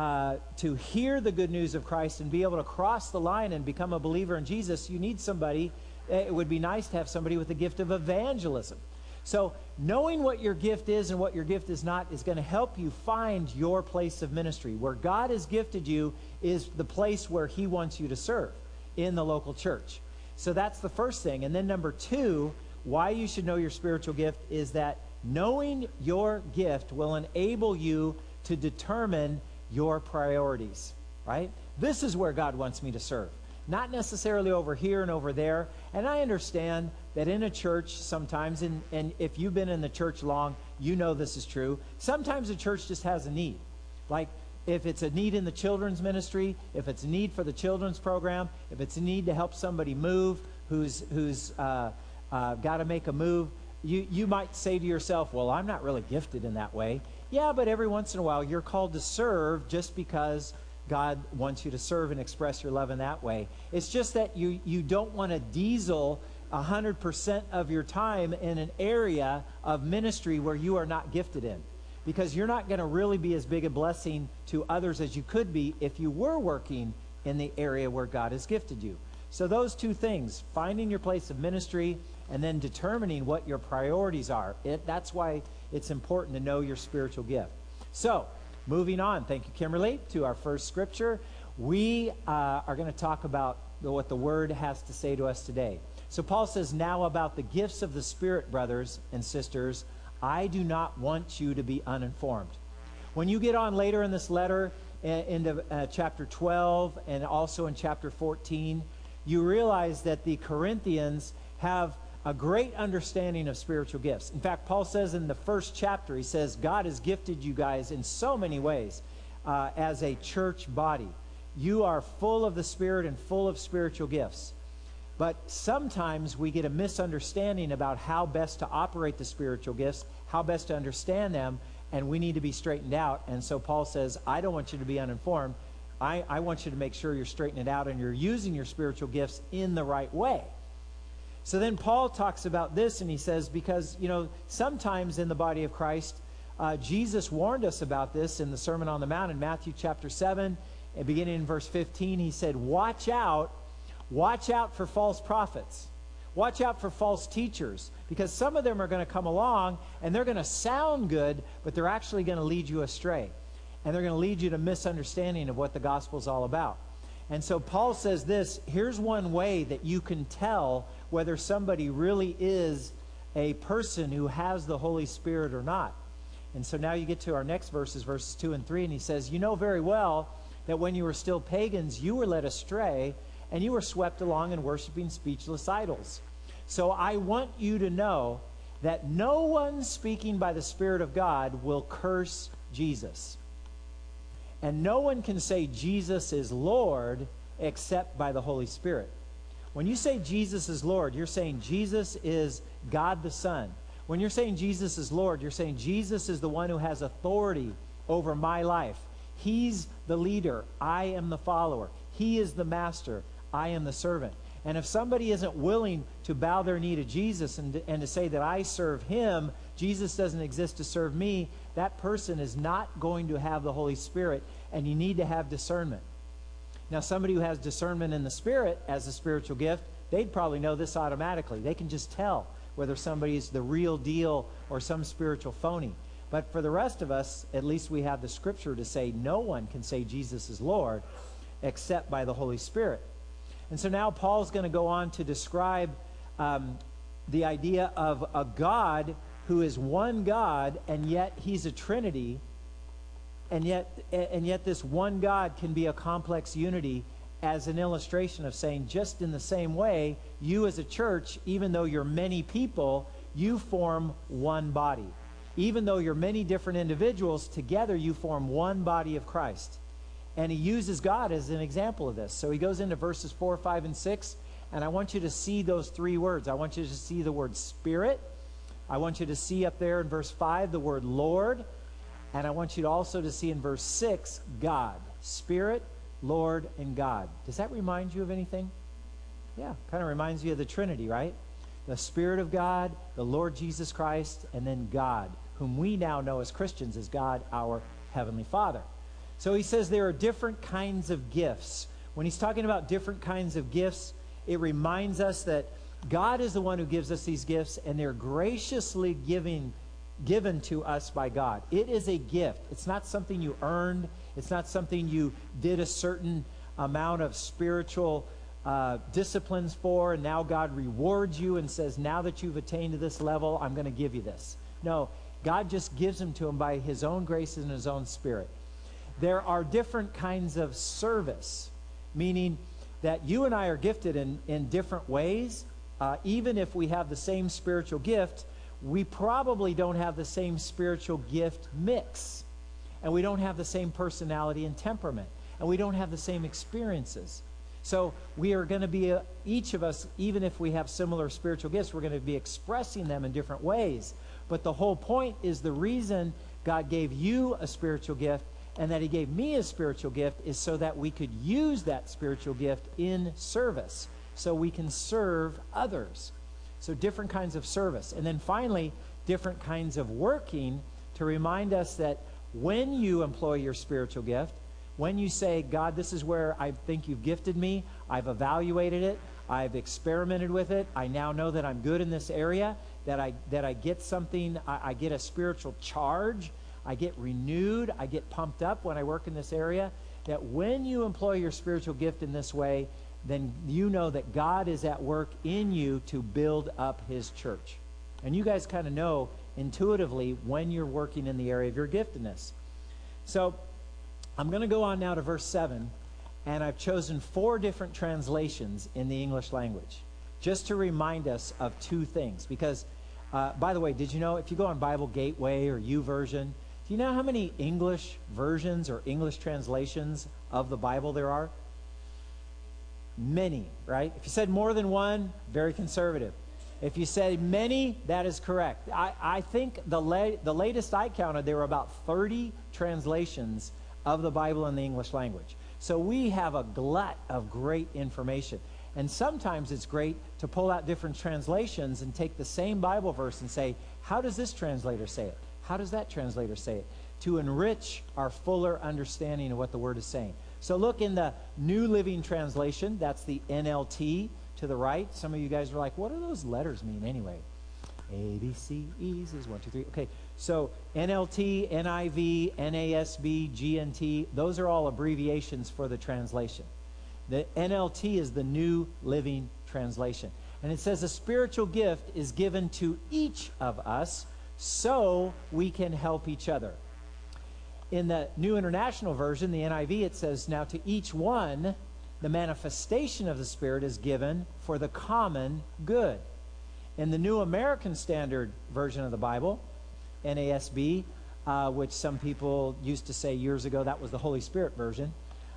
hear the good news of Christ and be able to cross the line and become a believer in Jesus, you need somebody. It would be nice to have somebody with the gift of evangelism. So knowing what your gift is and what your gift is not is going to help you find your place of ministry. Where God has gifted you is the place where he wants you to serve in the local church. So that's the first thing. And then number two, why you should know your spiritual gift is that knowing your gift will enable you to determine your priorities, right? This is where God wants me to serve. Not necessarily over here and over there. And I understand that in a church sometimes, and if you've been in the church long, you know this is true. Sometimes a church just has a need. Like if it's a need in the children's ministry, if it's a need for the children's program, if it's a need to help somebody move who's got to make a move, you might say to yourself, well, I'm not really gifted in that way. Yeah, but every once in a while you're called to serve just because God wants you to serve and express your love in that way. It's just that you don't want to diesel 100% of your time in an area of ministry where you are not gifted in. Because you're not going to really be as big a blessing to others as you could be if you were working in the area where God has gifted you. So those two things, finding your place of ministry and then determining what your priorities are. That's why it's important to know your spiritual gift. So, moving on, thank you, Kimberly, to our first scripture. We are going to talk about what the Word has to say to us today. So Paul says, now about the gifts of the Spirit, brothers and sisters, I do not want you to be uninformed. When you get on later in this letter, into chapter 12 and also in chapter 14, you realize that the Corinthians have a great understanding of spiritual gifts. In fact, Paul says in the first chapter, he says, God has gifted you guys in so many ways as a church body. You are full of the Spirit and full of spiritual gifts. But sometimes we get a misunderstanding about how best to operate the spiritual gifts, how best to understand them, and we need to be straightened out. And so Paul says, I don't want you to be uninformed. I want you to make sure you're straightening it out and you're using your spiritual gifts in the right way. So then Paul talks about this, and he says, because, sometimes in the body of Christ, Jesus warned us about this in the Sermon on the Mount in Matthew chapter 7, and beginning in verse 15, he said, watch out for false prophets. Watch out for false teachers, because some of them are going to come along and they're going to sound good, but they're actually going to lead you astray. And they're going to lead you to misunderstanding of what the gospel is all about. And so Paul says this, here's one way that you can tell whether somebody really is a person who has the Holy Spirit or not. And so now you get to our next verses 2 and 3, and he says, you know very well that when you were still pagans, you were led astray, and you were swept along in worshiping speechless idols. So I want you to know that no one speaking by the Spirit of God will curse Jesus. And no one can say Jesus is Lord except by the Holy Spirit. When you say Jesus is Lord, you're saying Jesus is God the Son. When you're saying Jesus is Lord, you're saying Jesus is the one who has authority over my life. He's the leader. I am the follower. He is the master. I am the servant. And if somebody isn't willing to bow their knee to Jesus and to say that I serve him, Jesus doesn't exist to serve me, that person is not going to have the Holy Spirit, and you need to have discernment. Now, somebody who has discernment in the Spirit as a spiritual gift, they'd probably know this automatically. They can just tell whether somebody's the real deal or some spiritual phony. But for the rest of us, at least we have the Scripture to say no one can say Jesus is Lord except by the Holy Spirit. And so now Paul's going to go on to describe the idea of a God who is one God, and yet he's a Trinity, and yet this one God can be a complex unity, as an illustration of saying, just in the same way, you as a church, even though you're many people, you form one body. Even though you're many different individuals, together you form one body of Christ. And he uses God as an example of this. So he goes into verses 4, 5, and 6, and I want you to see those three words. I want you to see the word Spirit. I want you to see up there in verse 5 the word Lord. And I want you to also to see in verse 6, God. Spirit, Lord, and God. Does that remind you of anything? Yeah, kind of reminds you of the Trinity, right? The Spirit of God, the Lord Jesus Christ, and then God, whom we now know as Christians as God, our Heavenly Father. So he says there are different kinds of gifts. When he's talking about different kinds of gifts, it reminds us that God is the one who gives us these gifts, and they're graciously given to us by God. It is a gift. It's not something you earned. It's not something you did a certain amount of spiritual disciplines for, and now God rewards you and says, now that you've attained to this level, I'm going to give you this. No, God just gives them to him by his own grace and his own Spirit. There are different kinds of service, meaning that you and I are gifted in different ways. Even if we have the same spiritual gift, we probably don't have the same spiritual gift mix. and we don't have the same personality and temperament, and we don't have the same experiences. So we are going to be, each of us, even if we have similar spiritual gifts, we're going to be expressing them in different ways. But the whole point is the reason God gave you a spiritual gift and that he gave me a spiritual gift is so that we could use that spiritual gift in service, so we can serve others. So different kinds of service. And then finally, different kinds of working to remind us that when you employ your spiritual gift, when you say, God, this is where I think you've gifted me, I've evaluated it, I've experimented with it, I now know that I'm good in this area, that I get something, I get a spiritual charge, I get renewed, I get pumped up when I work in this area, that when you employ your spiritual gift in this way, then you know that God is at work in you to build up his church. And you guys kind of know intuitively when you're working in the area of your giftedness. So I'm going to go on now to verse 7, and I've chosen 4 different translations in the English language, just to remind us of 2 things. Because, by the way, did you know if you go on Bible Gateway or YouVersion, do you know how many English versions or English translations of the Bible there are? Many, right? If you said more than one, very conservative. If you say many, that is correct. I think the latest I counted, there were about 30 translations of the Bible in the English language. So we have a glut of great information. And sometimes it's great to pull out different translations and take the same Bible verse and say, how does this translator say it? How does that translator say it? To enrich our fuller understanding of what the Word is saying. So look in the New Living Translation. That's the NLT to the right. Some of you guys were like, what do those letters mean anyway? A, B, C, E's is 1, 2, 3. Okay, so NLT, NIV, NASB, GNT, those are all abbreviations for the translation. The NLT is the New Living Translation. And it says a spiritual gift is given to each of us so we can help each other. In the New International Version, the NIV, it says, now to each one, the manifestation of the Spirit is given for the common good. In the New American Standard Version of the Bible, NASB, which some people used to say years ago that was the Holy Spirit version.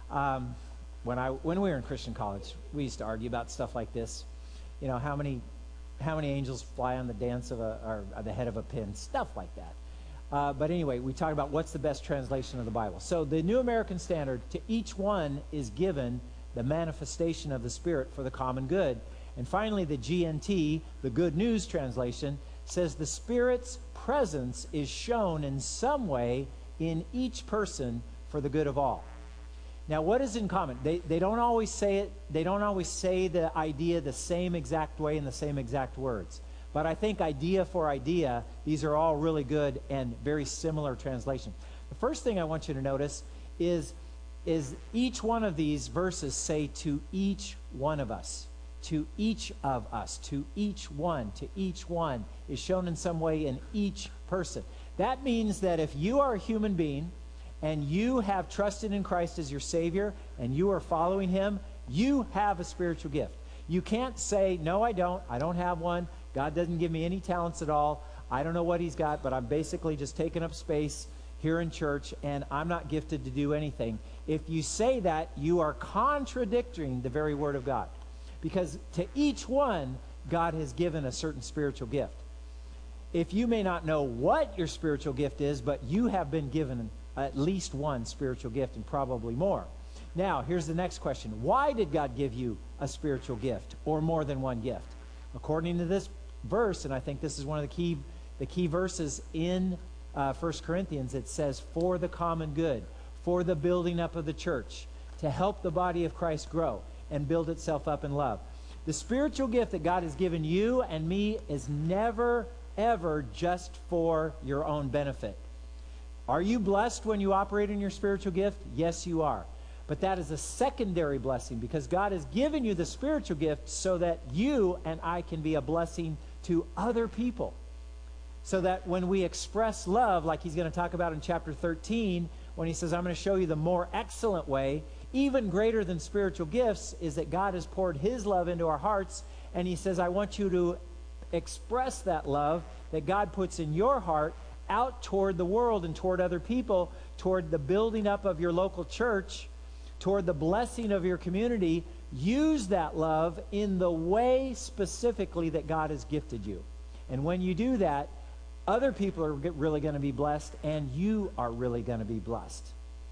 When we were in Christian college, we used to argue about stuff like this. You know, how many angels fly on the dance of or the head of a pin, stuff like that. But anyway, we talked about what's the best translation of the Bible. So the New American Standard, to each one is given the manifestation of the Spirit for the common good. And finally, the GNT, the Good News Translation, says the Spirit's presence is shown in some way in each person for the good of all. Now, what is in common? They don't always say it. They don't always say the idea the same exact way in the same exact words. But I think idea for idea, these are all really good and very similar translations. The first thing I want you to notice is each one of these verses say to each one of us. To each of us, to each one is shown in some way in each person. That means that if you are a human being and you have trusted in Christ as your Savior and you are following Him, you have a spiritual gift. You can't say, no, I don't have one. God doesn't give me any talents at all. I don't know what He's got, but I'm basically just taking up space here in church and I'm not gifted to do anything. If you say that, you are contradicting the very Word of God. Because to each one, God has given a certain spiritual gift. If you may not know what your spiritual gift is, but you have been given at least one spiritual gift and probably more. Now, here's the next question. Why did God give you a spiritual gift or more than one gift? According to this verse, and I think this is one of the key verses in 1 Corinthians, it says, for the common good, for the building up of the church, to help the body of Christ grow and build itself up in love. The spiritual gift that God has given you and me is never, ever just for your own benefit. Are you blessed when you operate in your spiritual gift? Yes, you are. But that is a secondary blessing because God has given you the spiritual gift so that you and I can be a blessing to other people. So that when we express love, like He's going to talk about in chapter 13, when He says, I'm going to show you the more excellent way, even greater than spiritual gifts is that God has poured His love into our hearts, and He says, I want you to express that love that God puts in your heart out toward the world and toward other people, toward the building up of your local church, toward the blessing of your community. Use that love in the way specifically that God has gifted you. And when you do that, other people are really going to be blessed, and you are really going to be blessed.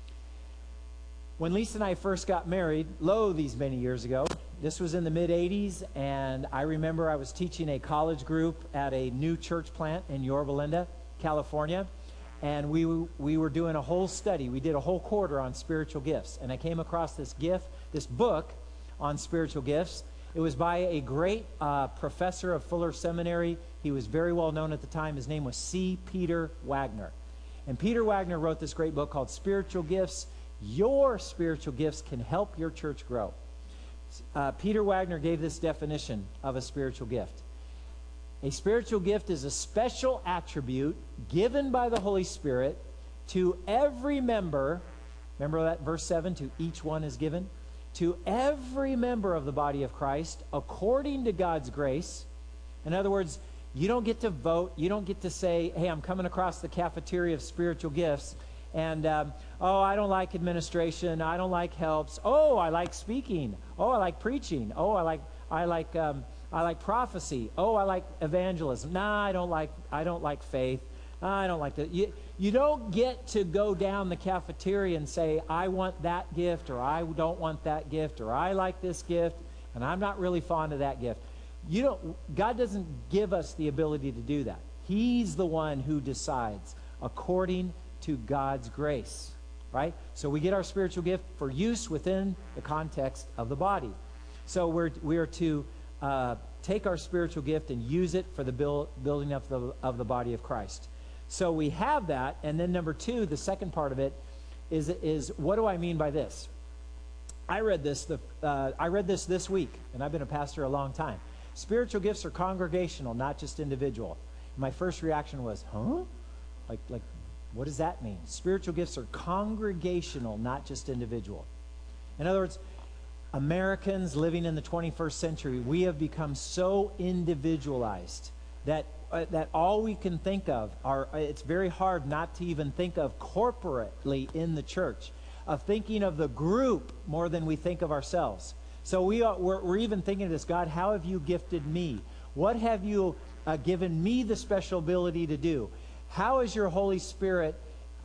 When Lisa and I first got married, these many years ago, this was in the mid-'80s, and I remember I was teaching a college group at a new church plant in Yorba Linda, California, and we were doing a whole study. We did a whole quarter on spiritual gifts, and I came across this book on spiritual gifts. It was by a great professor of Fuller Seminary. He was very well known at the time. His name was C. Peter Wagner. And Peter Wagner wrote this great book called Spiritual Gifts. Your spiritual gifts can help your church grow. Peter Wagner gave this definition of a spiritual gift. A spiritual gift is a special attribute given by the Holy Spirit to every member. Remember that verse 7, to each one is given? To every member of the body of Christ according to God's grace. In other words, you don't get to vote. You don't get to say, hey, I'm coming across the cafeteria of spiritual gifts, and, I don't like administration. I don't like helps. Oh, I like speaking. Oh, I like preaching. Oh, I like prophecy. Oh, I like evangelism. Nah, I don't like faith. I don't like that. You don't get to go down the cafeteria and say, I want that gift, or I don't want that gift, or I like this gift, and I'm not really fond of that gift. God doesn't give us the ability to do that. He's the one who decides according to God's grace, right? So we get our spiritual gift for use within the context of the body. So we are to take our spiritual gift and use it for the building up of the body of Christ. So we have that, and then number 2, the second part of it is what do I mean by this? I read this this week, and I've been a pastor a long time. Spiritual gifts are congregational, not just individual. My first reaction was, huh? Like, what does that mean? Spiritual gifts are congregational, not just individual. In other words, Americans living in the 21st century, we have become so individualized that all we can think of it's very hard not to even think of corporately in the church, of thinking of the group more than we think of ourselves. So we're even thinking of this, God, how have you gifted me? What have you given me the special ability to do? How has your Holy Spirit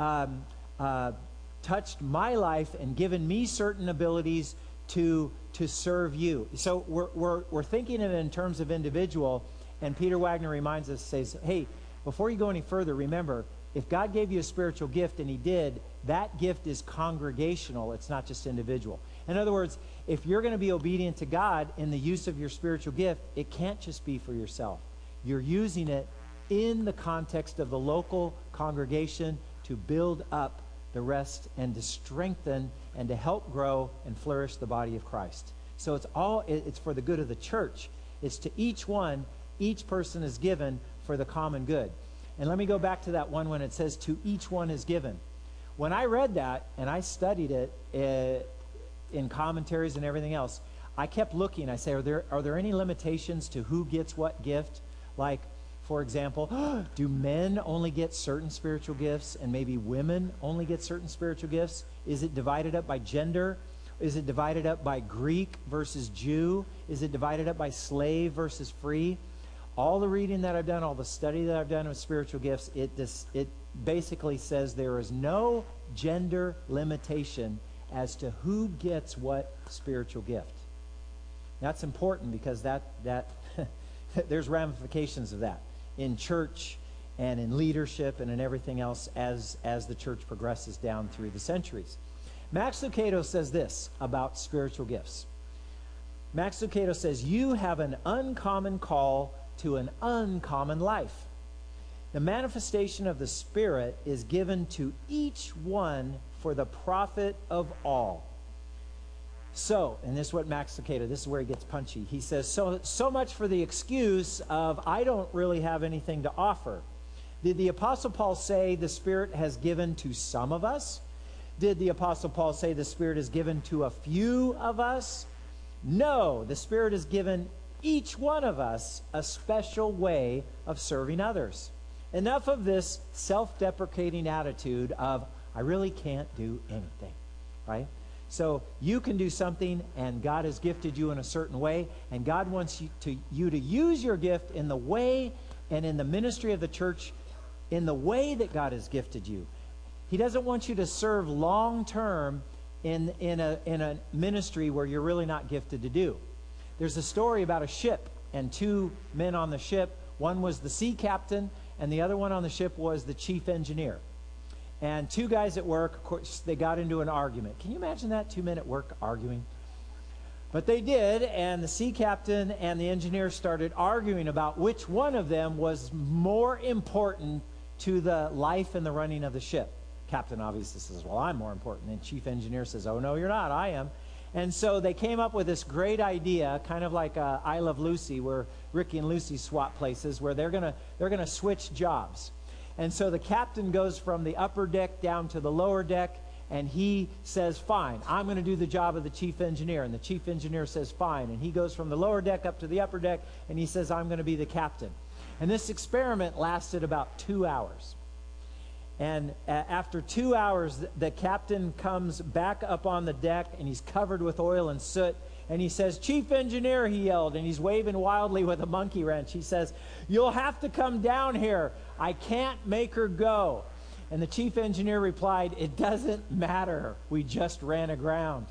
touched my life and given me certain abilities to serve you? So we're thinking of it in terms of individual, and Peter Wagner reminds us, says, hey, before you go any further, remember, if God gave you a spiritual gift, and he did, that gift is congregational. It's not just individual. In other words, if you're going to be obedient to God in the use of your spiritual gift, it can't just be for yourself. You're using it in the context of the local congregation to build up the rest and to strengthen and to help grow and flourish the body of Christ. So it's for the good of the church. It's to each person is given for the common good. And let me go back to that one when it says to each one is given. When I read that and I studied it in commentaries and everything else, I kept looking. I say, are there any limitations to who gets what gift? Like, for example, do men only get certain spiritual gifts and maybe women only get certain spiritual gifts? Is it divided up by gender? Is it divided up by Greek versus Jew? Is it divided up by slave versus free? All the reading that I've done, all the study that I've done of spiritual gifts, it basically says there is no gender limitation as to who gets what spiritual gift. That's important because that there's ramifications of that in church and in leadership and in everything else as the church progresses down through the centuries. Max Lucado says this about spiritual gifts. Max Lucado says, you have an uncommon call to an uncommon life. The manifestation of the Spirit is given to each one for the profit of all. So, and this is what Max Lucado, this is where he gets punchy. He says, so much for the excuse of, I don't really have anything to offer. Did the Apostle Paul say the Spirit has given to some of us? Did the Apostle Paul say the Spirit is given to a few of us? No, the Spirit has given each one of us a special way of serving others. enough of this self-deprecating attitude of, I really can't do anything, right? So you can do something, and God has gifted you in a certain way, and God wants you to use your gift in the way and in the ministry of the church in the way that God has gifted you. He doesn't want you to serve long-term in a ministry where you're really not gifted to do. There's a story about a ship and two men on the ship. One was the sea captain, and the other one on the ship was the chief engineer. And two guys at work, of course, they got into an argument. Can you imagine that? 2 men at work arguing? But they did, and the sea captain and the engineer started arguing about which one of them was more important to the life and the running of the ship. Captain obviously says, well, I'm more important. And chief engineer says, oh, no, you're not. I am. And so they came up with this great idea, kind of like I Love Lucy, where Ricky and Lucy swap places, where they're gonna switch jobs. And so the captain goes from the upper deck down to the lower deck, and he says, fine, I'm going to do the job of the chief engineer. And the chief engineer says, fine. And he goes from the lower deck up to the upper deck, and he says, I'm going to be the captain. And this experiment lasted about 2 hours. And after 2 hours, the captain comes back up on the deck, and he's covered with oil and soot. And he says, Chief Engineer, he yelled, and he's waving wildly with a monkey wrench. He says, you'll have to come down here. I can't make her go. And the chief engineer replied, it doesn't matter. We just ran aground.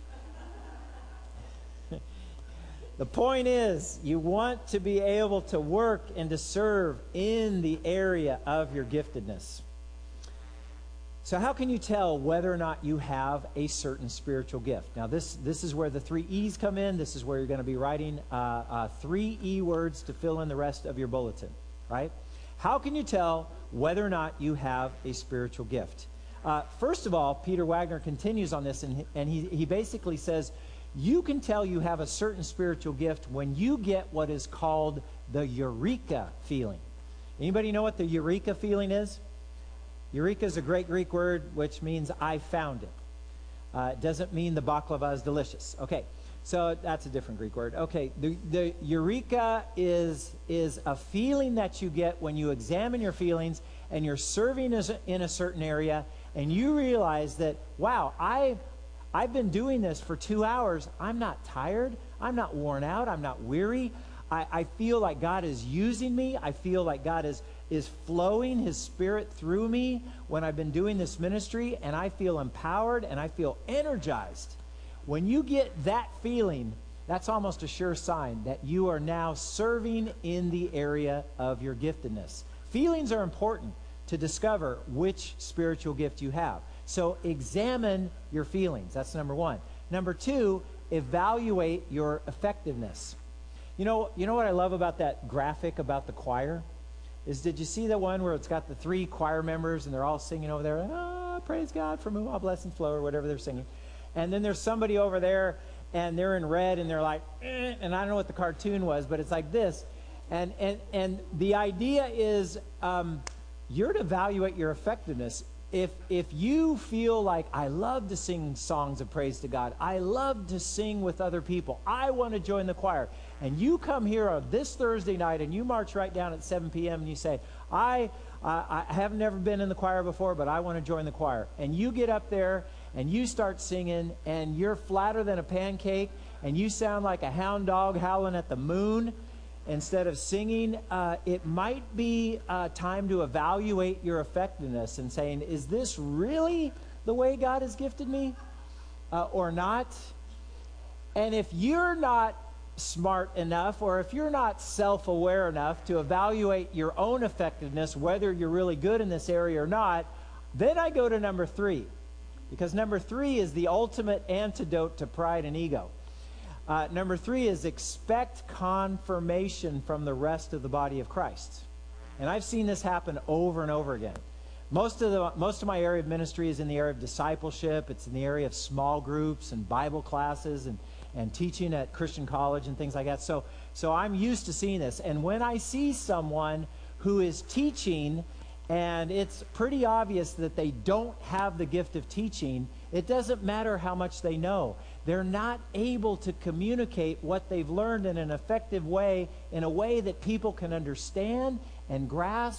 The point is, you want to be able to work and to serve in the area of your giftedness. So how can you tell whether or not you have a certain spiritual gift? Now, this is where the 3 E's come in. This is where you're going to be writing 3 E words to fill in the rest of your bulletin, right? How can you tell whether or not you have a spiritual gift? First of all, Peter Wagner continues on this, and he basically says, you can tell you have a certain spiritual gift when you get what is called the eureka feeling. Anybody know what the eureka feeling is? Eureka is a great Greek word which means I found it. It doesn't mean the baklava is delicious. Okay, so that's a different Greek word. Okay, the eureka is a feeling that you get when you examine your feelings and you're serving in a certain area and you realize that, wow, I've been doing this for 2 hours. I'm not tired. I'm not worn out. I'm not weary. I feel like God is using me. I feel like God is flowing His Spirit through me when I've been doing this ministry, and I feel empowered and I feel energized. When you get that feeling, that's almost a sure sign that you are now serving in the area of your giftedness. Feelings are important to discover which spiritual gift you have. So examine your feelings. That's number 1. Number 2, evaluate your effectiveness. You know what I love about that graphic about the choir? Did you see the one where it's got the 3 choir members and they're all singing over there, praise God from whom all blessings flow, or whatever they're singing. And then there's somebody over there and they're in red and they're like, and I don't know what the cartoon was, but it's like this. And the idea is you're to evaluate your effectiveness. If you feel like, I love to sing songs of praise to God, I love to sing with other people, I want to join the choir, and you come here on this Thursday night and you march right down at 7 p.m. and you say, I have never been in the choir before, but I want to join the choir. And you get up there and you start singing and you're flatter than a pancake and you sound like a hound dog howling at the moon instead of singing, it might be time to evaluate your effectiveness and saying, is this really the way God has gifted me or not? And if you're not smart enough, or if you're not self-aware enough to evaluate your own effectiveness, whether you're really good in this area or not, then I go to number 3. Because number 3 is the ultimate antidote to pride and ego. Number 3 is expect confirmation from the rest of the body of Christ. And I've seen this happen over and over again. Most of my area of ministry is in the area of discipleship. It's in the area of small groups and Bible classes and teaching at Christian college and things like that. So I'm used to seeing this. And when I see someone who is teaching and it's pretty obvious that they don't have the gift of teaching, it doesn't matter how much they know. They're not able to communicate what they've learned in an effective way, in a way that people can understand and grasp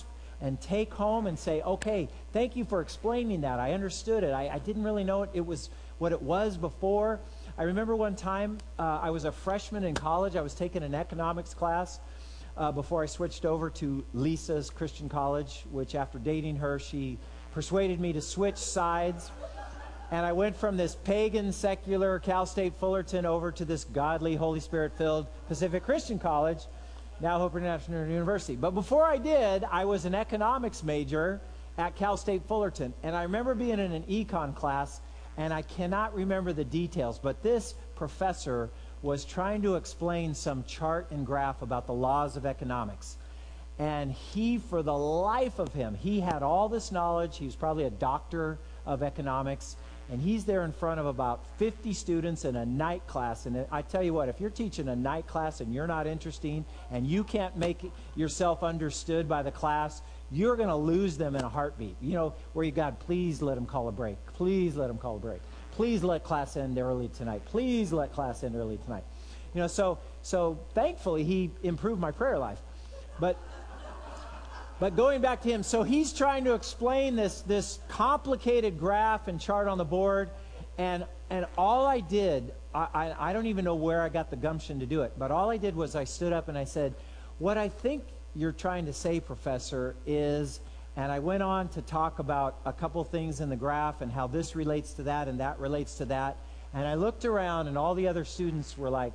and take home and say, okay, thank you for explaining that. I understood it. I didn't really know it was what it was before. I remember one time I was a freshman in college. I was taking an economics class before I switched over to Lisa's Christian College, which after dating her, she persuaded me to switch sides. And I went from this pagan, secular Cal State Fullerton over to this godly, Holy Spirit-filled Pacific Christian College, now Hope International University. But before I did, I was an economics major at Cal State Fullerton. And I remember being in an econ class, and I cannot remember the details, but this professor was trying to explain some chart and graph about the laws of economics. And he, for the life of him, he had all this knowledge. He was probably a doctor of economics. And he's there in front of about 50 students in a night class. And I tell you what, if you're teaching a night class and you're not interesting and you can't make yourself understood by the class, you're going to lose them in a heartbeat. You know, where you, God, please let them call a break. Please let them call a break. Please let class end early tonight. Please let class end early tonight. You know, so thankfully he improved my prayer life. But going back to him, so he's trying to explain this complicated graph and chart on the board, and all I did, I don't even know where I got the gumption to do it, but all I did was I stood up and I said, what I think you're trying to say, Professor, is, and I went on to talk about a couple things in the graph and how this relates to that and that relates to that, and I looked around and all the other students were like,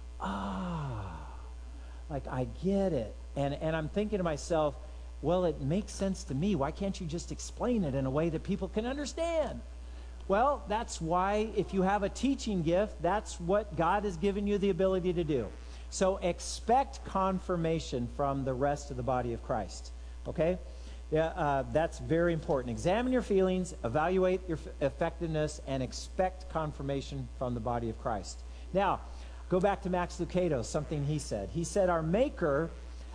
like I get it, and I'm thinking to myself, well, it makes sense to me. Why can't you just explain it in a way that people can understand? Well, that's why if you have a teaching gift, that's what God has given you the ability to do. So expect confirmation from the rest of the body of Christ. Okay? Yeah, that's very important. Examine your feelings, evaluate your effectiveness, and expect confirmation from the body of Christ. Now, go back to Max Lucado, something he said. He said, our Maker,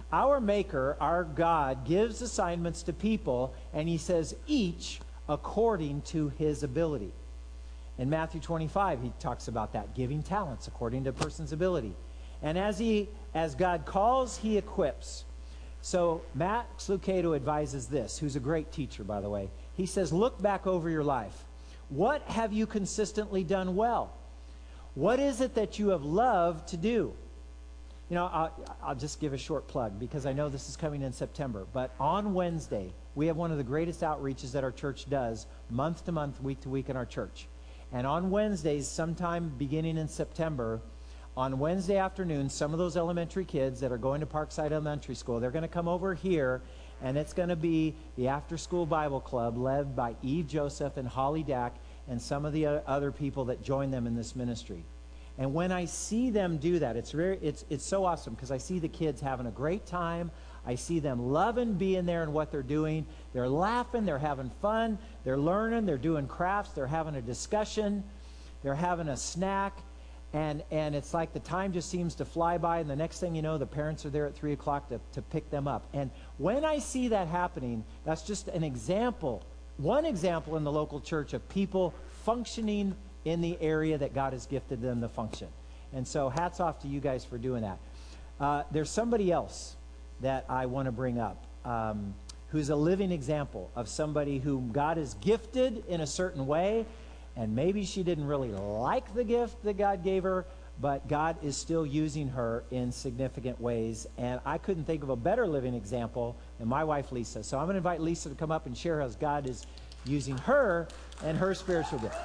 our God, gives assignments to people, and he says, each according to his ability. In Matthew 25, he talks about that, giving talents according to a person's ability. And as God calls, he equips. So Max Lucado advises this, who's a great teacher, by the way. He says, look back over your life. What have you consistently done well? What is it that you have loved to do? You know, I'll just give a short plug because I know this is coming in September. But on Wednesday, we have one of the greatest outreaches that our church does, month to month, week to week in our church. And on Wednesdays, sometime beginning in September, on Wednesday afternoon, some of those elementary kids that are going to Parkside Elementary School, they're going to come over here, and it's going to be the After-School Bible Club led by Eve Joseph and Holly Dack and some of the other people that join them in this ministry. And when I see them do that, it's so awesome because I see the kids having a great time. I see them loving being there and what they're doing. They're laughing, they're having fun, they're learning, they're doing crafts, they're having a discussion, they're having a snack, and it's like the time just seems to fly by, and the next thing you know, the parents are there at 3 o'clock to pick them up. And when I see that happening, that's just an example, one example in the local church of people functioning in the area that God has gifted them to function. And so hats off to you guys for doing that. There's somebody else that I want to bring up who's a living example of somebody whom God has gifted in a certain way, and maybe she didn't really like the gift that God gave her, but God is still using her in significant ways. And I couldn't think of a better living example than my wife, Lisa. So I'm going to invite Lisa to come up and share how God is using her and her spiritual gift.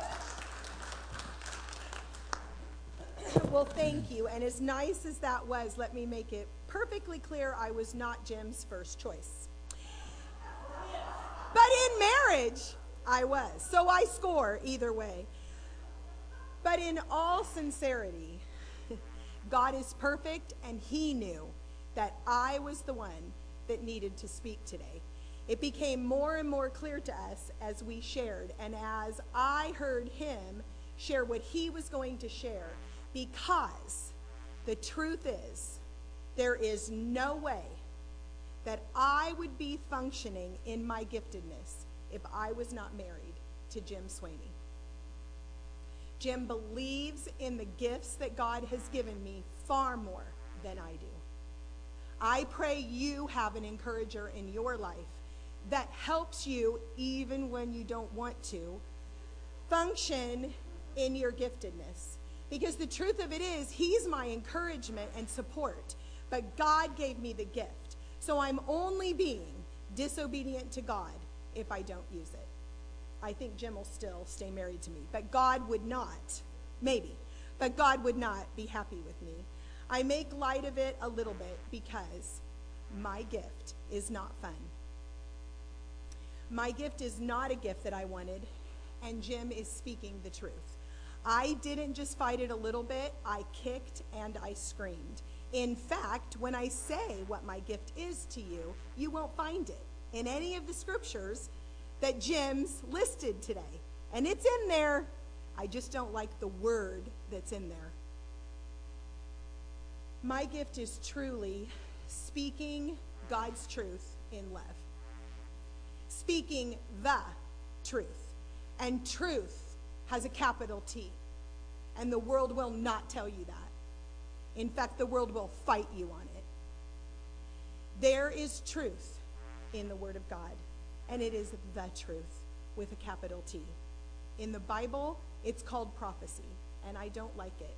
Well, thank you. And as nice as that was, let me make it perfectly clear I was not Jim's first choice. But in marriage, I was. So I score either way. But in all sincerity, God is perfect, and he knew that I was the one that needed to speak today. It became more and more clear to us as we shared, and as I heard him share what he was going to share, because the truth is, there is no way that I would be functioning in my giftedness if I was not married to Jim Swaney. Jim believes in the gifts that God has given me far more than I do. I pray you have an encourager in your life that helps you, even when you don't want to, function in your giftedness. Because the truth of it is, he's my encouragement and support, but God gave me the gift. So I'm only being disobedient to God if I don't use it. I think Jim will still stay married to me, but God would not, maybe, but God would not be happy with me. I make light of it a little bit because my gift is not fun. My gift is not a gift that I wanted, and Jim is speaking the truth. I didn't just fight it a little bit, I kicked and I screamed. In fact, when I say what my gift is to you, you won't find it in any of the scriptures that Jim's listed today. And it's in there, I just don't like the word that's in there. My gift is truly speaking God's truth in love. Speaking the truth. And truth has a capital T. And the world will not tell you that. In fact, the world will fight you on it. There is truth in the Word of God. And it is the truth with a capital T. In the Bible, it's called prophecy. And I don't like it.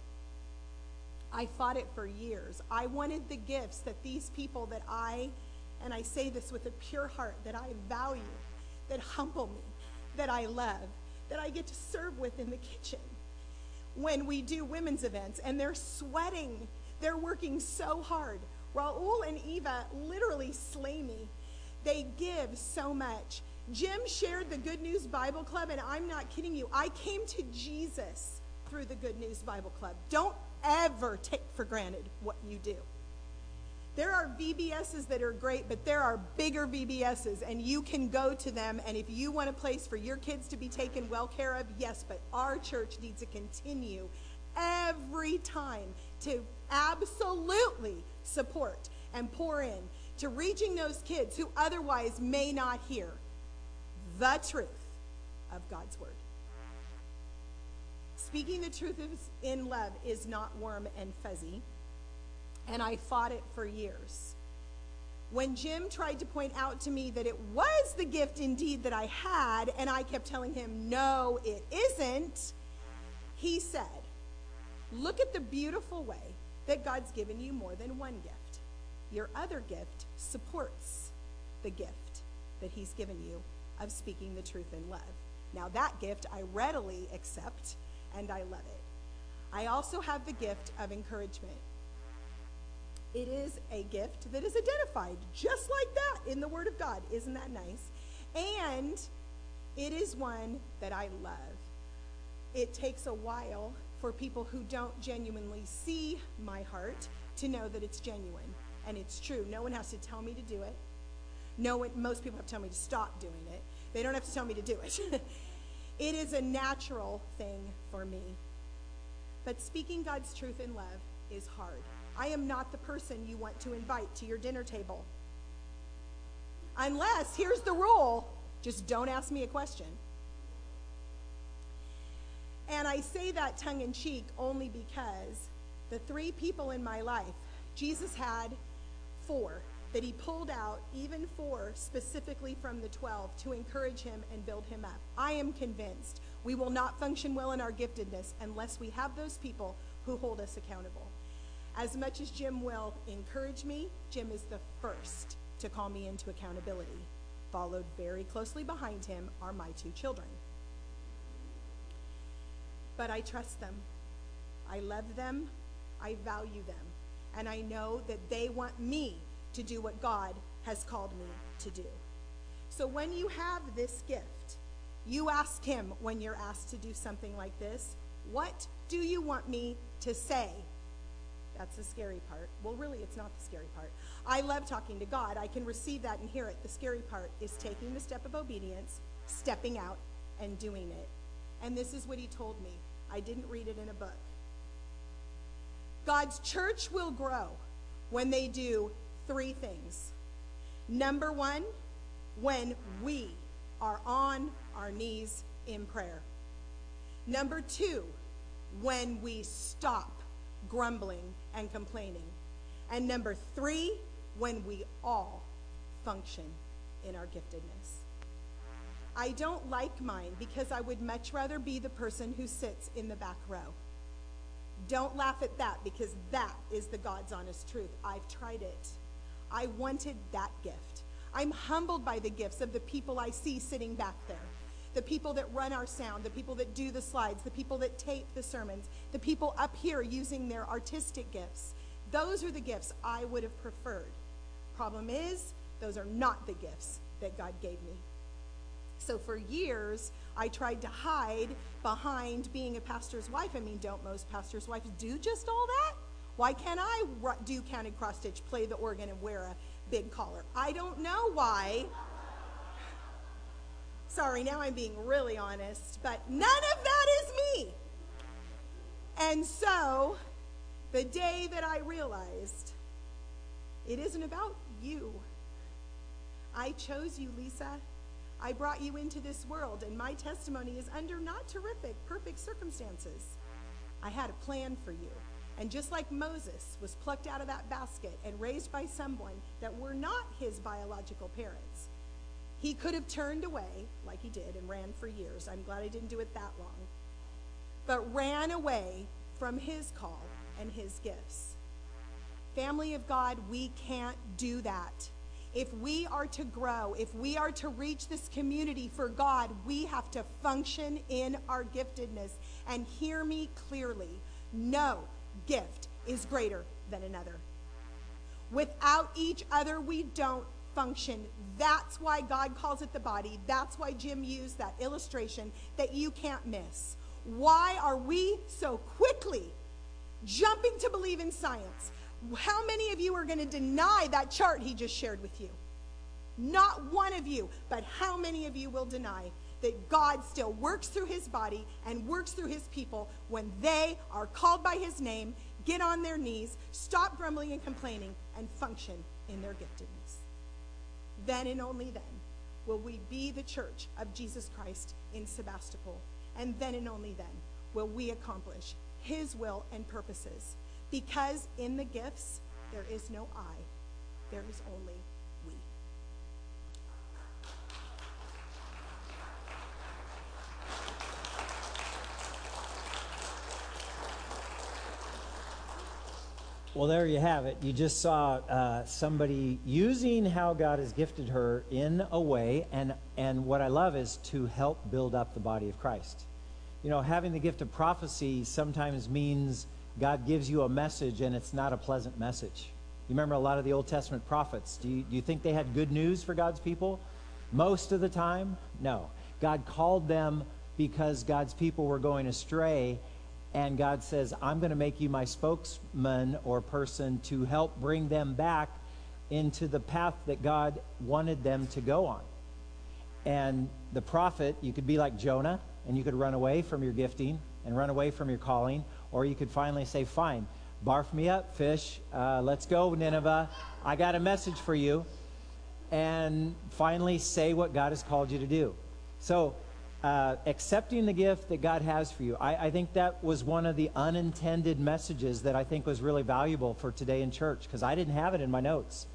I fought it for years. I wanted the gifts that these people that and I say this with a pure heart, that I value, that humble me, that I love, that I get to serve with in the kitchen when we do women's events, and they're sweating. They're working so hard. Raul and Eva literally slay me. They give so much. Jim shared the Good News Bible Club, and I'm not kidding you. I came to Jesus through the Good News Bible Club. Don't ever take for granted what you do. There are VBSs that are great, but there are bigger VBSs, and you can go to them, and if you want a place for your kids to be taken well care of, yes, but our church needs to continue every time to absolutely support and pour in to reaching those kids who otherwise may not hear the truth of God's word. Speaking the truth in love is not warm and fuzzy. And I fought it for years. When Jim tried to point out to me that it was the gift indeed that I had, and I kept telling him, no, it isn't, he said, look at the beautiful way that God's given you more than one gift. Your other gift supports the gift that he's given you of speaking the truth in love. Now that gift I readily accept, and I love it. I also have the gift of encouragement. It is a gift that is identified just like that in the Word of God. Isn't that nice? And it is one that I love. It takes a while for people who don't genuinely see my heart to know that it's genuine and it's true. No one has to tell me to do it. Most people have to tell me to stop doing it. They don't have to tell me to do it. It is a natural thing for me. But speaking God's truth in love is hard. I am not the person you want to invite to your dinner table. Unless, here's the rule, just don't ask me a question. And I say that tongue-in-cheek only because the 3 people in my life, Jesus had 4 that he pulled out, even 4 specifically from the 12, to encourage him and build him up. I am convinced we will not function well in our giftedness unless we have those people who hold us accountable. As much as Jim will encourage me, Jim is the first to call me into accountability. Followed very closely behind him are my 2 children. But I trust them. I love them. I value them. And I know that they want me to do what God has called me to do. So when you have this gift, you ask him when you're asked to do something like this, what do you want me to say? That's the scary part. Well, really, it's not the scary part. I love talking to God. I can receive that and hear it. The scary part is taking the step of obedience, stepping out, and doing it. And this is what he told me. I didn't read it in a book. God's church will grow when they do 3 things. Number 1, when we are on our knees in prayer. Number 2, when we stop grumbling and complaining. And number 3, when we all function in our giftedness. I don't like mine because I would much rather be the person who sits in the back row. Don't laugh at that, because that is the God's honest truth. I've tried it. I wanted that gift. I'm humbled by the gifts of the people I see sitting back there. The people that run our sound, the people that do the slides, the people that tape the sermons, the people up here using their artistic gifts. Those are the gifts I would have preferred. Problem is, those are not the gifts that God gave me. So for years, I tried to hide behind being a pastor's wife. I mean, don't most pastors' wives do just all that? Why can't I do counted cross stitch, play the organ, and wear a big collar? I don't know why. Sorry, now I'm being really honest, but none of that is me. And so, the day that I realized it isn't about you. I chose you, Lisa. I brought you into this world, and my testimony is under not terrific, perfect circumstances. I had a plan for you. And just like Moses was plucked out of that basket and raised by someone that were not his biological parents, he could have turned away, like he did, and ran for years. I'm glad I didn't do it that long. But ran away from his call and his gifts. Family of God, we can't do that. If we are to grow, if we are to reach this community for God, we have to function in our giftedness. And hear me clearly, no gift is greater than another. Without each other, we don't function. That's why God calls it the body. That's why Jim used that illustration that you can't miss. Why are we so quickly jumping to believe in science? How many of you are going to deny that chart he just shared with you? Not one of you, but how many of you will deny that God still works through his body and works through his people when they are called by his name, get on their knees, stop grumbling and complaining, and function in their giftedness? Then and only then will we be the church of Jesus Christ in Sebastopol. And then and only then will we accomplish his will and purposes. Because in the gifts, there is no I, there is only we. Well, there you have it. You just saw somebody using how God has gifted her in a way, and what I love is to help build up the body of Christ. You know, having the gift of prophecy sometimes means God gives you a message, and it's not a pleasant message. You remember a lot of the Old Testament prophets. Do you think they had good news for God's people? Most of the time, no. God called them because God's people were going astray, and God says, I'm going to make you my spokesman or person to help bring them back into the path that God wanted them to go on. And the prophet, you could be like Jonah, and you could run away from your gifting and run away from your calling, or you could finally say, fine, barf me up, fish, let's go, Nineveh, I got a message for you, and finally say what God has called you to do. So, accepting the gift that God has for you, I think that was one of the unintended messages that I think was really valuable for today in church, because I didn't have it in my notes.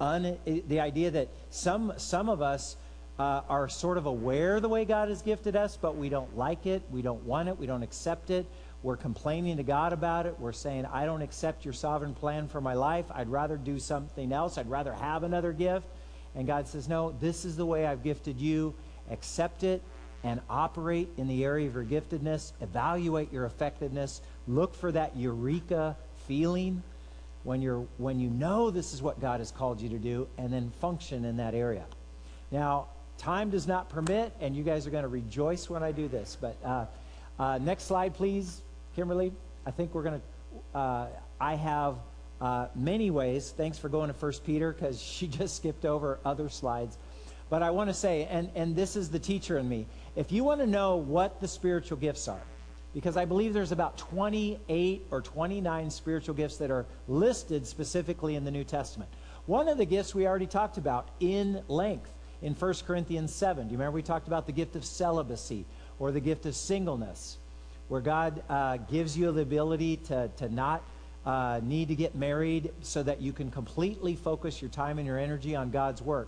The idea that some of us are sort of aware the way God has gifted us, but we don't like it, we don't want it, we don't accept it. We're complaining to God about it. We're saying, I don't accept your sovereign plan for my life. I'd rather do something else. I'd rather have another gift. And God says, no, this is the way I've gifted you. Accept it and operate in the area of your giftedness. Evaluate your effectiveness. Look for that eureka feeling when you know this is what God has called you to do, and then function in that area. Now, time does not permit, and you guys are going to rejoice when I do this. But next slide, please, Kimberly. I think we're going to, I have many ways. Thanks for going to 1 Peter, because she just skipped over other slides. But I want to say, and this is the teacher in me, if you want to know what the spiritual gifts are, because I believe there's about 28 or 29 spiritual gifts that are listed specifically in the New Testament. One of the gifts we already talked about in length in 1 Corinthians 7. Do you remember we talked about the gift of celibacy or the gift of singleness, where God gives you the ability to not need to get married so that you can completely focus your time and your energy on God's work.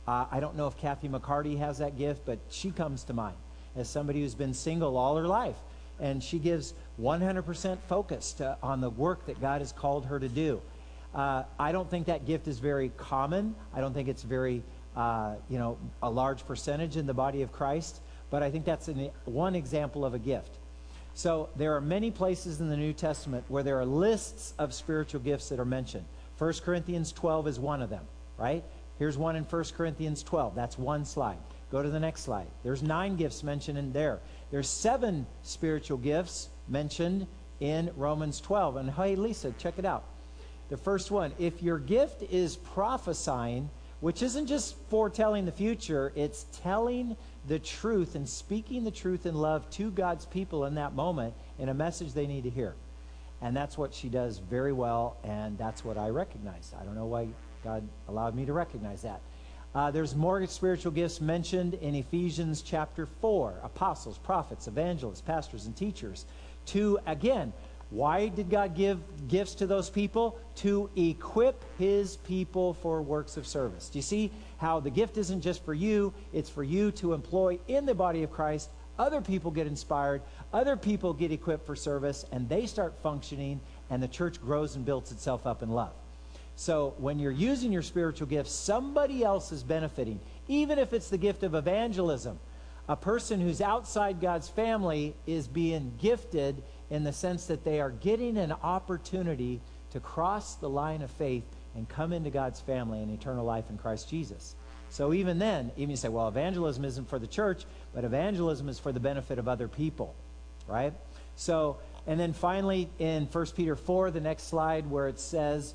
I don't know if Kathy McCarty has that gift, but she comes to mind as somebody who's been single all her life. And she gives 100% focused on the work that God has called her to do. I don't think that gift is very common. I don't think it's very, a large percentage in the body of Christ. But I think that's one example of a gift. So there are many places in the New Testament where there are lists of spiritual gifts that are mentioned. 1 Corinthians 12 is one of them, right? Here's one in 1 Corinthians 12. That's one slide. Go to the next slide. There's 9 gifts mentioned in there. There's 7 spiritual gifts mentioned in Romans 12. And hey, Lisa, check it out. The first one, if your gift is prophesying, which isn't just foretelling the future, it's telling the truth and speaking the truth in love to God's people in that moment in a message they need to hear. And that's what she does very well, and that's what I recognize. I don't know why God allowed me to recognize that. There's more spiritual gifts mentioned in Ephesians chapter 4. Apostles, prophets, evangelists, pastors, and teachers. Again, why did God give gifts to those people? To equip his people for works of service. Do you see how the gift isn't just for you, it's for you to employ in the body of Christ. Other people get inspired, other people get equipped for service, and they start functioning, and the church grows and builds itself up in love. So when you're using your spiritual gifts, somebody else is benefiting. Even if it's the gift of evangelism, a person who's outside God's family is being gifted in the sense that they are getting an opportunity to cross the line of faith and come into God's family and eternal life in Christ Jesus. So even then, even you say, well, evangelism isn't for the church, but evangelism is for the benefit of other people, right? So, and then finally in 1 Peter 4, the next slide, where it says,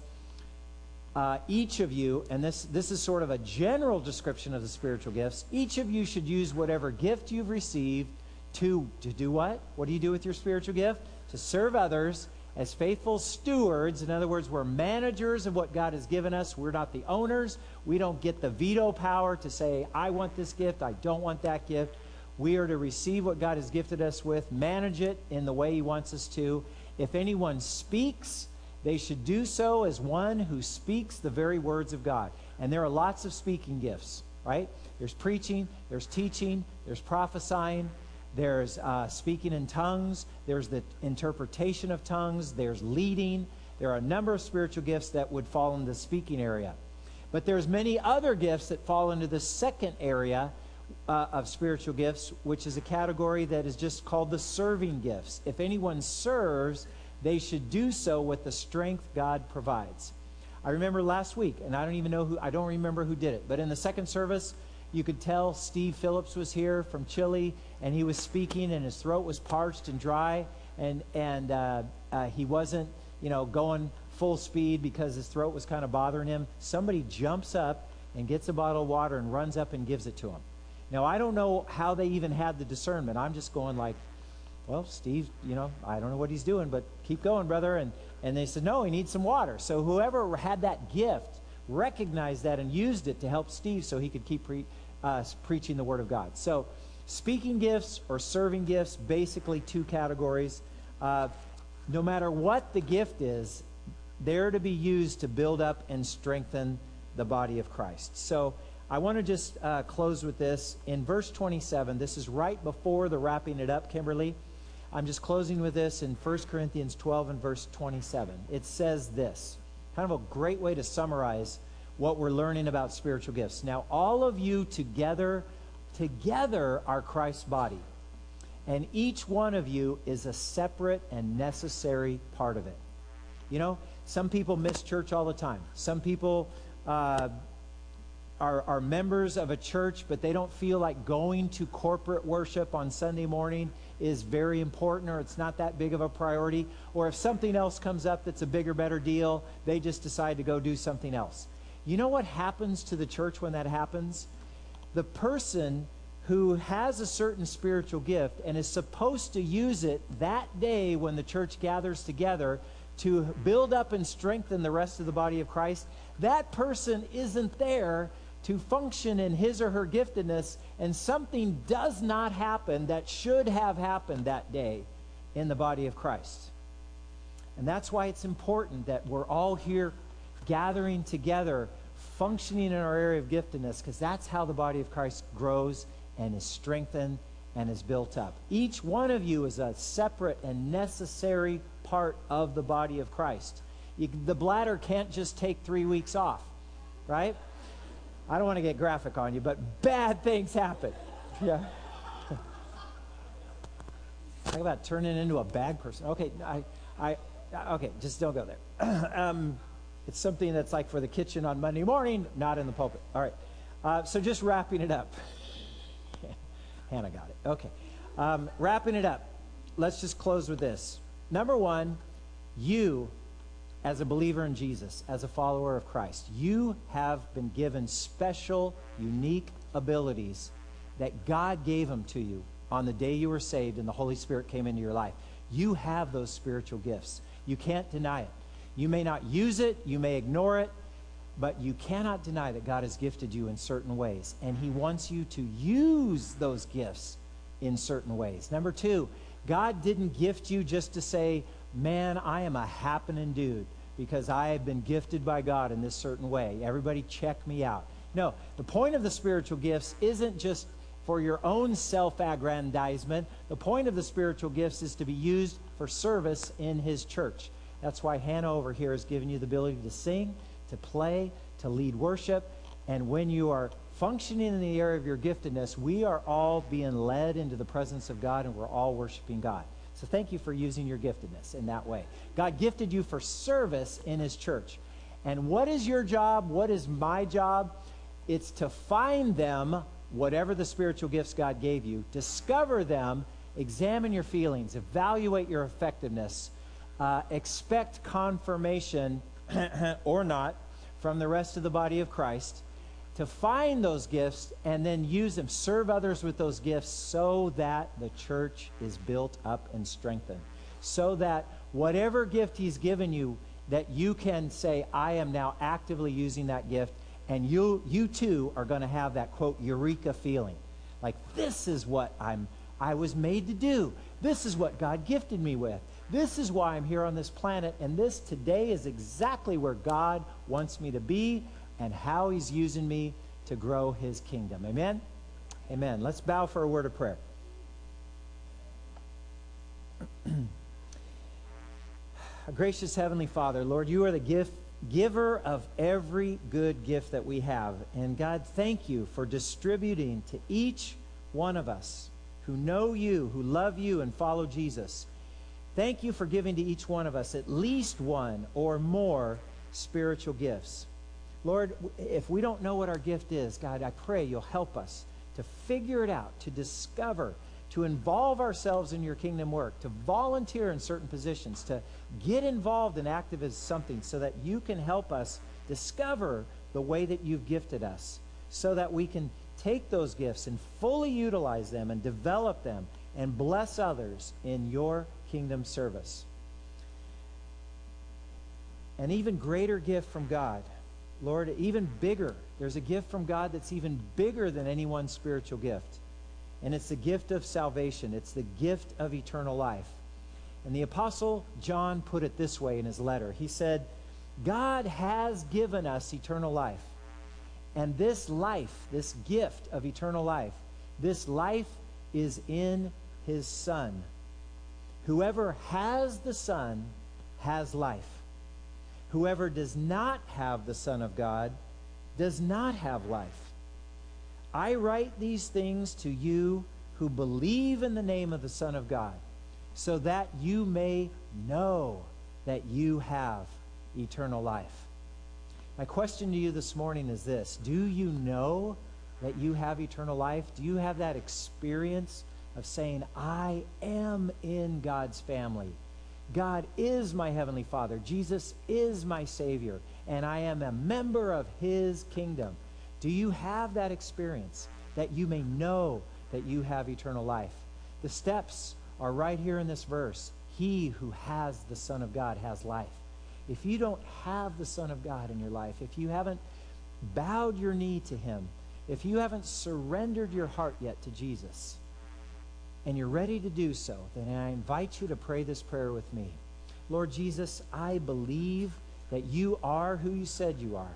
each of you, and this is sort of a general description of the spiritual gifts, each of you should use whatever gift you've received to do what? What do you do with your spiritual gift? To serve others as faithful stewards. In other words, we're managers of what God has given us. We're not the owners. We don't get the veto power to say, I want this gift, I don't want that gift. We are to receive what God has gifted us with, manage it in the way he wants us to. If anyone speaks, they should do so as one who speaks the very words of God. And there are lots of speaking gifts, right? There's preaching, there's teaching, there's prophesying, there's speaking in tongues, there's the interpretation of tongues, there's leading. There are a number of spiritual gifts that would fall into the speaking area. But there's many other gifts that fall into the second area of spiritual gifts, which is a category that is just called the serving gifts. If anyone serves, they should do so with the strength God provides. I remember last week, and I don't remember who did it, but in the second service, you could tell Steve Phillips was here from Chile, and he was speaking, and his throat was parched and dry, and he wasn't, going full speed because his throat was kind of bothering him. Somebody jumps up and gets a bottle of water and runs up and gives it to him. Now, I don't know how they even had the discernment. I'm just going like, well, Steve, I don't know what he's doing, but keep going, brother. And they said, no, he needs some water. So whoever had that gift recognized that and used it to help Steve so he could keep preaching the Word of God. So speaking gifts or serving gifts, basically 2 categories. No matter what the gift is, they're to be used to build up and strengthen the body of Christ. So I want to just close with this. In verse 27, this is right before the wrapping it up, Kimberly. I'm just closing with this in 1 Corinthians 12 and verse 27. It says this, kind of a great way to summarize what we're learning about spiritual gifts. Now, all of you together are Christ's body, and each one of you is a separate and necessary part of it. Some people miss church all the time. Some people are members of a church, but they don't feel like going to corporate worship on Sunday morning is very important, or it's not that big of a priority. Or if something else comes up that's a bigger, better deal, they just decide to go do something else. You know what happens to the church when that happens? The person who has a certain spiritual gift and is supposed to use it that day when the church gathers together to build up and strengthen the rest of the body of Christ, that person isn't there to function in his or her giftedness, and something does not happen that should have happened that day in the body of Christ. And that's why it's important that we're all here gathering together functioning in our area of giftedness, because that's how the body of Christ grows and is strengthened and is built up. Each one of you is a separate and necessary part of the body of Christ. The bladder can't just take 3 weeks off, right? I don't want to get graphic on you, but bad things happen. Yeah. Talk about turning into a bad person. Okay, okay, just don't go there. It's something that's like for the kitchen on Monday morning, not in the pulpit. All right. So just wrapping it up. Hannah got it. Okay. Wrapping it up. Let's just close with this. Number one, you, as a believer in Jesus, as a follower of Christ, you have been given special, unique abilities that God gave them to you on the day you were saved and the Holy Spirit came into your life. You have those spiritual gifts. You can't deny it. You may not use it, you may ignore it, but you cannot deny that God has gifted you in certain ways, and He wants you to use those gifts in certain ways. Number two, God didn't gift you just to say, man, I am a happening dude because I have been gifted by God in this certain way. Everybody check me out. No, the point of the spiritual gifts isn't just for your own self-aggrandizement. The point of the spiritual gifts is to be used for service in His church. That's why Hannah over here has given you the ability to sing, to play, to lead worship. And when you are functioning in the area of your giftedness, we are all being led into the presence of God, and we're all worshiping God. So thank you for using your giftedness in that way. God gifted you for service in His church. And what is your job? What is my job? It's to find them, whatever the spiritual gifts God gave you, discover them, examine your feelings, evaluate your effectiveness, expect confirmation or not from the rest of the body of Christ, to find those gifts and then use them, serve others with those gifts so that the church is built up and strengthened. So that whatever gift He's given you, that you can say, I am now actively using that gift, and you too are going to have that, quote, eureka feeling. Like, this is what I was made to do. This is what God gifted me with. This is why I'm here on this planet, and this today is exactly where God wants me to be and how He's using me to grow His kingdom. Amen? Amen. Let's bow for a word of prayer. Gracious Heavenly Father, Lord, You are the giver of every good gift that we have. And God, thank You for distributing to each one of us who know You, who love You and follow Jesus. Thank You for giving to each one of us at least one or more spiritual gifts. Lord, if we don't know what our gift is, God, I pray You'll help us to figure it out, to discover, to involve ourselves in Your kingdom work, to volunteer in certain positions, to get involved and active as something so that You can help us discover the way that You've gifted us, so that we can take those gifts and fully utilize them and develop them and bless others in Your kingdom service. An even greater gift from God, Lord, even bigger. There's a gift from God that's even bigger than any one spiritual gift. And it's the gift of salvation. It's the gift of eternal life. And the Apostle John put it this way in his letter. He said, God has given us eternal life. And this life, this gift of eternal life, this life is in His Son. Whoever has the Son has life. Whoever does not have the Son of God does not have life. I write these things to you who believe in the name of the Son of God, so that you may know that you have eternal life. My question to you this morning is this: do you know that you have eternal life? Do you have that experience of saying, I am in God's family? God is my Heavenly Father. Jesus is my Savior. And I am a member of His kingdom. Do you have that experience that you may know that you have eternal life? The steps are right here in this verse. He who has the Son of God has life. If you don't have the Son of God in your life, if you haven't bowed your knee to Him, if you haven't surrendered your heart yet to Jesus, and you're ready to do so, then I invite you to pray this prayer with me. Lord Jesus, I believe that You are who You said You are,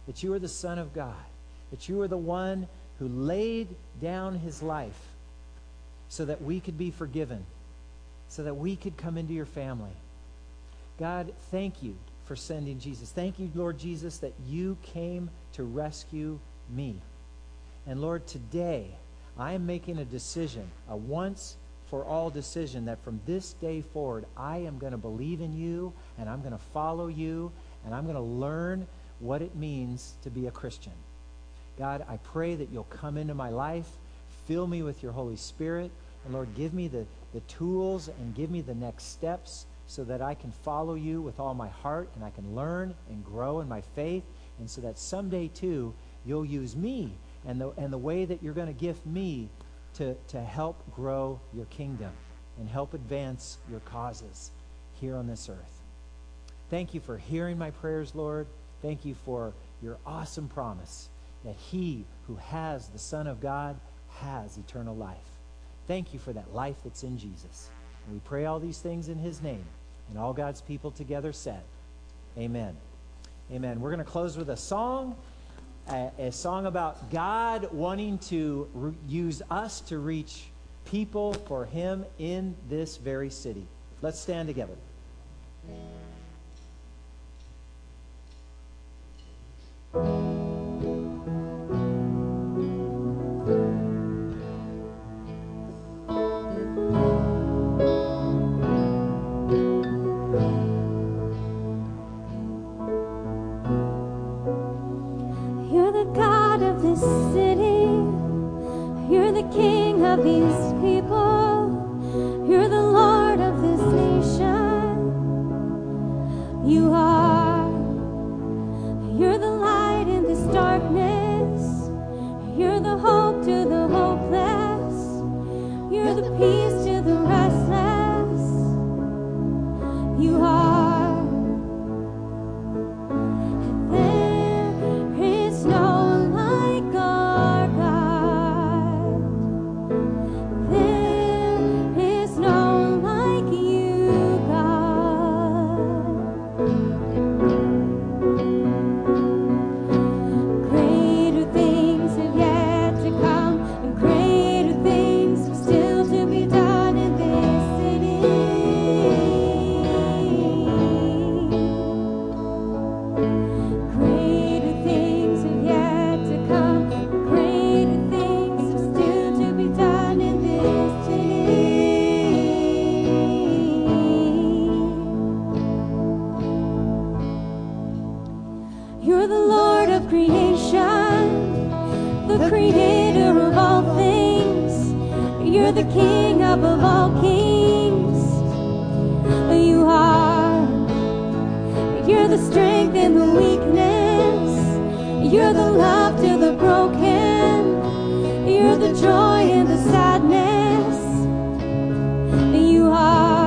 that you are the Son of God, that you are the one who laid down his life so that we could be forgiven, so that we could come into your family. God, thank you for sending Jesus. Thank you, Lord Jesus, that you came to rescue me. And Lord, today, I am making a decision, a once-for-all decision, that from this day forward, I am going to believe in you, and I'm going to follow you, and I'm going to learn what it means to be a Christian. God, I pray that you'll come into my life, fill me with your Holy Spirit, and Lord, give me the tools and give me the next steps so that I can follow you with all my heart, and I can learn and grow in my faith, and so that someday, too, you'll use me and the way that you're going to gift me to help grow your kingdom and help advance your causes here on this earth. Thank you for hearing my prayers, Lord. Thank you for your awesome promise that he who has the Son of God has eternal life. Thank you for that life that's in Jesus. And we pray all these things in his name. And all God's people together said, amen. Amen. We're going to close with a song about God wanting to use us to reach people for him in this very city. Let's stand together. You're the God of this city. You're the King of these people. You're the Lord of this nation. You are. You're the light in this darkness. You're the hope to the hopeless. You're the peace to the restless. You are. You're the Lord of creation, the creator of all things. You're the King above all kings. You are. You're the strength in the weakness. You're the love to the broken. You're the joy in the sadness. You are.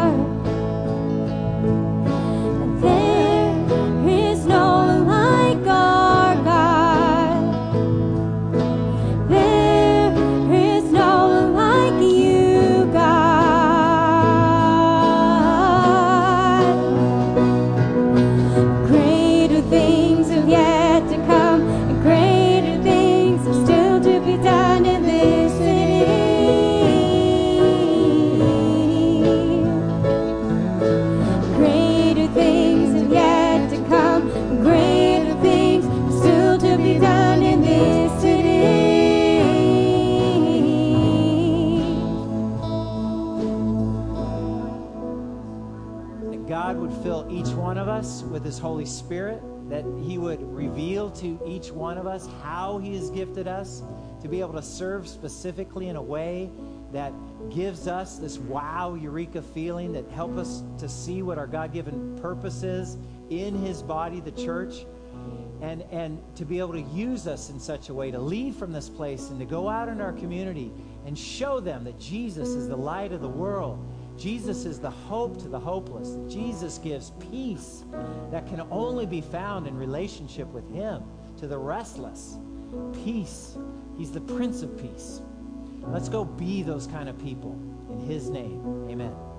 With his Holy Spirit, that he would reveal to each one of us how he has gifted us to be able to serve specifically in a way that gives us this wow, eureka feeling, that help us to see what our God-given purpose is in his body, the church, and to be able to use us in such a way to leave from this place and to go out in our community and show them that Jesus is the light of the world. Jesus is the hope to the hopeless. Jesus gives peace that can only be found in relationship with him. To the restless, peace. He's the Prince of Peace. Let's go be those kind of people in his name. Amen.